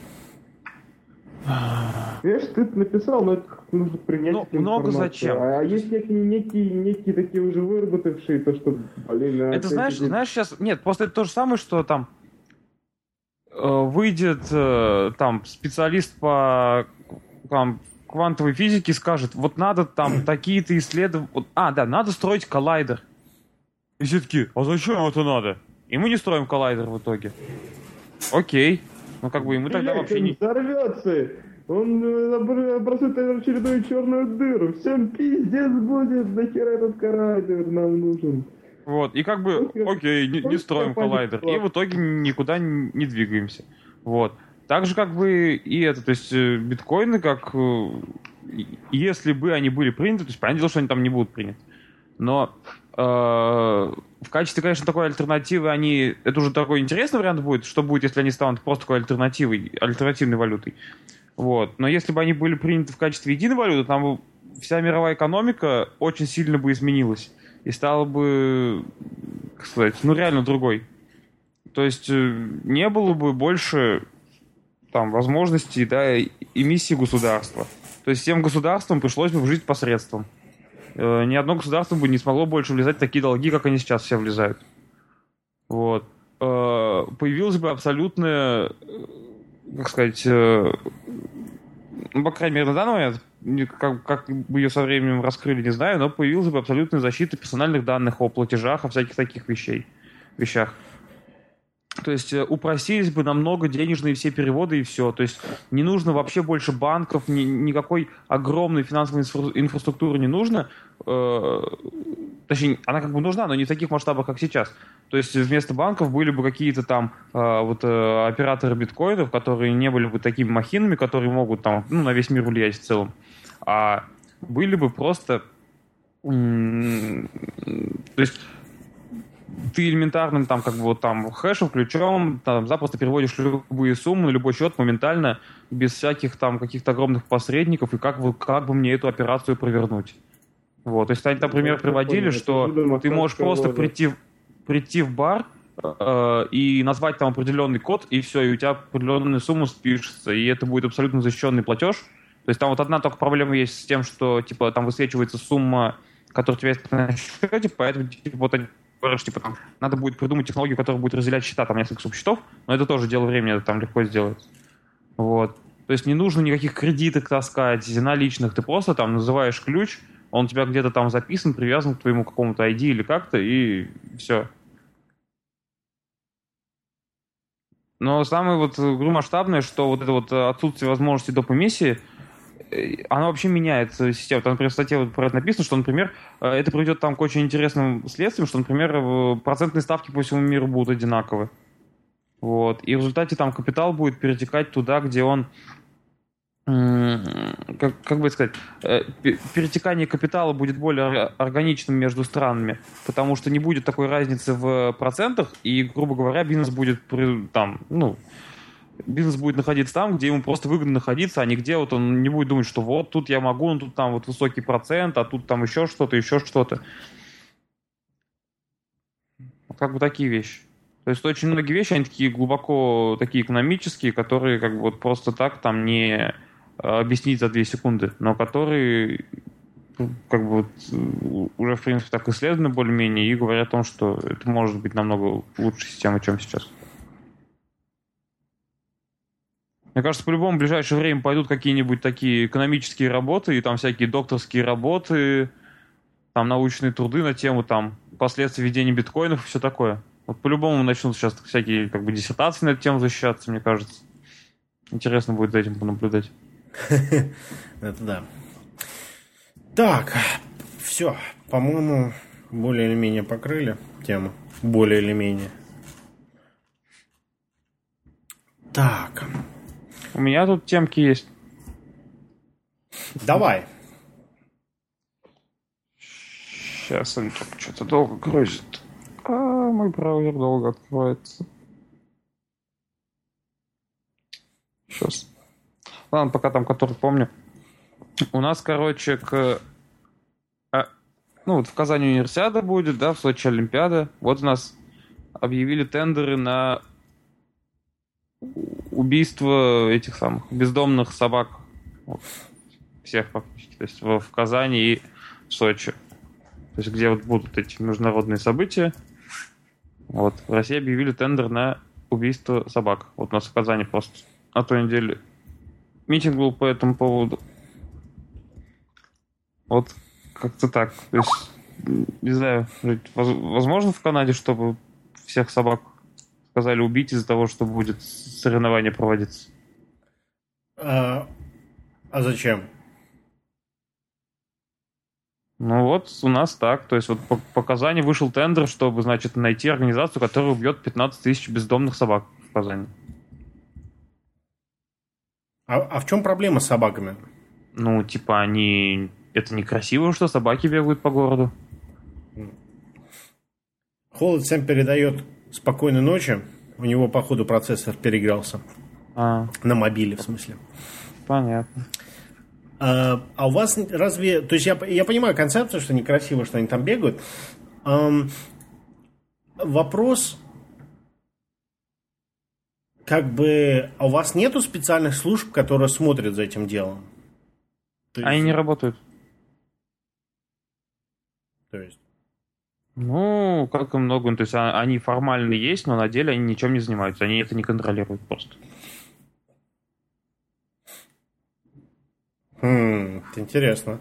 Видишь, ты написал, но это нужно принять. Ну, много зачем. А есть некие, некие, некие такие уже выработавшие, то что, блин... Это знаешь, эти... знаешь, сейчас... Нет, просто это то же самое, что там э, выйдет э, там специалист по там, квантовой физике и скажет, вот надо там такие-то исследования... Вот, а, да, надо строить коллайдер. И все таки, а зачем это надо? И мы не строим коллайдер в итоге. Окей. Ну, как бы, ему тогда вообще не... взорвется! Он образует очередную черную дыру. Всем пиздец будет, нахера этот коллайдер нам нужен. Вот, и как бы, окей, не, не строим коллайдер. И в итоге никуда не двигаемся. Вот. Так же, как бы, и это, то есть, биткоины, как... Если бы они были приняты, то есть, понятное дело, что они там не будут приняты. Но... в качестве, конечно, такой альтернативы они... Это уже такой интересный вариант будет, что будет, если они станут просто такой альтернативой, альтернативной валютой. Вот. Но если бы они были приняты в качестве единой валюты, там вся мировая экономика очень сильно бы изменилась. И стала бы, как сказать, ну реально другой. То есть не было бы больше там возможностей, да, эмиссии государства. То есть всем государствам пришлось бы жить посредством. Ни одно государство бы не смогло больше влезать в такие долги, как они сейчас все влезают. Вот. Появилась бы абсолютная, как сказать, ну, по крайней мере, на данный момент, как, как бы ее со временем раскрыли, не знаю, но появилась бы абсолютная защита персональных данных о платежах, о всяких таких вещей, вещах. То есть упростились бы намного денежные все переводы и все. То есть не нужно вообще больше банков, ни, никакой огромной финансовой инфра- инфраструктуры не нужно. Э, точнее, она как бы нужна, но не в таких масштабах, как сейчас. То есть вместо банков были бы какие-то там э, вот, э, операторы биткоинов, которые не были бы такими махинами, которые могут там, ну, на весь мир влиять в целом. А были бы просто... М- то есть... Ты элементарным там как бы вот там хэшем, ключом, там запросто переводишь любые суммы на любой счет моментально, без всяких там каких-то огромных посредников, и как бы, как бы мне эту операцию провернуть. Вот, то есть они, например, приводили, что ты можешь просто прийти, прийти в бар э, и назвать там определенный код, и все, и у тебя определенная сумма спишется, и это будет абсолютно защищенный платеж. То есть там вот одна только проблема есть с тем, что типа там высвечивается сумма, которая у тебя есть на счете, поэтому типа, вот они говорят, типа, там, надо будет придумать технологию, которая будет разделять счета, там несколько субсчетов, но это тоже дело времени, это там легко сделать. Вот. То есть не нужно никаких кредиток таскать, наличных, ты просто там называешь ключ, он у тебя где-то там записан, привязан к твоему какому-то ай ди или как-то, и все. Но самое вот говорю, масштабное, что вот это вот отсутствие возможности доп. Эмиссии, оно вообще меняет систему. Там, например, в статье вот про это написано, что, например, это приведет там к очень интересным следствиям, что, например, процентные ставки по всему миру будут одинаковы. Вот. И в результате там капитал будет перетекать туда, где он Как, как бы сказать, перетекание капитала будет более органичным между странами, потому что не будет такой разницы в процентах, и, грубо говоря, бизнес будет там, ну, бизнес будет находиться там, где ему просто выгодно находиться, а не где вот он не будет думать, что вот тут я могу, ну тут там вот высокий процент, а тут там еще что-то, еще что-то. Как бы такие вещи. То есть очень многие вещи, они такие глубоко такие экономические, которые как бы вот просто так там не объяснить за две секунды, но которые как бы вот уже, в принципе, так исследованы более-менее и говорят о том, что это может быть намного лучше система, чем сейчас. Мне кажется, по-любому в ближайшее время пойдут какие-нибудь такие экономические работы, и там всякие докторские работы, там научные труды на тему там последствий введения биткоинов и все такое. Вот по-любому начнут сейчас всякие как бы диссертации на эту тему защищаться, мне кажется. Интересно будет за этим понаблюдать. Это да. Так, все, по-моему, более или менее покрыли тему. Более или менее. Так. У меня тут темки есть. Давай. Сейчас он что-то долго грузит. А, мой браузер долго открывается. Сейчас. Ладно, пока там, который помню. У нас, короче, к... А, ну, вот в Казани универсиада будет, да, в Сочи Олимпиада. Вот у нас объявили тендеры на убийство этих самых бездомных собак. Вот. Всех фактически. То есть в, в Казани и в Сочи. То есть где вот будут эти международные события. Вот. В России объявили тендер на убийство собак. Вот у нас в Казани просто на той неделе митинг был по этому поводу. Вот как-то так. То есть, не знаю, возможно в Канаде, чтобы всех собак сказали убить из-за того, что будет соревнование проводиться? А, а зачем? Ну вот у нас так. То есть вот по, по Казани вышел тендер, чтобы, значит, найти организацию, которая убьет пятнадцать тысяч бездомных собак в Казани. А, а в чем проблема с собаками? Ну, типа, они... Это некрасиво, что собаки бегают по городу. Холод всем передает спокойной ночи. У него, походу, процессор перегрелся. А. На мобиле, в смысле. Понятно. А, а у вас разве... То есть я, я понимаю концепцию, что некрасиво, что они там бегают. Um, вопрос... Как бы... А у вас нету специальных служб, которые смотрят за этим делом? То есть... Они не работают. То есть... Ну, как и много. То есть они формально есть, но на деле они ничем не занимаются. Они это не контролируют просто. Хм, это интересно.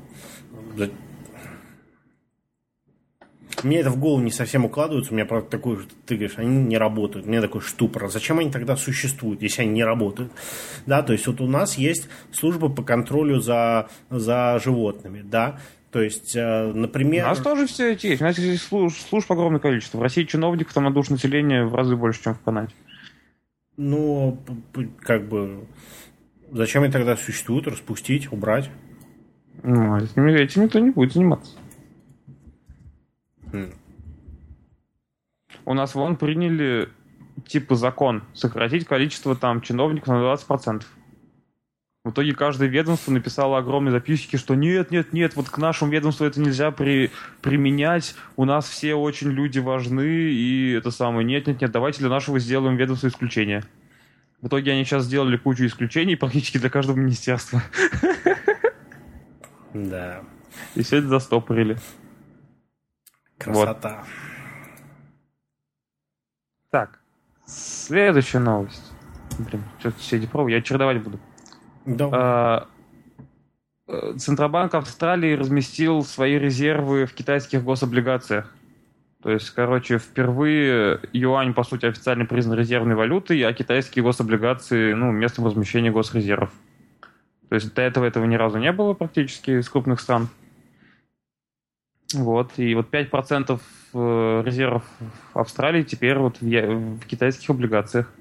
Мне это в голову не совсем укладывается. У меня, правда, такой, ты говоришь, они не работают. У меня такой штупор. Зачем они тогда существуют, если они не работают? Да, то есть вот у нас есть служба по контролю за, за животными, да. То есть, например... У нас тоже все эти есть. У нас есть служб, служб огромное количество. В России чиновников там на душу населения в разы больше, чем в Канаде. Ну, как бы... Зачем они тогда существуют? Распустить, убрать? Ну, этим, этим никто не будет заниматься. Хм. У нас вон приняли типа закон сократить количество там чиновников на двадцать процентов. В итоге каждое ведомство написало огромные записочки, что нет, нет, нет, вот к нашему ведомству это нельзя при, применять, у нас все очень люди важны, и это самое, нет, нет, нет, давайте для нашего сделаем ведомство исключения. В итоге они сейчас сделали кучу исключений практически для каждого министерства. Да. И все это застопорили. Красота. Вот. Так, следующая новость. Блин, что-то все эти пробы, я чередовать буду. Да. Центробанк Австралии разместил свои резервы в китайских гособлигациях. То есть, короче, впервые юань, по сути, официально признан резервной валютой, а китайские гособлигации, ну, местом размещения госрезервов. То есть до этого этого ни разу не было практически из крупных стран. Вот. И вот пять процентов резервов Австралии теперь вот в, в китайских облигациях.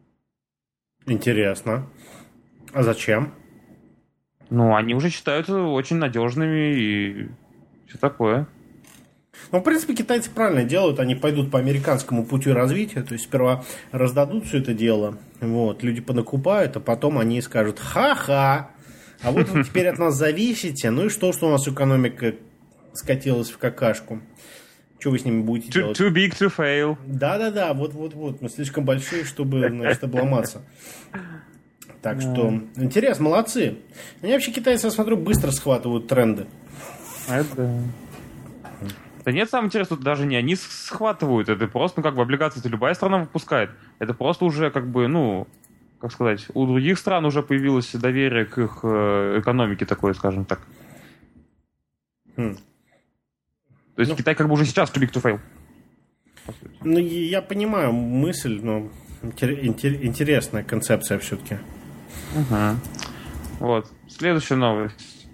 Интересно. А зачем? Ну, они уже считаются очень надежными и все такое. Ну, в принципе, китайцы правильно делают. Они пойдут по американскому пути развития. То есть сперва раздадут все это дело. Вот, люди понакупают, а потом они скажут: ха-ха, а вот вы теперь от нас зависите. Ну и что, что у нас экономика скатилась в какашку? Что вы с ними будете too, делать? Too big to fail. Да-да-да, вот-вот-вот. Мы слишком большие, чтобы, значит, обломаться. Так что, интересно, молодцы. Они вообще, китайцы, я смотрю, быстро схватывают тренды. Это... Да нет, самое интересное, тут даже не они схватывают, это просто, ну, как бы, облигации-то любая страна выпускает. Это просто уже, как бы, ну, как сказать, у других стран уже появилось доверие к их э, экономике такое, скажем так. Хм. То есть ну, Китай как бы уже сейчас too big to fail. Ну, я понимаю мысль, но интересная концепция все-таки. Угу. Вот. Следующая новость.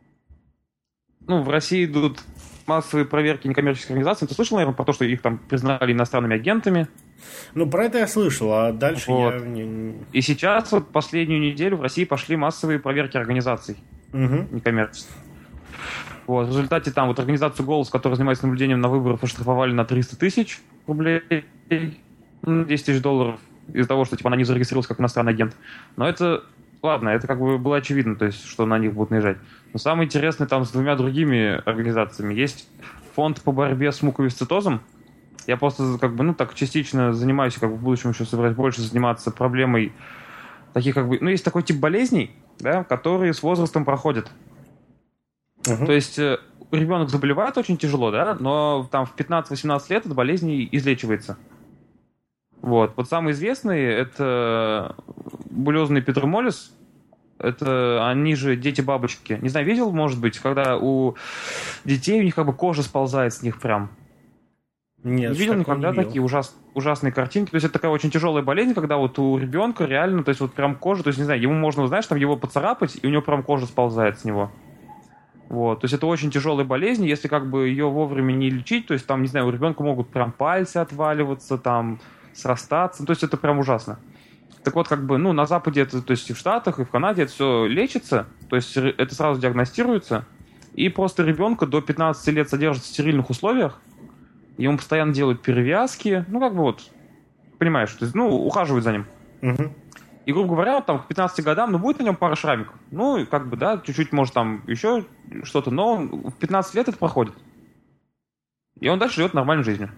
Ну, в России идут массовые проверки некоммерческих организаций. Ты слышал, наверное, про то, что их там признали иностранными агентами? Ну, про это я слышал, а дальше вот. я... Не... И сейчас, вот последнюю неделю в России пошли массовые проверки организаций угу. некоммерческих. Вот. В результате там вот организацию «Голос», которая занимается наблюдением на выборах, оштрафовали на триста тысяч рублей, десять тысяч долларов из-за того, что типа она не зарегистрировалась как иностранный агент. Но это, ладно, это как бы было очевидно, то есть, что на них будут наезжать. Но самое интересное там с двумя другими организациями. Есть фонд по борьбе с муковисцидозом. Я просто как бы, ну, так частично занимаюсь, как бы в будущем еще собираюсь больше заниматься проблемой таких как бы, ну, есть такой тип болезней, да, которые с возрастом проходят. Uh-huh. То есть ребенок заболевает очень тяжело, да, но там в пятнадцать-восемнадцать лет эта болезнь излечивается. Вот. Вот самые известные это булезный педромолис. Это они же дети-бабочки. Не знаю, видел, может быть, когда у детей у них как бы кожа сползает с них прям. Нет, не видел никогда не такие ужас, ужасные картинки. То есть это такая очень тяжелая болезнь, когда вот у ребенка реально, то есть вот прям кожа, то есть не знаю, ему можно, знаешь, там его поцарапать, и у него прям кожа сползает с него. Вот, то есть это очень тяжелая болезнь, если как бы ее вовремя не лечить, то есть там, не знаю, у ребенка могут прям пальцы отваливаться, там, срастаться, то есть это прям ужасно. Так вот, как бы, ну, на Западе, это, то есть и в Штатах, и в Канаде это все лечится, то есть это сразу диагностируется, и просто ребенка до пятнадцати лет содержат в стерильных условиях, ему постоянно делают перевязки, ну, как бы вот, понимаешь, то есть, ну, ухаживают за ним. Угу. И, грубо говоря, там, к пятнадцати годам, ну, будет на нем пара шрамиков. Ну, как бы, да, чуть-чуть, может, там еще что-то, но он в пятнадцать лет это проходит. И он дальше живет нормальной жизнью.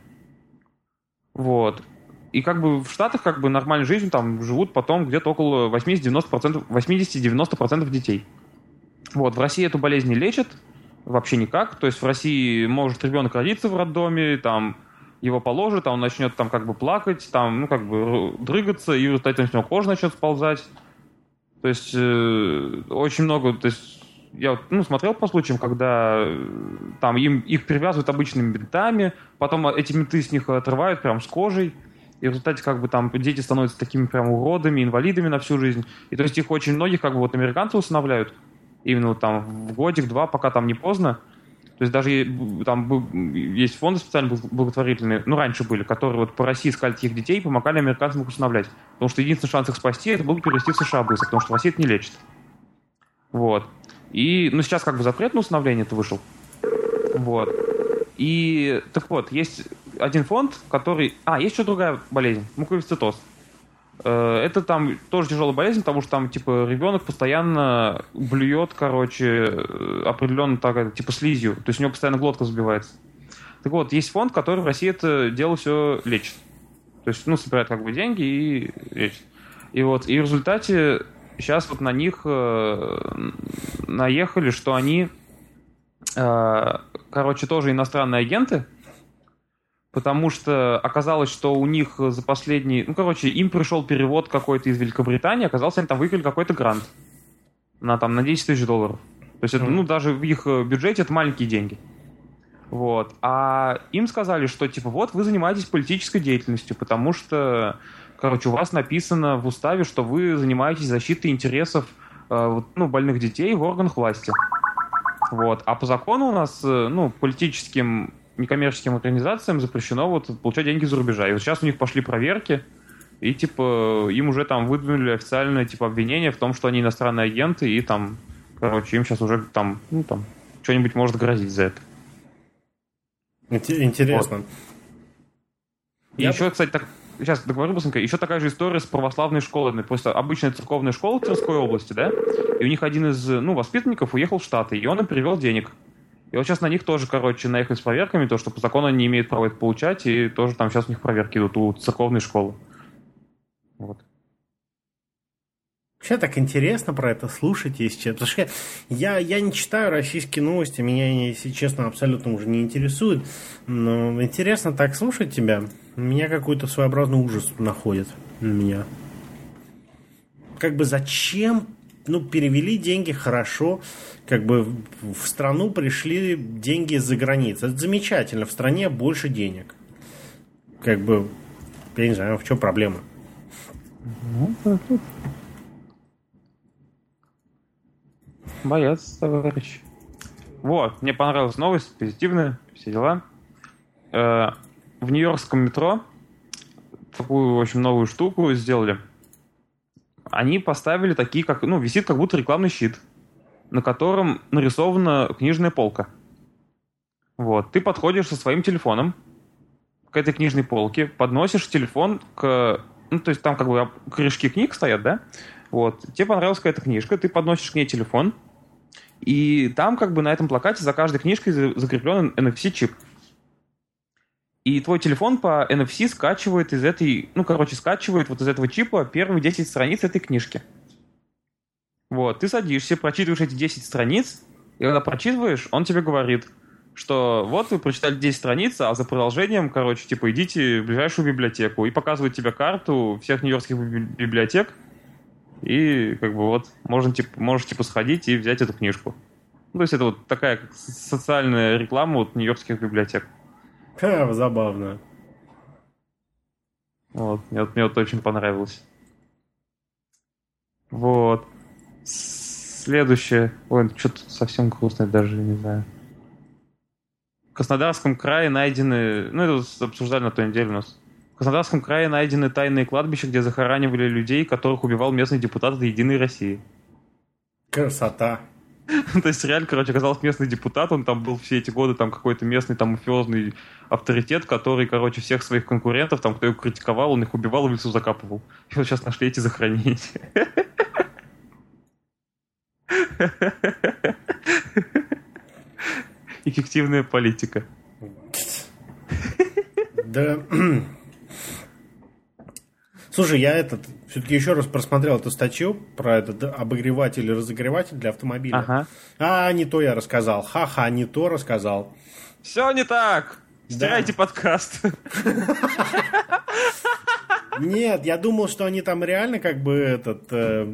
Вот. И как бы в Штатах как бы нормальной жизнью там живут потом где-то около восемьдесят-девяносто процентов, восемьдесят-девяносто процентов детей. Вот. В России эту болезнь не лечат вообще никак. То есть в России может ребенок родиться в роддоме, там, его положат, а он начнет там как бы плакать, там, ну, как бы дрыгаться, и в результате с него кожа начнет сползать. То есть э, очень много, то есть я ну, смотрел по случаям, когда там им, их перевязывают обычными бинтами, потом эти бинты с них отрывают прям с кожей, и в результате как бы там дети становятся такими прям уродами, инвалидами на всю жизнь. И то есть их очень многих как бы вот американцы усыновляют, именно вот там в годик-два, пока там не поздно. То есть даже там есть фонды специально благотворительные, ну, раньше были, которые вот по России искали таких детей и помогали американцам их усыновлять. Потому что единственный шанс их спасти, это было перевести в США быстро, потому что в России это не лечит. Вот. И, ну, сейчас как бы запрет на усыновление это вышел. Вот. И, так вот, есть один фонд, который... А, есть еще другая болезнь, муковисцидоз. Это там тоже тяжелая болезнь, потому что там, типа, ребенок постоянно блюет, короче, определенно так, типа, слизью. То есть у него постоянно глотка забивается. Так вот, есть фонд, который в России это дело все лечит. То есть, ну, собирает как бы деньги и лечит. И вот, и в результате сейчас вот на них э, наехали, что они, э, короче, тоже иностранные агенты, потому что оказалось, что у них за последний... Ну, короче, им пришел перевод какой-то из Великобритании, оказалось, они там выиграли какой-то грант на, там, на десять тысяч долларов. То есть, это, ну, даже в их бюджете это маленькие деньги. Вот. А им сказали, что, типа, вот вы занимаетесь политической деятельностью, потому что, короче, у вас написано в уставе, что вы занимаетесь защитой интересов э, ну, больных детей в органах власти. Вот. А по закону у нас, ну, политическим... некоммерческим организациям запрещено вот получать деньги за рубежа. И вот сейчас у них пошли проверки, и типа им уже там выдвинули официальное типа обвинение в том, что они иностранные агенты, и там, короче, им сейчас уже там, ну там, что-нибудь может грозить за это. Интересно. Вот. И Я... еще, кстати, так, сейчас договорю быстренько, еще такая же история с православной школой. Просто обычная церковная школа в Тверской области, да, и у них один из, ну, воспитанников уехал в Штаты, и он им перевел денег. И вот сейчас на них тоже, короче, наехали с проверками, то, что по закону они не имеют права это получать, и тоже там сейчас у них проверки идут у церковной школы. Вот. Вообще так интересно про это слушать, если честно. Потому что я, я не читаю российские новости, меня, если честно, абсолютно уже не интересует. Но интересно так слушать тебя. Меня какой-то своеобразный ужас находит на меня. Как бы зачем... Ну, перевели деньги хорошо, как бы в страну пришли деньги из-за границы. Это замечательно, в стране больше денег. Как бы, я не знаю, в чем проблема? Боец, товарищ. Вот, мне понравилась новость, позитивная, все дела. Э, в нью-йоркском метро такую очень новую штуку сделали. Они поставили такие, как, ну, висит как будто рекламный щит, на котором нарисована книжная полка. Вот. Ты подходишь со своим телефоном к этой книжной полке, подносишь телефон к... Ну, то есть там как бы корешки книг стоят, да? Вот. Тебе понравилась какая-то книжка, ты подносишь к ней телефон, и там как бы на этом плакате за каждой книжкой закреплен эн эф си-чип. И твой телефон по эн эф си скачивает из этой, ну, короче, скачивает вот из этого чипа первые десять страниц этой книжки. Вот, ты садишься, прочитываешь эти десять страниц, и когда прочитываешь, он тебе говорит, что вот вы прочитали десять страниц, а за продолжением, короче, типа, идите в ближайшую библиотеку, и показывает тебе карту всех нью-йоркских библиотек, и как бы вот, можно, типа, можешь, типа, сходить и взять эту книжку. Ну, то есть это вот такая как социальная реклама вот нью-йоркских библиотек. Ха, забавно. Вот, мне, вот, мне вот очень понравилось. Вот. Следующее. Ой, что-то совсем грустное, даже не знаю. В Краснодарском крае найдены... Ну, это обсуждали на той неделе у нас. В Краснодарском крае найдены тайные кладбища, где захоранивали людей, которых убивал местный депутат от «Единой России». Красота. То есть реально, короче, оказался местный депутат, он там был все эти годы там какой-то местный там мафиозный авторитет, который, короче, всех своих конкурентов, там, кто его критиковал, он их убивал и в лесу закапывал. И вот сейчас нашли эти захоронения. Эффективная политика. Да. Слушай, я этот все-таки еще раз просмотрел эту статью про этот обогреватель и разогреватель для автомобиля. Ага. А, не то я рассказал. Ха-ха, не то рассказал. Все не так. Стирайте да. подкаст. Нет, я думал, что они там реально как бы этот... Э,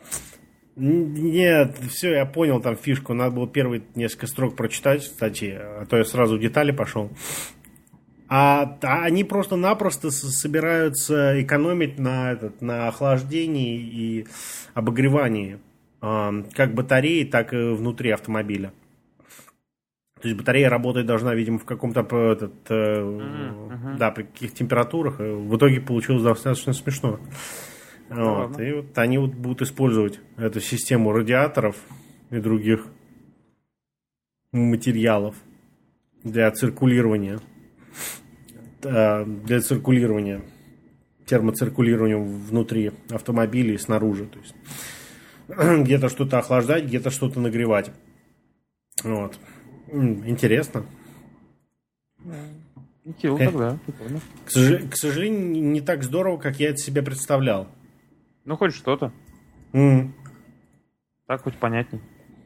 нет, все, я понял там фишку. Надо было первые несколько строк прочитать, кстати, а то я сразу в детали пошел. А, а они просто-напросто собираются экономить на, этот, на охлаждении и обогревании э, как батареи, так и внутри автомобиля. То есть батарея работать должна, видимо, в каком-то этот, э, uh-huh. да, при каких температурах. В итоге получилось достаточно смешно. Uh-huh. Вот. И вот они вот будут использовать эту систему радиаторов и других материалов для циркулирования. Для циркулирования термоциркулированию внутри автомобиля и снаружи. То есть где-то что-то охлаждать, где-то что-то нагревать. Вот. Интересно. Нехило тогда. Прикольно. К, сож... К сожалению, не так здорово, как я это себе представлял. Ну, хоть что-то. Mm. Так хоть понятней.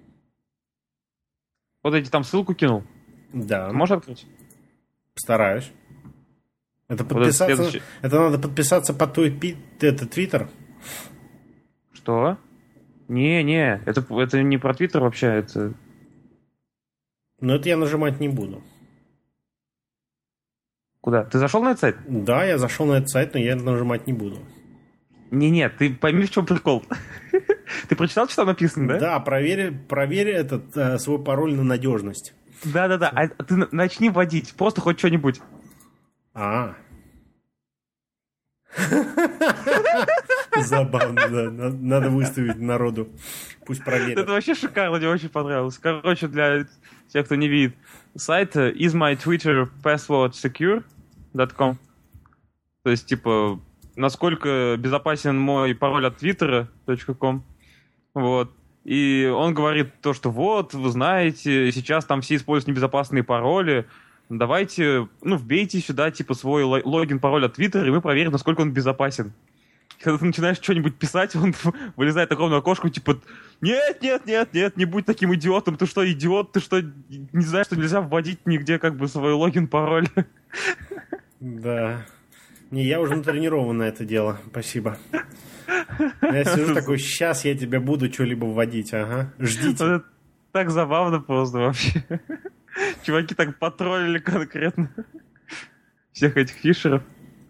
Вот эти там ссылку кинул. Да. Ты можешь открыть? Постараюсь. Это Вот это подписаться. следующий. Это надо подписаться под твой пи... это Твиттер. Что? Не, не, это, это не про Твиттер вообще, это... Но это я нажимать не буду. Куда? Ты зашел на этот сайт? Да, я зашел на этот сайт, но я нажимать не буду. Не-не, ты пойми, в чем прикол. Ты прочитал, что там написано, да? Да, проверь, проверь этот э, свой пароль на надежность. Да-да-да, а ты на- начни вводить, просто хоть что-нибудь. А. Забавно, да. Надо- Надо выставить народу. Пусть проверят. Это вообще шикарно, мне очень понравилось. Короче, для тех, кто не видит, сайт э, is my twitter password secure dot com. То есть, типа, насколько безопасен мой пароль от твиттера точка ком. Вот. И он говорит то, что вот, вы знаете, сейчас там все используют небезопасные пароли. Давайте, ну, вбейте сюда, типа, свой ло- логин, пароль от твиттера, и мы проверим, насколько он безопасен. Когда ты начинаешь что-нибудь писать, он вылезает огромное окошко, типа, нет, нет, нет, нет, не будь таким идиотом, ты что, идиот, ты что, не знаешь, что нельзя вводить нигде, как бы, свой логин, пароль. Да. Не, я уже натренирован на это дело. Спасибо. Я сижу такой, сейчас я тебя буду что-либо вводить, ага. Ждите. Вот это так забавно просто вообще. Чуваки так потроллили конкретно всех этих фишеров.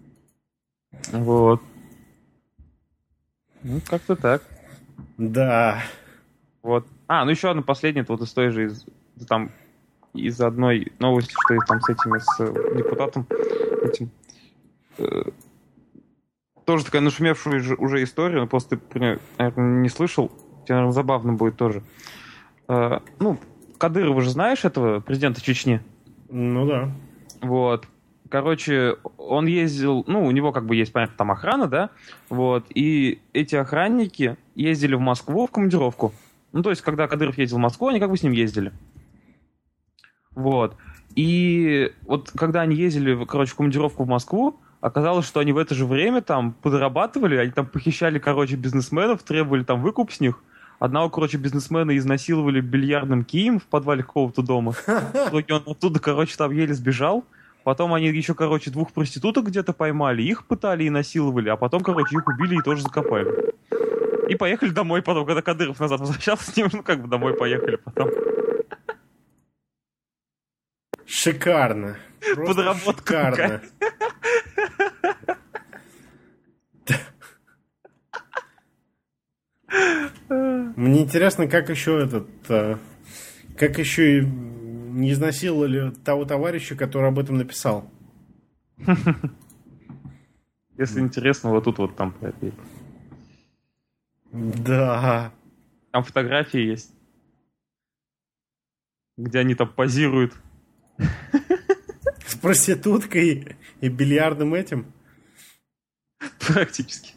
Вот. Ну, как-то так. Да. Вот. А, ну еще одна последняя, вот из той же, из, там, из одной новости, что и там с этими, с э, депутатом этим. э, тоже такая нашумевшая уже, уже история, но просто ты про неё, наверное, не слышал. Тебе, наверное, забавно будет тоже. Э, ну, Кадырова же знаешь, этого президента Чечни? Ну да. Вот. Короче, он ездил, ну, у него как бы есть, понятно, там охрана, да, вот, и эти охранники ездили в Москву в командировку. Ну, то есть, когда Кадыров ездил в Москву, они как бы с ним ездили. Вот. И вот когда они ездили, короче, в командировку в Москву, оказалось, что они в это же время там подрабатывали, они там похищали, короче, бизнесменов, требовали там выкуп с них. Одного, короче, бизнесмена изнасиловали бильярдным кием в подвале какого-то дома. В итоге он оттуда, короче, там еле сбежал. Потом они еще, короче, двух проституток где-то поймали, их пытали и насиловали, а потом, короче, их убили и тоже закопали. И поехали домой потом, когда Кадыров назад возвращался с ним, ну, как бы домой поехали потом. Шикарно. Просто Подработка шикарно. Мне интересно, как еще этот... э, Как еще и не изнасиловали того товарища, который об этом написал. Если интересно, вот тут вот там. Да. Там фотографии есть, где они там позируют. С проституткой и бильярдным этим. Практически.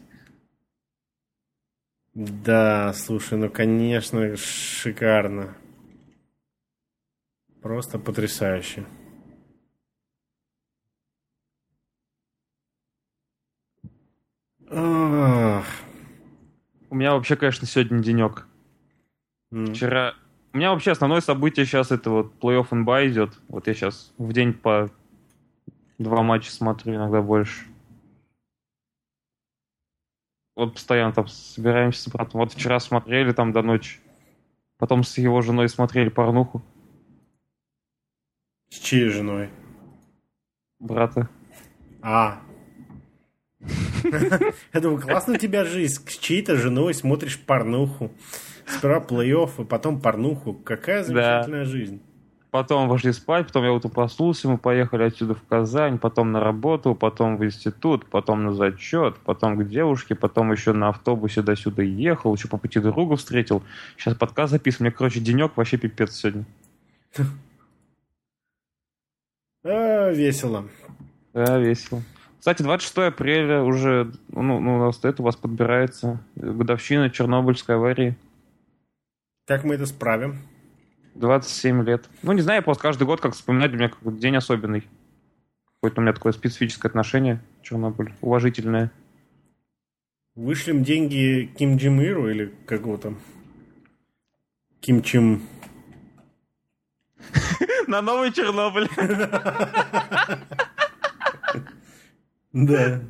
Да, слушай, ну конечно, шикарно. Просто потрясающе. Ах. У меня вообще, конечно, сегодня денек. М. Вчера... У меня вообще основное событие сейчас это вот плей-офф эн би эй идет. Вот я сейчас в день по два матча смотрю, иногда больше. Вот постоянно там собираемся с братом. Вот вчера смотрели там до ночи. Потом с его женой смотрели порнуху. С чьей женой? Брата. А. Я думаю, классно у тебя жизнь. С чьей-то женой смотришь порнуху. Сперва плей-офф, а потом порнуху. Какая замечательная жизнь. Потом пошли спать, потом я утром проснулся, мы поехали отсюда в Казань, потом на работу, потом в институт, потом на зачет, потом к девушке, потом еще на автобусе до-сюда ехал, еще по пути друга встретил. Сейчас подкаст записываю. Мне, короче, денек вообще пипец сегодня. А, весело. Да, весело. Кстати, двадцать шестого апреля уже, ну, ну, у нас это у вас подбирается годовщина Чернобыльской аварии. Как мы это справим? двадцать семь лет. Ну, не знаю, я просто каждый год как вспоминать, для меня как день особенный. Какое-то у меня такое специфическое отношение к Чернобылю, уважительное. Вышлем деньги Ким Джим Иру или какого там? Ким Чим... На новый Чернобыль. Да.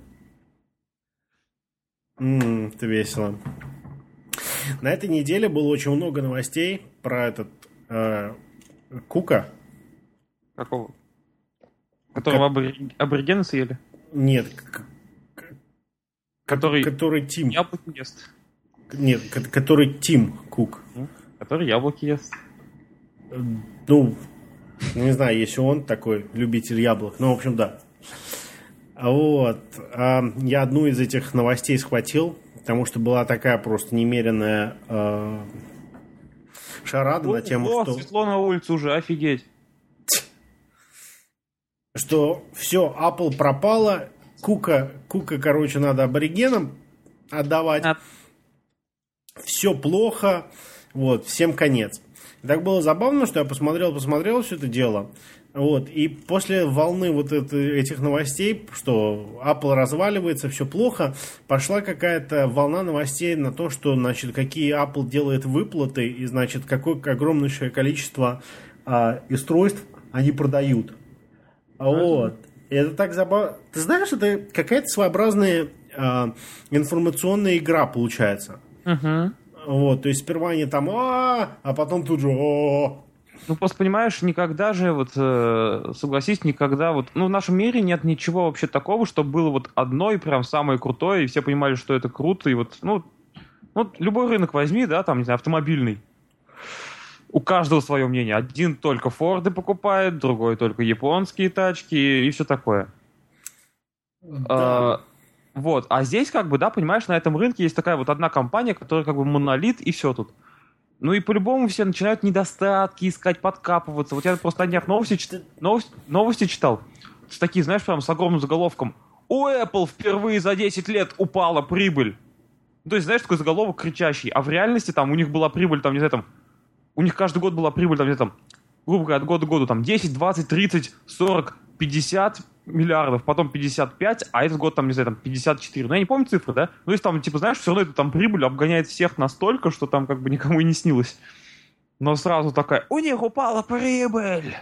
М, Это весело. На этой неделе было очень много новостей про этот э, Кука. Какого? Которого абори- аборигены съели? Нет, к- к- Который который Тим. яблоки ест. Нет, ко- который Тим Кук. Который яблоки ест. Э, Ну, не знаю, если он такой любитель яблок. Ну, в общем, да. Вот. А я одну из этих новостей схватил, потому что была такая просто немеренная э, шарада на тему, О, что, светло на улице уже, офигеть. что все, Apple пропала, Кука, Кука, короче, надо аборигенам отдавать. А. Все плохо, вот, всем конец. И так было забавно, что я посмотрел, посмотрел все это дело. Вот, и после волны вот это, этих новостей, что Apple разваливается, все плохо, пошла какая-то волна новостей на то, что, значит, какие Apple делает выплаты, и, значит, какое огромнейшее количество а, устройств они продают. Вот. И это так забавно. Ты знаешь, это какая-то своеобразная а, информационная игра получается. Угу. Вот, то есть сперва они там, а, а потом тут же, о. Ну, просто понимаешь, никогда же, вот, э, согласись, никогда вот, ну, в нашем мире нет ничего вообще такого, что было вот одно и прям самое крутое, и все понимали, что это круто, и вот, ну, вот любой рынок возьми, да, там, не знаю, автомобильный. У каждого свое мнение. Один только Форды покупает, другой только японские тачки и все такое. Да. А, вот, а здесь, как бы, да, понимаешь, на этом рынке есть такая вот одна компания, которая как бы монолит, и все тут. Ну и по-любому все начинают недостатки искать, подкапываться. Вот я просто на днях новости, чит... новости, новости читал. С такие, знаешь, прям с огромным заголовком. У Apple впервые за десять лет упала прибыль. То есть, знаешь, такой заголовок кричащий. А в реальности там у них была прибыль, там, не знаю, там... У них каждый год была прибыль, там, не знаю, там, грубо говоря, от года к году, там, десять, двадцать, тридцать, сорок, пятьдесят миллиардов, потом пятьдесят пять, а этот год, там, не знаю, там, пятьдесят четыре. Ну, я не помню цифры, да? Ну, если там, типа, знаешь, все равно это там прибыль обгоняет всех настолько, что там как бы никому и не снилось. Но сразу такая, у них упала прибыль!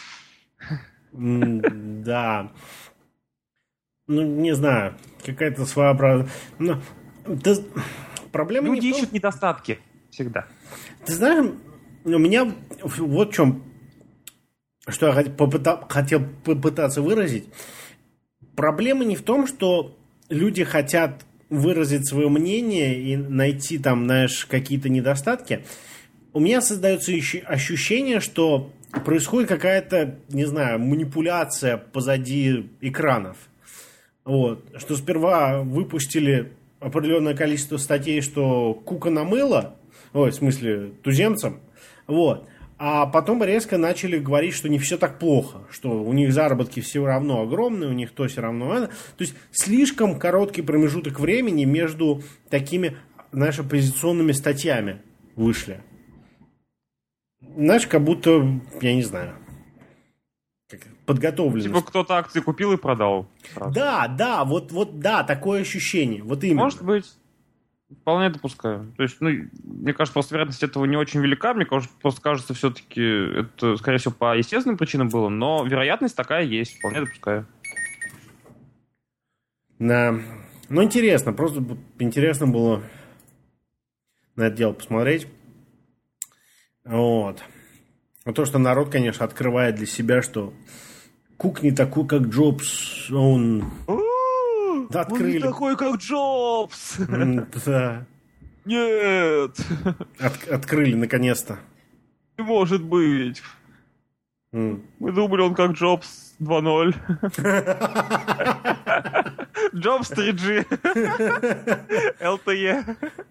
М, Да. Ну, не знаю, какая-то своеобразная... Ну, ты- Проблема Люди не в том... ищут недостатки всегда. Ты знаешь, у меня вот в чем, что я хот- попыта- хотел попытаться выразить. Проблема не в том, что люди хотят выразить свое мнение и найти там, знаешь, какие-то недостатки. У меня создается еще ощущение, что происходит какая-то, не знаю, манипуляция позади экранов. Вот. Что сперва выпустили определенное количество статей, что Кука намыла, ой, в смысле, туземцам, вот. А потом резко начали говорить, что не все так плохо, что у них заработки все равно огромные, у них то все равно это. То есть слишком короткий промежуток времени между такими, знаешь, оппозиционными статьями вышли. Знаешь, как будто, я не знаю, как подготовленность. Типа кто-то акции купил и продал. Сразу. Да, да, вот, вот, да, такое ощущение. Вот именно. Может быть. Вполне допускаю. То есть, ну, мне кажется, просто вероятность этого не очень велика. Мне кажется, просто кажется, все-таки это, скорее всего, по естественным причинам было, но вероятность такая есть. Вполне допускаю. Да. Ну, интересно. Просто интересно было на это дело посмотреть. Вот. Но то, что народ, конечно, открывает для себя, что Кук не такой, как Джобс. Он... Да, открыли. Он не такой, как Джобс! М, Да. Нет! От- открыли, наконец-то. Не может быть. М. Мы думали, он как Джобс два ноль. Джобс три джи. эл ти и.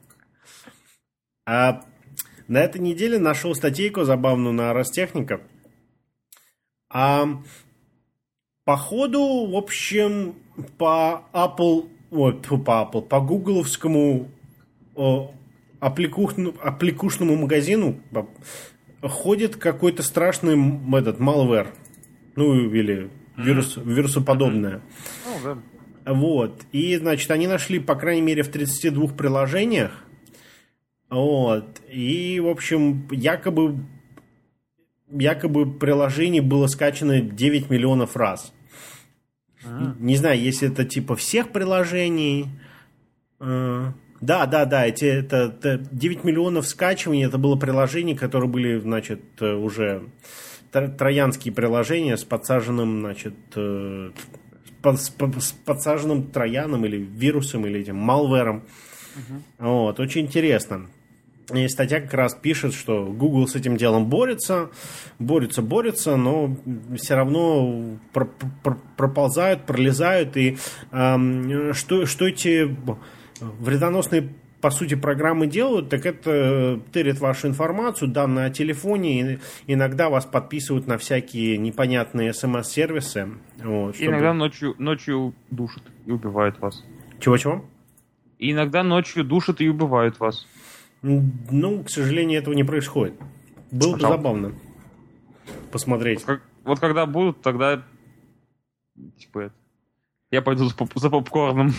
А на этой неделе нашел статейку забавную на Ростехника. А Походу, в общем, по Apple, вот, по Apple, по гугловскому о, аппликушному, аппликушному магазину ходит какой-то страшный этот malware, ну или вирус, вирусоподобное. Ну, да. Вот. И, значит, они нашли, по крайней мере, в тридцати двух приложениях. Вот. И, в общем, якобы, якобы приложений было скачано девять миллионов раз. А. Не знаю, если это типа всех приложений. Да, да, да, эти, это, это девять миллионов скачиваний, это было приложение, которые были, значит, уже троянские приложения с подсаженным, значит, с подсаженным трояном или вирусом, или этим малвером. Uh-huh. Вот, очень интересно. И статья как раз пишет, что Google с этим делом борется, борется, борется, но все равно пр- пр- проползают, пролезают. И э, что, что эти вредоносные, по сути, программы делают, так это тырят вашу информацию, данные о телефоне, и иногда вас подписывают на всякие непонятные смс-сервисы. Вот, чтобы... Иногда ночью, ночью душат и убивают вас. Чего-чего? И иногда ночью душат и убивают вас. Ну, к сожалению, этого не происходит. Было бы забавно посмотреть. Вот, как, вот когда будут, тогда типа это, я пойду за, поп- за попкорном.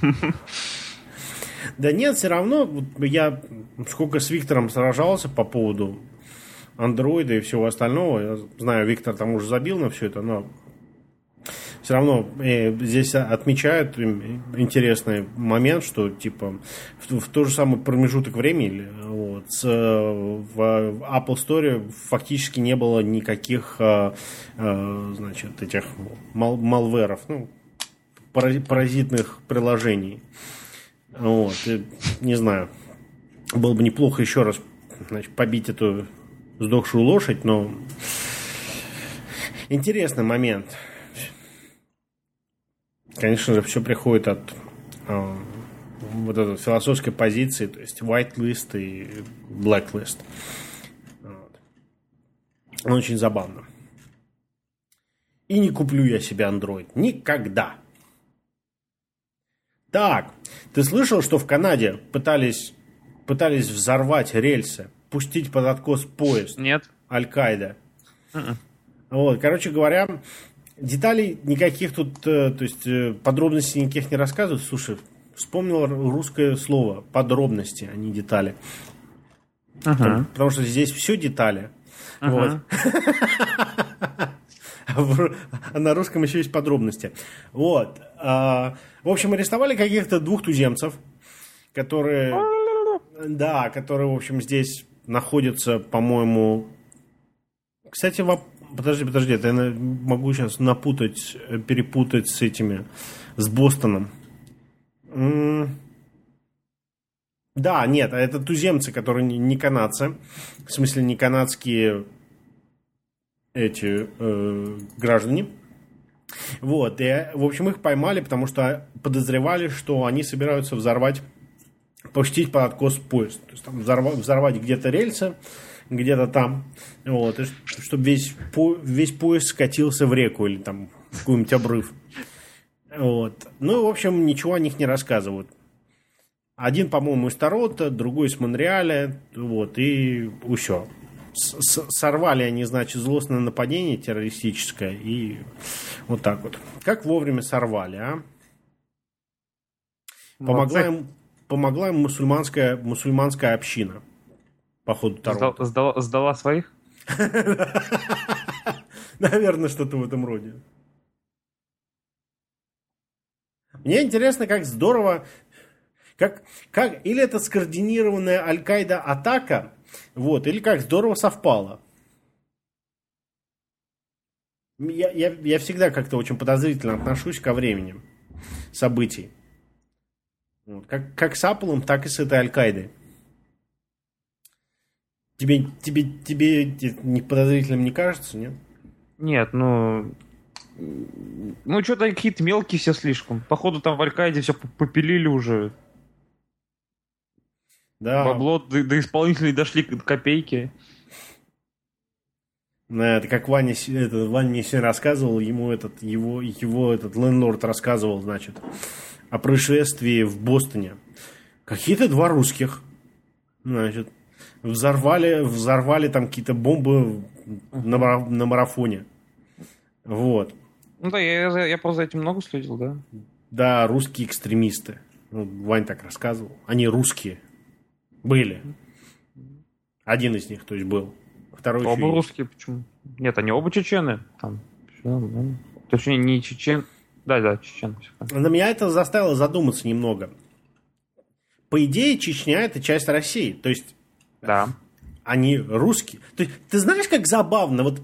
Да нет, все равно, вот я сколько с Виктором сражался по поводу андроида и всего остального, я знаю, Виктор там уже забил на все это, но все равно э, здесь отмечают интересный момент, что типа в, в тот же самый промежуток времени вот, с, в Apple Store фактически не было никаких э, э, значит, этих мал- малверов, ну, паразитных приложений. Вот, и, не знаю, было бы неплохо еще раз, значит, побить эту сдохшую лошадь, но интересный момент. Конечно же, все приходит от э, вот этой философской позиции, то есть whitelist и blacklist. Вот. Очень забавно. И не куплю я себе Android. Никогда. Так, ты слышал, что в Канаде пытались, пытались взорвать рельсы, пустить под откос поезд? Нет. Аль-Каида. Mm-mm. Вот, короче говоря, деталей никаких тут, то есть подробностей никаких не рассказывают. Слушай, вспомнил русское слово подробности, а не детали. Uh-huh. Потому, потому что здесь все детали. Uh-huh. Вот. А на русском еще есть подробности. Вот. В общем, арестовали каких-то двух туземцев, которые, да, которые, в общем, здесь находятся, по-моему... Кстати, воп... подожди, подожди, это я могу сейчас напутать, перепутать с этими, с Бостоном. М- Да, нет, это туземцы, которые не канадцы, в смысле не канадские эти э, граждане. Вот, и, в общем, их поймали, потому что подозревали, что они собираются взорвать, пустить под откос поезд. То есть там взорвать, взорвать где-то рельсы, где-то там, вот, и чтобы весь, по, весь поезд скатился в реку или там в какой-нибудь обрыв. Вот. Ну, в общем, ничего о них не рассказывают. Один, по-моему, из Торонто, другой из Монреаля, вот, и все. Сорвали они, значит, злостное нападение террористическое, и вот так вот. Как вовремя сорвали, а? Помогла им, помогла им мусульманская, мусульманская община по ходу Торонто. Сдала, сдала своих? Наверное, что-то в этом роде. Мне интересно, как здорово, как, как, или это скоординированная Аль-Каида атака, вот, или как здорово совпало. Я, я, я всегда как-то очень подозрительно отношусь ко времени событий. Вот, как, как с Apple, так и с этой Аль-Каидой. Тебе, тебе, тебе не подозрительным не кажется, нет? Нет, ну... Ну, что-то какие-то мелкие все слишком. Походу, там в Аль-Каиде все попилили уже. Да. Бабло до, до исполнителей дошли до копейки. Это как Ваня, с- это, Ваня мне сегодня рассказывал, ему этот, его, его этот лендлорд рассказывал, значит, о происшествии в Бостоне. Какие-то два русских, значит, взорвали, взорвали там какие-то бомбы на, мара- на марафоне. Вот. Ну да, я, я, я просто за этим много следил, да. Да, русские экстремисты. Ну, Вань так рассказывал. Они русские. Были. Один из них, то есть, был. Второй еще Оба есть. русские, почему? Нет, они оба чечены. Там. Всё нормально. Точнее, не чечен. Да, да, чечен. всё правильно. Но меня это заставило задуматься немного. По идее, Чечня – это часть России. То есть, Да. они русские. То есть, ты знаешь, как забавно? Вот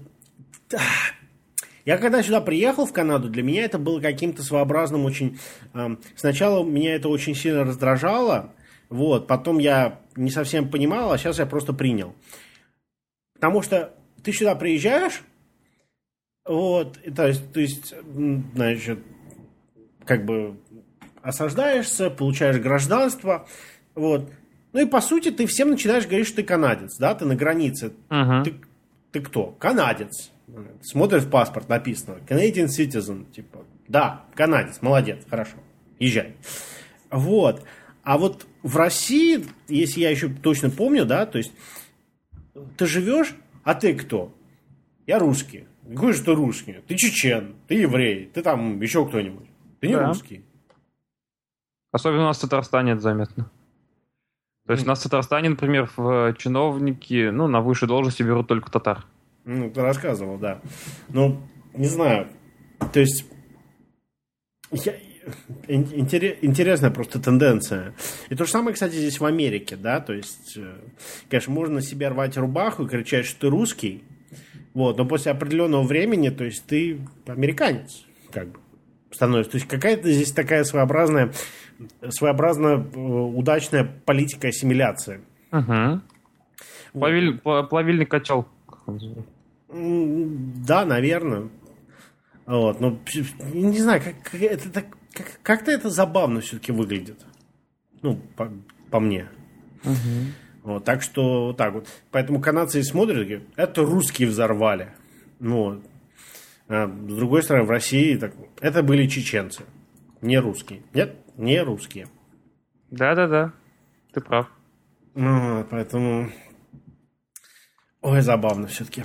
я когда сюда приехал, в Канаду, для меня это было каким-то своеобразным очень... эм, сначала меня это очень сильно раздражало, вот, потом я не совсем понимал, а сейчас я просто принял. Потому что ты сюда приезжаешь, вот, и то есть, то есть, м, значит, как бы осаждаешься, получаешь гражданство, вот. Ну и по сути ты всем начинаешь говорить, что ты канадец, да, ты на границе. Мгм. Ты, ты кто? Канадец. Смотришь в паспорт, написано Canadian citizen, типа, да, канадец, молодец, хорошо, езжай. Вот. А вот в России, если я еще точно помню, да, то есть ты живешь, а ты кто? Я русский. Какой же ты русский? Ты чечен, ты еврей, ты там еще кто-нибудь. Ты не Да. русский. Особенно у нас в Татарстане это заметно. То есть у нас в Татарстане, например, в чиновники, ну, на высшей должности берут только татар. Ну, ты рассказывал, да. Ну, не знаю. То есть, я- ин- интере- интересная просто тенденция. И то же самое, кстати, здесь в Америке, да, то есть, э, конечно, можно на себе рвать рубаху и кричать, что ты русский, вот, но после определенного времени, то есть, ты американец, как бы, становишься. То есть, какая-то здесь такая своеобразная, своеобразная э, удачная политика ассимиляции. Угу. Вот. Плавиль- пла- плавильный котел. Как он называется? М, Да, наверное. Вот, но п- не знаю, как, как это так, как, как-то это забавно все-таки выглядит. Ну, по, по мне. Вот, так что вот так вот. Поэтому канадцы смотрят и говорят, это русские взорвали. Ну, вот. А с другой стороны, в России так, это были чеченцы. Не русские. Нет, не русские. Да-да-да, ты прав. Ну, вот, поэтому... Ой, забавно все-таки.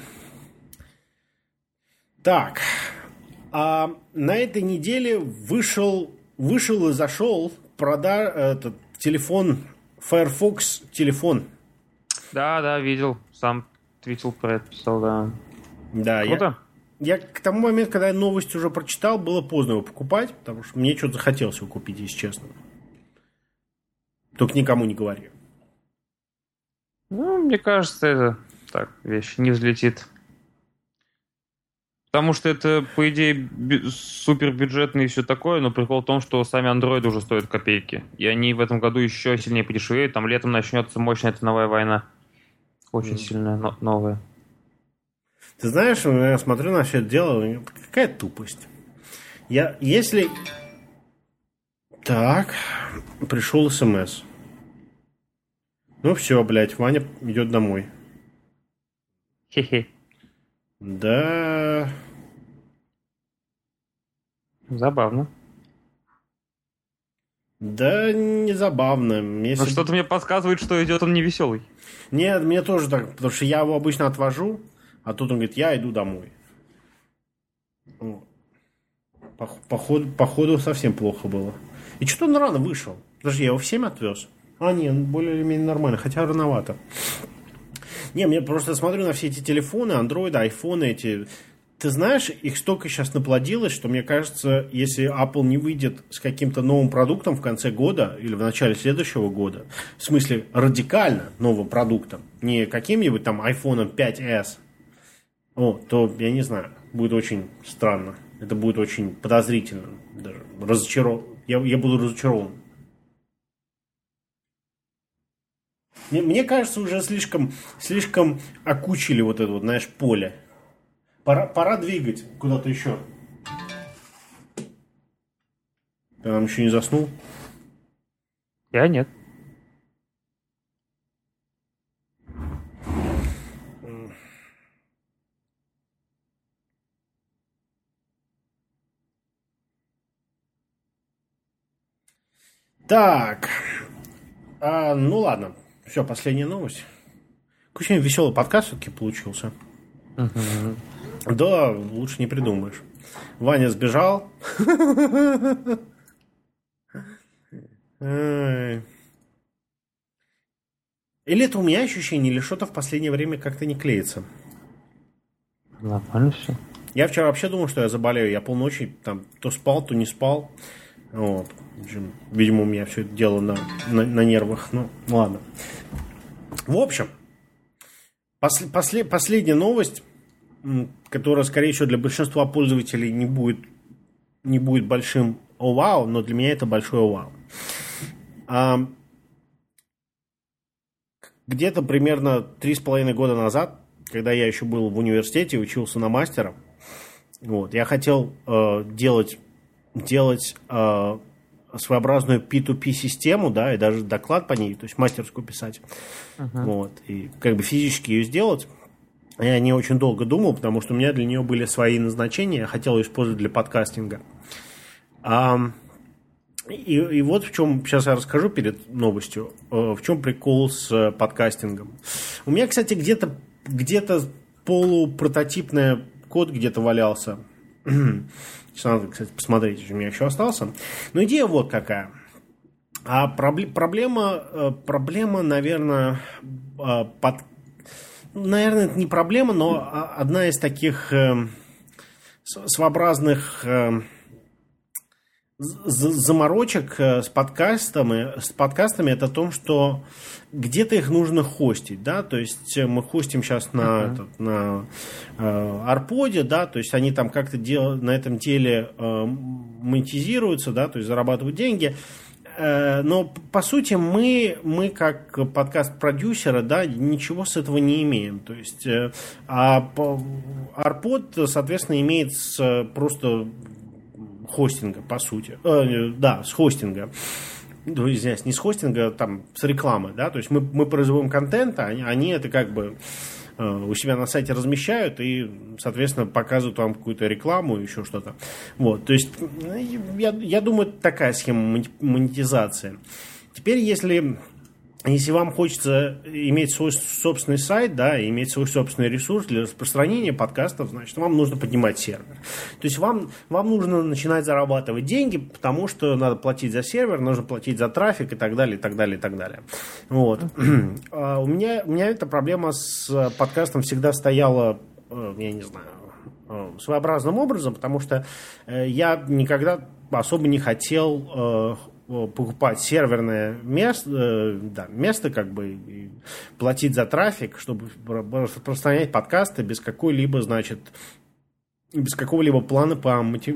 Так. А на этой неделе вышел, вышел и зашел прода, этот телефон Firefox телефон. Да-да, видел. Сам твитил про это, писал, да. Да, я, Круто. я к тому моменту, когда я новость уже прочитал, было поздно его покупать, потому что мне что-то захотелось его купить, если честно. Только никому не говори. Ну, мне кажется, это так, вещь не взлетит. Потому что это, по идее, бю- супербюджетный и все такое, но прикол в том, что сами андроиды уже стоят копейки. И они в этом году еще сильнее подешевеют. Там летом начнется мощная ценовая война. Очень сильная, но- новая. Ты знаешь, я смотрю на все это дело, и какая тупость. Я, если... Так, пришел СМС. Ну все, блядь, Ваня идет домой. Хе-хе. Да... Забавно. Да, не забавно. Если... Но что-то мне подсказывает, что идет он не веселый. Нет, мне тоже так, потому что я его обычно отвожу, а тут он говорит, я иду домой. Вот. По- Походу, походу совсем плохо было. И что-то он рано вышел. Подожди, я его в семь отвез. А, нет, более или менее нормально, хотя рановато. Не, мне просто смотрю на все эти телефоны, андроиды, айфоны эти. Ты знаешь, их столько сейчас наплодилось, что мне кажется, если Apple не выйдет с каким-то новым продуктом в конце года или в начале следующего года, в смысле радикально новым продуктом, не каким-нибудь там айфон пять эс, о, то, я не знаю, будет очень странно. Это будет очень подозрительно. Даже разочаров... я, я буду разочарован. Мне, мне кажется, уже слишком, слишком окучили вот это вот, знаешь, поле. Пора, пора двигать куда-то еще. Ты нам еще не заснул? Я нет. Так. А, ну ладно. Все, последняя новость. Очень веселый подкаст все-таки получился. Мгм. Да, лучше не придумаешь. Ваня сбежал. Ай. Или это у меня ощущение, или что-то в последнее время как-то не клеится. Нормально все. Я вчера вообще думал, что я заболею. Я полночи там то спал, то не спал. Вот. В общем, видимо, у меня все это дело на, на, на нервах. Ну, ладно. В общем, после, после, последняя новость, м, которая, скорее всего, для большинства пользователей не будет, не будет большим вау, но для меня это большое вау. А, где-то примерно три с половиной года назад, когда я еще был в университете, учился на мастера, вот, я хотел э, делать, делать э, своеобразную пи ту пи систему, да, и даже доклад по ней, то есть мастерскую писать, uh-huh. вот, и как бы физически ее сделать. Я не очень долго думал, потому что у меня для нее были свои назначения, я хотел ее использовать для подкастинга. А, и, и вот в чем, сейчас я расскажу перед новостью, в чем прикол с подкастингом. У меня, кстати, где-то, где-то полупрототипный код где-то валялся. Сейчас надо, кстати, посмотреть, у меня еще остался. Но идея вот какая. А проблема, проблема, наверное, под... наверное, это не проблема, но одна из таких своеобразных заморочек с подкастами, с подкастами это то, что где-то их нужно хостить, да, то есть мы хостим сейчас на, uh-huh. этот, на э, Арподе, да, то есть они там как-то дел, на этом деле э, монетизируются, да, то есть зарабатывают деньги, э, но по сути мы, мы как подкаст-продюсеры, да, ничего с этого не имеем, то есть э, а Арпод, соответственно, имеет с, просто хостинга, по сути. Э, да, с хостинга. Ну, извиняюсь, не с хостинга, там, с рекламы, да, то есть мы, мы производим контент, а они, они это как бы э, у себя на сайте размещают и, соответственно, показывают вам какую-то рекламу и еще что-то. Вот, то есть я, я думаю, это такая схема монетизации. Теперь, если... Если вам хочется иметь свой собственный сайт, да, иметь свой собственный ресурс для распространения подкастов, значит, вам нужно поднимать сервер. То есть вам, вам нужно начинать зарабатывать деньги, потому что надо платить за сервер, нужно платить за трафик и так далее, и так далее, и так далее. Вот. А у меня, у меня эта проблема с подкастом всегда стояла, я не знаю, своеобразным образом, потому что я никогда особо не хотел покупать серверное место, да, место как бы, и платить за трафик, чтобы распространять подкасты без какой-либо, значит, без какого-либо плана по мотив...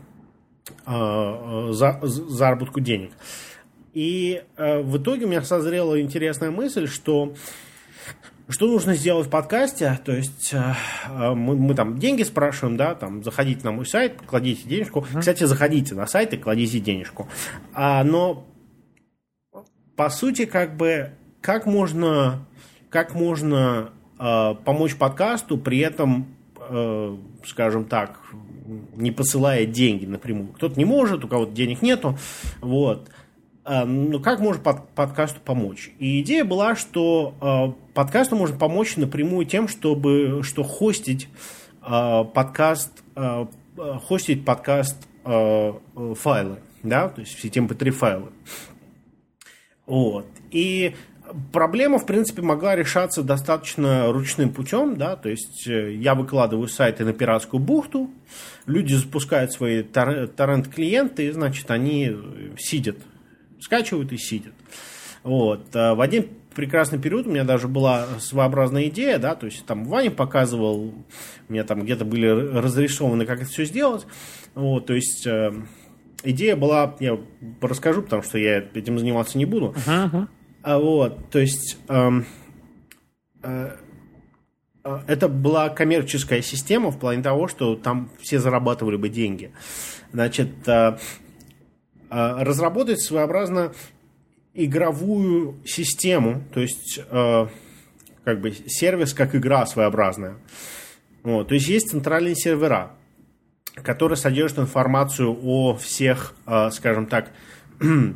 за... заработку денег. И в итоге у меня созрела интересная мысль, что что нужно сделать в подкасте, то есть мы, мы там деньги спрашиваем, да, там заходите на мой сайт, кладите денежку. Uh-huh. Кстати, заходите на сайт и кладите денежку. А, но по сути, как бы, как можно, как можно э, помочь подкасту, при этом, э, скажем так, не посылая деньги напрямую. Кто-то не может, у кого-то денег нету, вот. Ну, как может под, подкасту помочь? И идея была, что э, подкасту можно помочь напрямую тем, чтобы что хостить э, подкаст, э, хостить подкаст э, файлы, да, то есть все эти эм пэ три файлы. Вот. И проблема, в принципе, могла решаться достаточно ручным путем, да, то есть я выкладываю сайты на пиратскую бухту, люди запускают свои тор- торрент-клиенты, и, значит, они сидят, скачивают и сидят. Вот. В один прекрасный период у меня даже была своеобразная идея, да, то есть там Ваня показывал, у меня там где-то были разрисованы, как это все сделать. Вот, то есть э, идея была, я расскажу, потому что я этим заниматься не буду. Uh-huh. А, вот, то есть э, э, э, это была коммерческая система в плане того, что там все зарабатывали бы деньги. Значит, э, разработать своеобразно игровую систему, то есть э, как бы сервис как игра своеобразная. Вот, то есть есть центральные сервера, которые содержат информацию о всех, э, скажем так,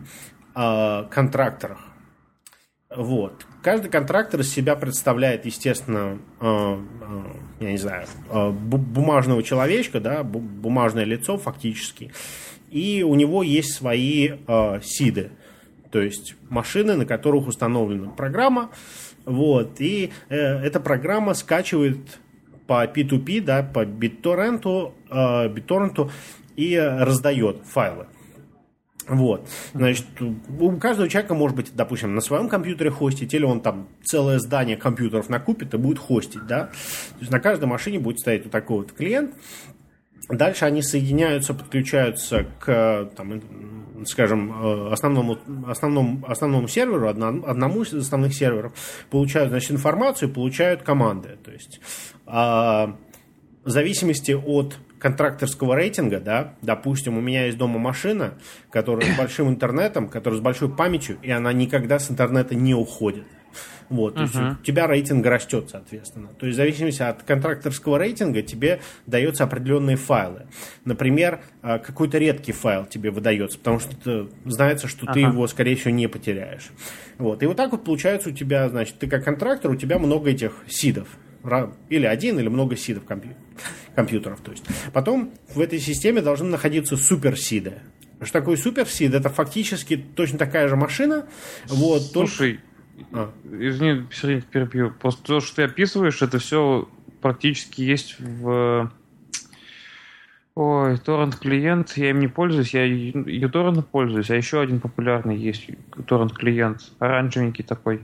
э, контракторах. Вот. Каждый контрактор из себя представляет, естественно, э, э, я не знаю, э, бумажного человечка, да, бумажное лицо фактически. И у него есть свои э, сиды, то есть машины, на которых установлена программа. Вот. И э, эта программа скачивает по пи ту пи, да, по BitTorrent, э, BitTorrent и раздает файлы. Вот. Значит, у каждого человека может быть, допустим, на своем компьютере хостить, или он там целое здание компьютеров накупит и будет хостить, да. То есть на каждой машине будет стоять вот такой вот клиент. Дальше они соединяются, подключаются к, там, скажем, основному, основному, основному серверу, одному из основных серверов, получают, значит, информацию, получают команды. То есть в зависимости от контракторского рейтинга, да, допустим, у меня есть дома машина, которая с большим интернетом, которая с большой памятью, и она никогда с интернета не уходит. Вот, то uh-huh. есть у тебя рейтинг растет, соответственно. То есть в зависимости от контракторского рейтинга тебе даются определенные файлы. Например, какой-то редкий файл тебе выдается, потому что знается, что uh-huh. ты его, скорее всего, не потеряешь. Вот, и вот так вот получается у тебя, значит, ты как контрактор, у тебя много этих сидов. Или один, или много сидов компью- компьютеров. То есть. Потом в этой системе должны находиться суперсиды. Что такое суперсид? Это фактически точно такая же машина. Вот, Слушай, только... а. извини, все перебью. Просто то, что ты описываешь, это все практически есть в... Ой, торрент-клиент, я им не пользуюсь, я uTorrent пользуюсь, а еще один популярный есть торрент-клиент, оранжевенький такой.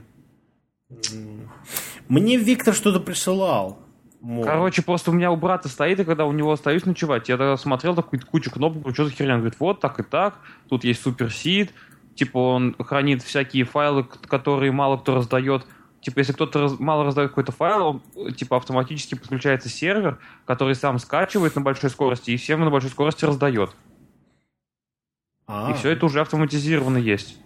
Мне Виктор что-то присылал. Может. Короче, просто у меня у брата стоит, и когда у него остаюсь ночевать, я тогда смотрел такую кучу кнопок, что за херня? Он говорит, вот так и так, тут есть суперсид, типа он хранит всякие файлы, которые мало кто раздает. Типа, если кто-то раз, мало раздает какой-то файл, он, типа, автоматически подключается сервер, который сам скачивает на большой скорости и всем на большой скорости раздает. А-а-а. И все это уже автоматизировано есть.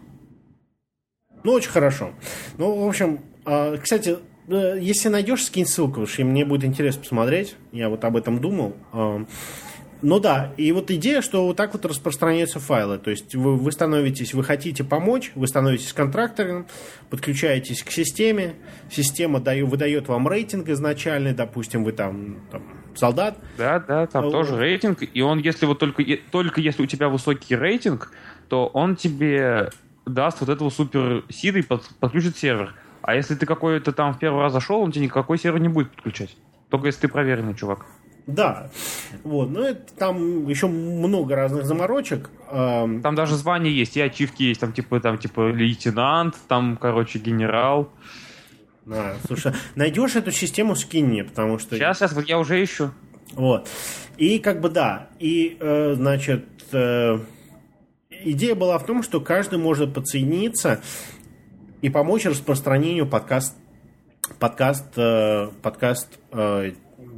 Ну, очень хорошо. Ну, в общем, кстати, если найдешь, скинь ссылку, потому что мне будет интересно посмотреть. Я вот об этом думал. Ну да, и вот идея, что вот так вот распространяются файлы. То есть вы, вы становитесь, вы хотите помочь, вы становитесь контрактором, подключаетесь к системе, система дает, выдает вам рейтинг изначальный, допустим, вы там, там солдат. Да, да, там вот. Тоже рейтинг, и он, если вот только, только если у тебя высокий рейтинг, то он тебе даст вот этого суперсида и под, подключит сервер. А если ты какой-то там в первый раз зашел, он тебе никакой сервер не будет подключать. Только если ты проверенный чувак. Да, вот, ну это, там еще много разных заморочек. Там даже звания есть, и ачивки есть, там типа, там типа лейтенант, там, короче, генерал. Да, слушай, найдешь эту систему, скинь мне, потому что... Сейчас, сейчас, вот я уже ищу. Вот, и как бы да, и, э, значит, э, идея была в том, что каждый может подсоединиться и помочь распространению подкаст, подкаст, э, подкаст э,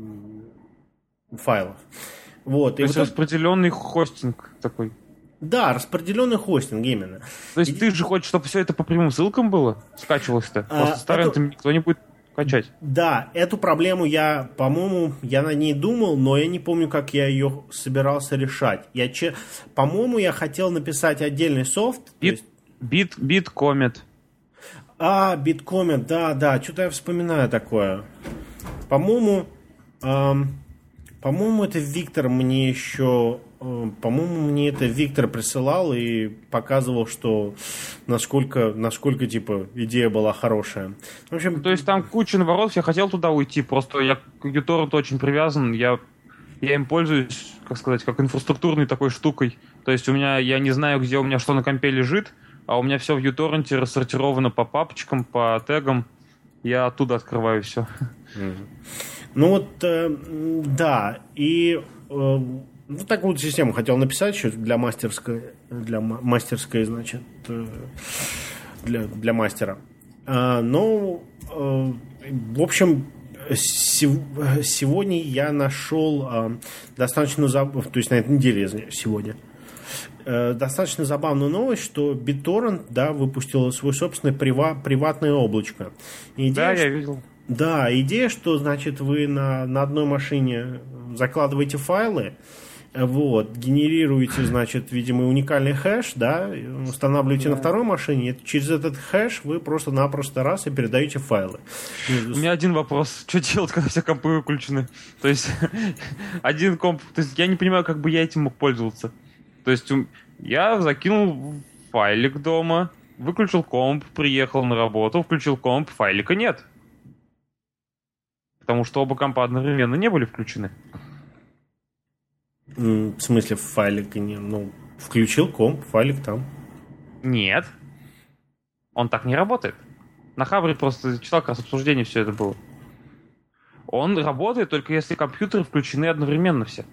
файлов. Вот. То и есть вот распределенный это... хостинг такой. Да, распределенный хостинг именно. То есть и... ты же хочешь, чтобы все это по прямым ссылкам было? Скачивалось-то? А, Просто с торрентами эту... никто не будет качать. Да, эту проблему я, по-моему, я над ней думал, но я не помню, как я ее собирался решать. Я, че... По-моему, я хотел написать отдельный софт. Bit, есть... Bit, Bitcomet. А, Bitcomet, да, да, что-то я вспоминаю такое. По-моему, эм, по-моему, это Виктор мне еще, э, по-моему, мне это Виктор присылал и показывал, что насколько, насколько, типа, идея была хорошая. В общем, то есть там куча наворотов, я хотел туда уйти, просто я к uTorrent очень привязан, я, я им пользуюсь, как сказать, как инфраструктурной такой штукой. То есть у меня, я не знаю, где у меня что на компе лежит, а у меня все в uTorrent рассортировано по папочкам, по тегам. Я оттуда открываю все. Mm-hmm. Ну вот, э, да. И э, вот такую вот систему хотел написать еще для мастерской, для мастерской, значит, э, для, для мастера. Э, но, э, в общем, сегодня я нашел э, достаточно забавно, то есть на этой неделе сегодня, достаточно забавную новость, что BitTorrent, да, выпустила свой собственное прива- приватное облачко. Идея, да, что, я видел. Да, идея, что, значит, вы на, на одной машине закладываете файлы, Вот, генерируете, значит, видимо, уникальный хэш, да, устанавливаете да. на второй машине, и через этот хэш вы просто-напросто раз и передаете файлы. У меня один вопрос. Что делать, когда все компы выключены? То есть, один комп... То есть, я не понимаю, как бы я этим мог пользоваться. То есть, я закинул файлик дома, выключил комп, приехал на работу, включил комп, файлика нет. Потому что оба компа одновременно не были включены. В смысле, файлик не... Ну, включил комп, файлик там. Нет. Он так не работает. На Хабре просто читал, как раз обсуждение все это было. Он работает только если компьютеры включены одновременно все.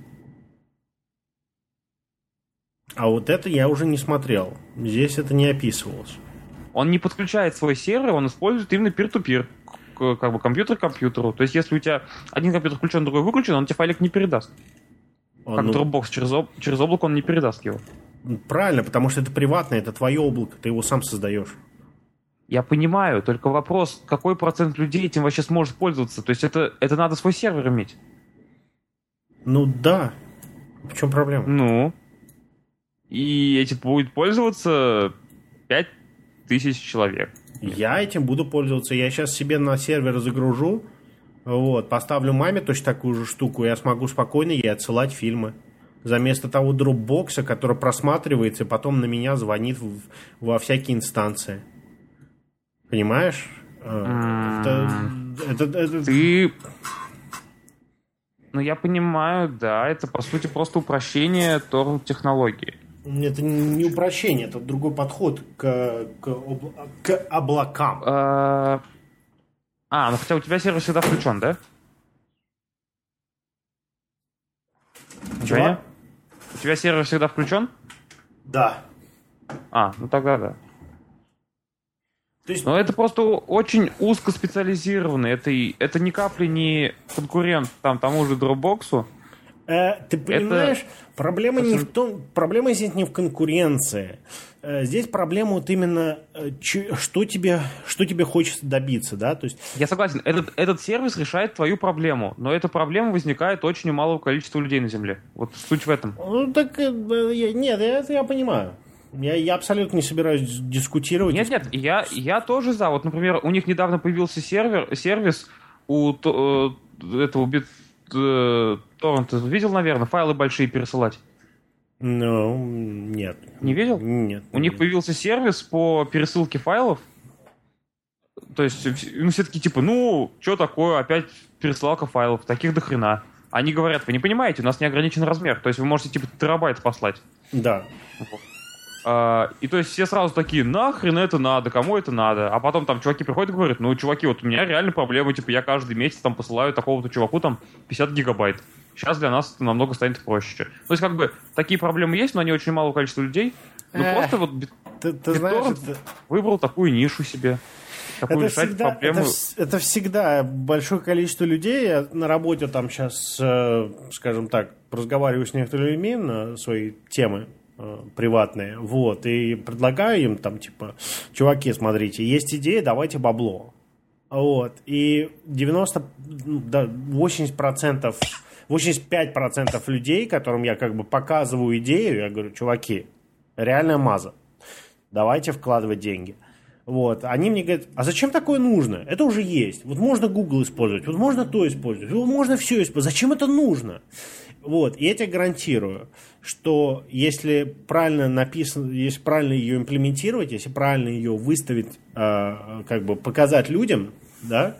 А вот это я уже не смотрел. Здесь это не описывалось. Он не подключает свой сервер, он использует именно peer-to-peer. Как бы компьютер к компьютеру. То есть, если у тебя один компьютер включен, другой выключен, он тебе файлик не передаст. Он, как ну... Dropbox через, об... через облако он не передаст его. Правильно, потому что это приватное, это твое облако, ты его сам создаешь. Я понимаю, только вопрос, какой процент людей этим вообще сможет пользоваться? То есть, это, это надо свой сервер иметь. Ну да. В чем проблема? Ну. И этим будет пользоваться пять тысяч человек. Я этим буду пользоваться. Я сейчас себе на сервер загружу, вот, поставлю маме точно такую же штуку, и я смогу спокойно ей отсылать фильмы. Заместо того дропбокса, который просматривается и потом на меня звонит в, во всякие инстанции. Понимаешь? Это, это, это... Ты... Ну, я понимаю, да, это, по сути, просто упрощение торрент-технологии. Это не упрощение, это другой подход к, к, обла- к облакам. А, ну хотя у тебя сервер всегда включен, да? Чего? У тебя сервер всегда включен? Да. А, ну тогда да. То есть... Но это просто очень узкоспециализированно. Это, это ни капли не конкурент там, тому же Dropbox'у. Э, ты понимаешь, это... проблема не в том, проблема здесь не в конкуренции. Э, здесь проблема вот именно, э, ч, что тебе, что тебе хочется добиться, да? То есть... Я согласен, этот, этот сервис решает твою проблему, но эта проблема возникает очень у малого количества людей на Земле. Вот суть в этом. Ну так, э, я, нет, это я понимаю. Я, я абсолютно не собираюсь дискутировать. Нет, нет, я, я тоже за. Вот, например, у них недавно появился сервер, сервис у то, этого бит, э, торрента. Видел, наверное, файлы большие пересылать? Ну, нет. Не видел? Нет. У них появился сервис по пересылке файлов. То есть, ну, все таки типа, ну, что такое, опять пересылалка файлов, таких до хрена. Они говорят, вы не понимаете, у нас неограничен размер. То есть, вы можете, типа, терабайт послать. Да. Вот. А, и то есть все сразу такие, нахрен это надо, кому это надо? А потом там чуваки приходят и говорят, ну, чуваки, вот у меня реально проблемы, типа, я каждый месяц там посылаю такого-то чуваку там пятьдесят гигабайт. Сейчас для нас это намного станет проще. То есть, как бы, такие проблемы есть, но они очень малого количества людей. Ну, просто вот ты, ты знаешь, это... выбрал такую нишу себе. Такую Это решать всегда, проблемы. это, это всегда большое количество людей. Я на работе там сейчас, э, скажем так, разговариваю с некоторыми людьми на свои темы приватные, вот, и предлагаю им там, типа, чуваки, смотрите, есть идея, давайте бабло. Вот, и девяносто, да, восемьдесят процентов, восемьдесят пять процентов людей, которым я как бы показываю идею, я говорю, чуваки, реальная маза, давайте вкладывать деньги. Вот, они мне говорят, а зачем такое нужно? Это уже есть. Вот можно Google использовать, вот можно то использовать, вот можно все использовать. Зачем это нужно? Вот, и я тебе гарантирую, что если правильно написано, если правильно ее имплементировать, если правильно ее выставить, э, как бы показать людям, да,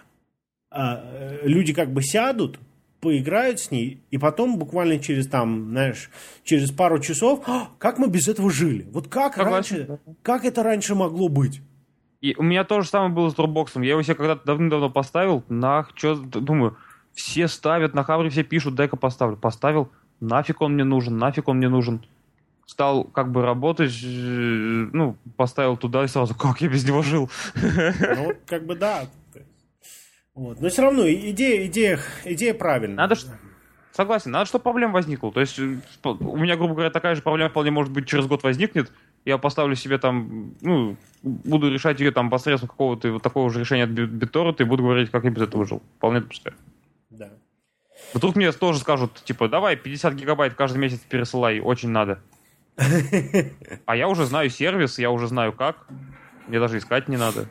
э, люди как бы сядут, поиграют с ней, и потом буквально через там, знаешь, через пару часов, как мы без этого жили? Вот как Согласен, раньше, да. как это раньше могло быть? И у меня то же самое было с Dropbox'ом. Я его себе когда-то давным-давно поставил, нах, что, думаю, все ставят, на Хабре все пишут, дай-ка поставлю. Поставил, нафиг он мне нужен, нафиг он мне нужен. Стал как бы работать, ну, поставил туда и сразу, как я без него жил. Ну, как бы да. Вот. Но все равно идея, идея, идея правильная. Надо, согласен, надо, чтобы проблема возникла. То есть у меня, грубо говоря, такая же проблема вполне может быть через год возникнет. Я поставлю себе там, ну, буду решать ее там посредством какого-то вот такого же решения от BitTorrent и буду говорить, как я без этого жил. Вполне допускаю. Да. Вдруг мне тоже скажут, типа, давай пятьдесят гигабайт каждый месяц пересылай, очень надо. А я уже знаю сервис, я уже знаю как. Мне даже искать не надо.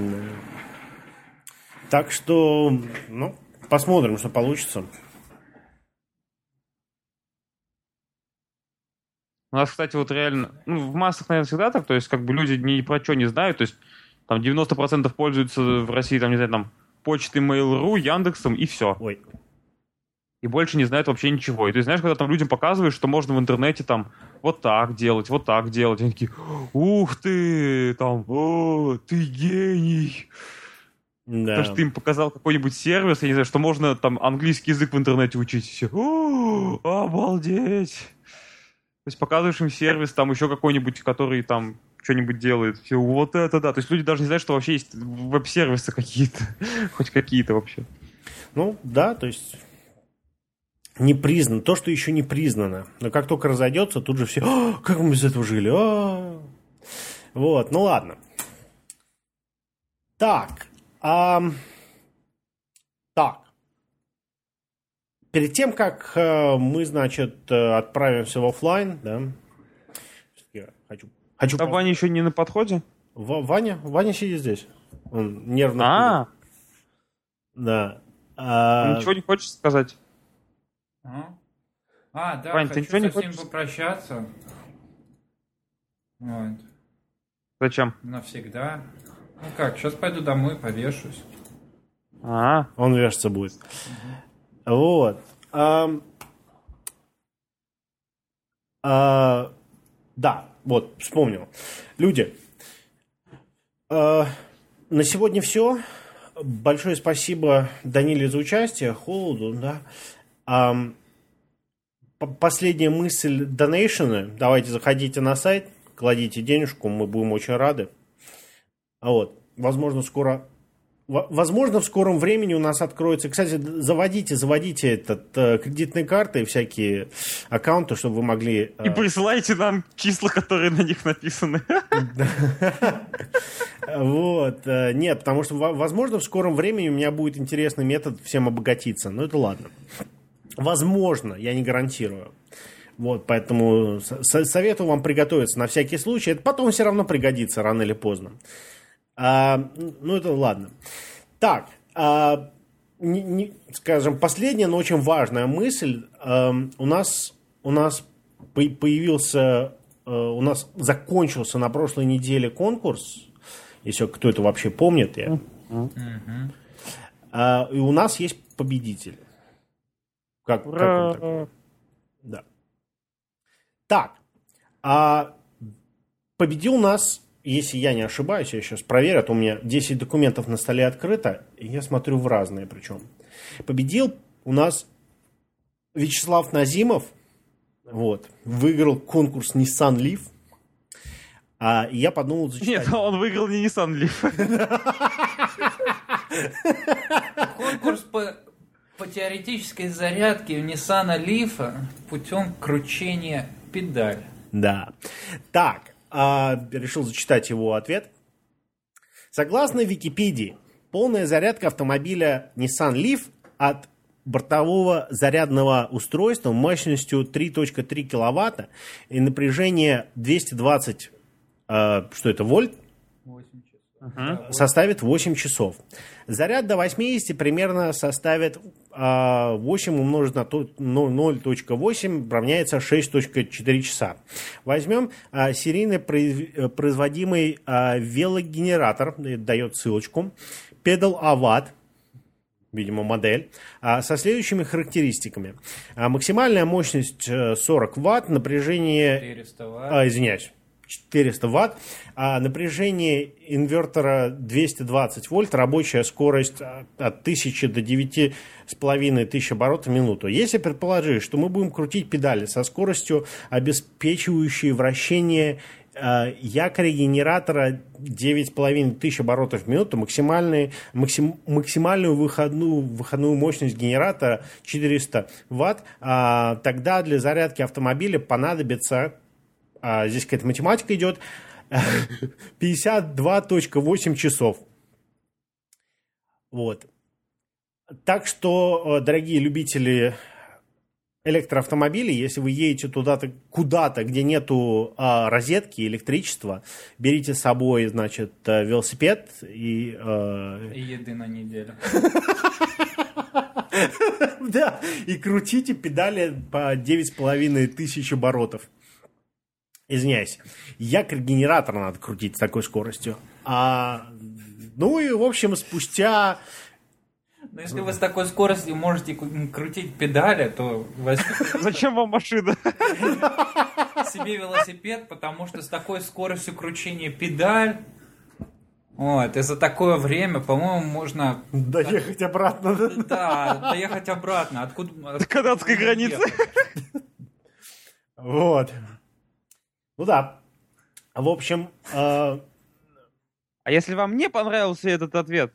Так что, ну, посмотрим, что получится. У нас, кстати, вот реально, ну, в массах, наверное, всегда так, то есть, как бы люди ни про что не знают, то есть, там девяносто процентов пользуются в России, там, не знаю, там, почтой Mail.ru, Яндексом и все. Ой. И больше не знают вообще ничего. И ты знаешь, когда там людям показываешь, что можно в интернете там вот так делать, вот так делать, они такие, ух ты, там, о, ты гений. Да. Потому что ты им показал какой-нибудь сервис, я не знаю, что можно там английский язык в интернете учить. И все, о, обалдеть. То есть показываешь им сервис, там еще какой-нибудь, который там что-нибудь делает. Все, вот это да. То есть люди даже не знают, что вообще есть веб-сервисы какие-то. Хоть какие-то вообще. Ну, да, то есть не признано. То, что еще не признано. Но как только разойдется, тут же все, «А, как мы без этого жили? А-а-а». Вот, ну ладно. Так. А... Так. Перед тем, как э, мы, значит, э, отправимся в офлайн, да, я хочу... хочу А пос- Ваня еще не на подходе? В- Ваня? Ваня сидит здесь. Он нервно... А, курит. Да. А, ничего не хочешь сказать? А, а, да, Вань, ты хочу ничего не со всеми хочешь? попрощаться. Вот. Зачем? Навсегда. Ну как, сейчас пойду домой, повешусь. А, Он вешаться будет. Вот. Ам, а, да, вот, вспомнил. Люди, а, на сегодня все. Большое спасибо Даниле за участие, Холоду, да. Ам, п- последняя мысль донейшены. Давайте заходите на сайт, кладите денежку, мы будем очень рады. А вот, возможно, скоро... Возможно, в скором времени у нас откроется... Кстати, заводите, заводите этот, э, кредитные карты и всякие аккаунты, чтобы вы могли... э, и присылайте нам числа, которые на них написаны. Вот. э, Нет, потому что, во- возможно, в скором времени у меня будет интересный метод всем обогатиться. Но это ладно. Возможно, я не гарантирую. Вот, поэтому со- со- советую вам приготовиться на всякий случай. Это потом все равно пригодится, рано или поздно. А, ну, это ладно. Так, а, не- не- скажем, последняя, но очень важная мысль. Эм, у нас, у нас по- появился, э, у нас закончился на прошлой неделе конкурс, если кто это вообще помнит. Я. А, и у нас есть победитель. Как, как вам такое? Да. Так, а победил нас, если я не ошибаюсь, я сейчас проверю, а то у меня десять документов на столе открыто, и я смотрю в разные причем. Победил у нас Вячеслав Назимов, вот, выиграл конкурс Nissan Leaf, а я подумал зачитать. Нет, он выиграл не Nissan Leaf. Конкурс по, по теоретической зарядке у Nissan Leaf путем кручения педали. Да. Так, а, решил зачитать его ответ. Согласно Википедии, полная зарядка автомобиля Nissan Leaf от бортового зарядного устройства мощностью три целых три киловатта и напряжение двести двадцать а, что это, вольт, восемь часов. Мгм. составит восемь часов. Заряд до восьмидесяти примерно составит а, восемь умножить на то- но- ноль целых восемь равняется шесть целых четыре часа. Возьмем а, серийно произ- производимый а, велогенератор, э, дает ссылочку, Pedal Avad, видимо, модель, а, со следующими характеристиками. А, максимальная мощность э, сорок ватт, напряжение... четыреста ватт. А, извиняюсь, четыреста ватт, а напряжение инвертора двести двадцать вольт, рабочая скорость от тысячи до девяти с половиной тысяч оборотов в минуту. Если предположить, что мы будем крутить педали со скоростью, обеспечивающей вращение э, якоря генератора девять с половиной тысяч оборотов в минуту, максимальный, максим, максимальную выходную, выходную мощность генератора четыреста ватт, а, тогда для зарядки автомобиля понадобится... А, здесь какая-то математика идет, пятьдесят два целых восемь часов. Вот. Так что, дорогие любители электроавтомобилей, если вы едете туда-то, куда-то, где нету а, розетки, электричества, берите с собой, значит, велосипед и... А... И еды на неделю. Да, и крутите педали по девять с половиной тысяч оборотов. Извиняюсь. Як-генератор надо крутить с такой скоростью. А, ну и, в общем, спустя... Но если вы с такой скоростью можете крутить педали, то возьмите Зачем вам машина? себе велосипед, потому что с такой скоростью кручения педаль, вот, и за такое время, по-моему, можно... Доехать обратно. Да, доехать обратно. Откуда... Канадской границы. Вот. Ну да. В общем... Э... А если вам не понравился этот ответ,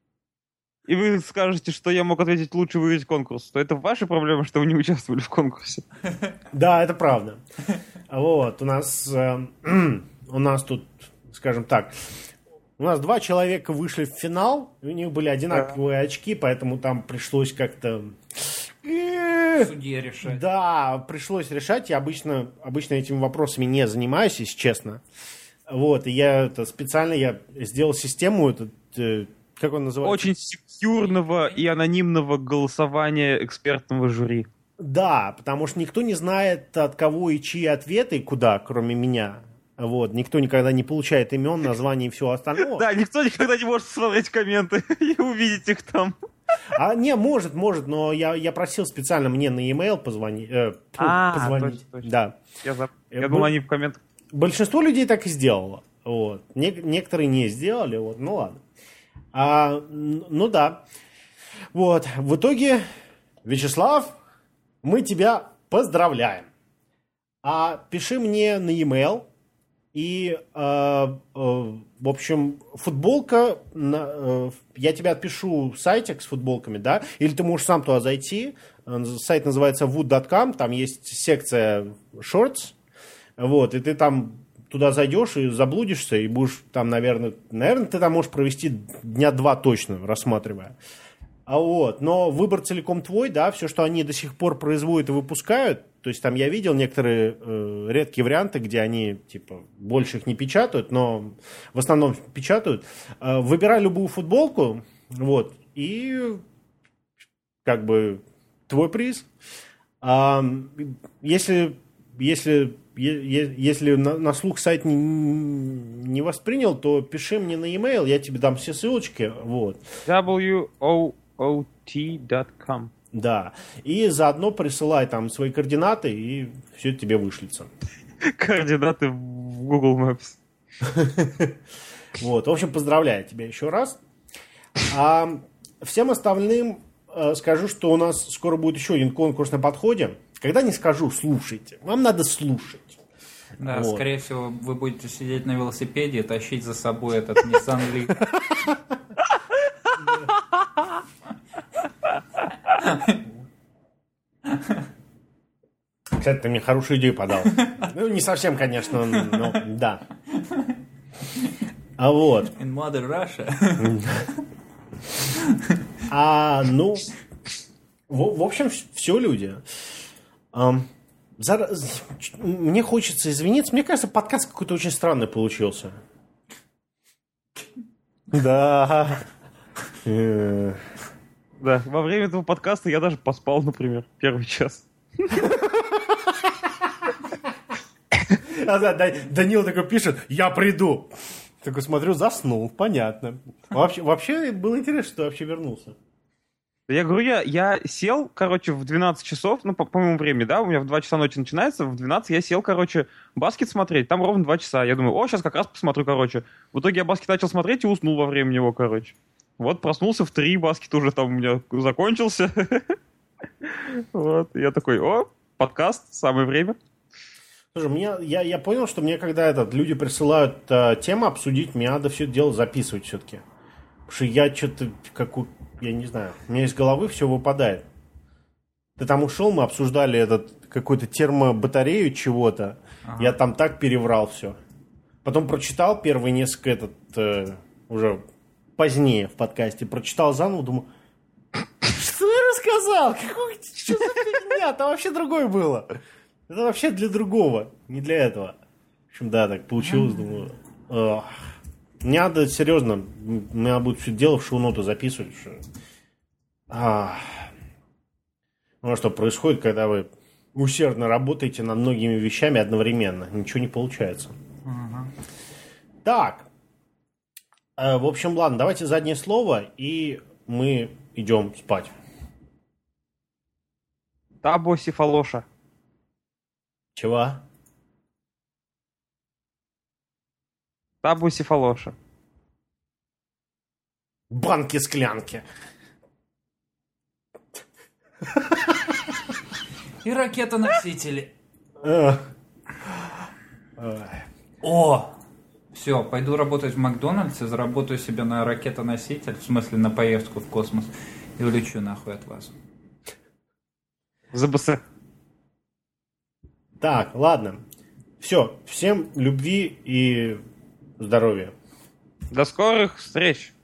и вы скажете, что я мог ответить лучше выиграть конкурс, то это ваша проблема, что вы не участвовали в конкурсе. Да, это правда. Вот, у нас, э, у нас тут, скажем так, у нас два человека вышли в финал, и у них были одинаковые очки, поэтому там пришлось как-то... Судье решать. Да, пришлось решать. Я обычно, обычно этими вопросами не занимаюсь, если честно. Вот, и я это, специально я сделал систему, этот, э, как он называется? Очень секьюрного и анонимного голосования экспертного жюри. Да, потому что никто не знает, от кого и чьи ответы, и куда, кроме меня. Вот, никто никогда не получает имен, названий и всего остального. Да, никто никогда не может смотреть комменты и увидеть их там. А, не, может, может, но я, я просил специально мне на e-mail позвонить. Э, А, позвонить. точно, точно. Да. Я, за... Э, я бо- думал, они в комментах. Большинство людей так и сделало. Вот. Не- некоторые не сделали, вот, ну ладно. А, н- ну да. Вот, в итоге, Вячеслав, мы тебя поздравляем. А пиши мне на e-mail. И, э, э, в общем, футболка, на, э, я тебе отпишу сайтик с футболками, да, или ты можешь сам туда зайти, сайт называется wood точка com, там есть секция shorts, вот, и ты там туда зайдешь и заблудишься, и будешь там, наверное, наверное, ты там можешь провести дня два точно, рассматривая. А вот, но выбор целиком твой, да, все, что они до сих пор производят и выпускают, то есть там я видел некоторые э, редкие варианты, где они, типа, больше их не печатают, но в основном печатают. Э, выбирай любую футболку, вот, и как бы твой приз. А, если, если, е- если на, на слух сайт не, не воспринял, то пиши мне на e-mail, я тебе дам все ссылочки, вот. дабл ю о о ти точка ком. Да, и заодно присылай там свои координаты, и все тебе вышлется. Координаты в Google Maps. Вот, в общем, поздравляю тебя еще раз. А всем остальным э, скажу, что у нас скоро будет еще один конкурс на подходе. Когда не скажу, слушайте. Вам надо слушать. Да, Вот. скорее всего, вы будете сидеть на велосипеде и тащить за собой этот Nissan Leaf. Кстати, ты мне хорошую идею подал. Ну, не совсем, конечно, но да. А вот. In Mother Russia. А, ну, в, в общем, все, люди. Ам, зар- Мне хочется извиниться. Мне кажется, подкаст какой-то очень странный получился. Да. Э, Да, во время этого подкаста я даже поспал, например, первый час. А, да, да, Данил такой пишет: я приду. Такой смотрю, заснул, понятно. Вообще, вообще было интересно, что ты вообще вернулся. Я говорю, я, я сел, короче, в двенадцать часов, ну, по, по моему времени, да, у меня в два часа ночи начинается, в двенадцать я сел, короче, баскет смотреть, там ровно два часа. Я думаю, о, сейчас как раз посмотрю, короче. В итоге я баскет начал смотреть и уснул во время него, короче. Вот, проснулся в три, баскет уже там у меня закончился. Вот, я такой, о, подкаст, самое время. Слушай, мне, я, я понял, что мне, когда этот, люди присылают э, темы обсудить, мне надо все это дело записывать все-таки. Потому что я что-то, как у, я не знаю, у меня из головы все выпадает. Ты там ушел, мы обсуждали этот, какую-то термобатарею чего-то. Ага. Я там так переврал все. Потом прочитал первые несколько, этот, э, уже позднее в подкасте, прочитал заново, думаю, сказал? Какой, что за фигня? Там вообще другое было. Это вообще для другого, не для этого. В общем, да, так получилось, думаю. Ох. Мне надо, серьезно, мне надо будет все дело в шоу-ноты записывать. Что... А... Ну, а что происходит, когда вы усердно работаете над многими вещами одновременно? Ничего не получается. Ага. Так. Э, в общем, ладно, давайте заднее слово, и мы идем спать. Табо Сифалоша. Чего? Табу Сифалоша. Банки-склянки. И ракетоносители. Эх. О! Все, пойду работать в Макдональдсе, заработаю себе на ракетоноситель, в смысле на поездку в космос, и улечу нахуй от вас. ЗБС. Так, ладно. Все, всем любви и здоровья. До скорых встреч.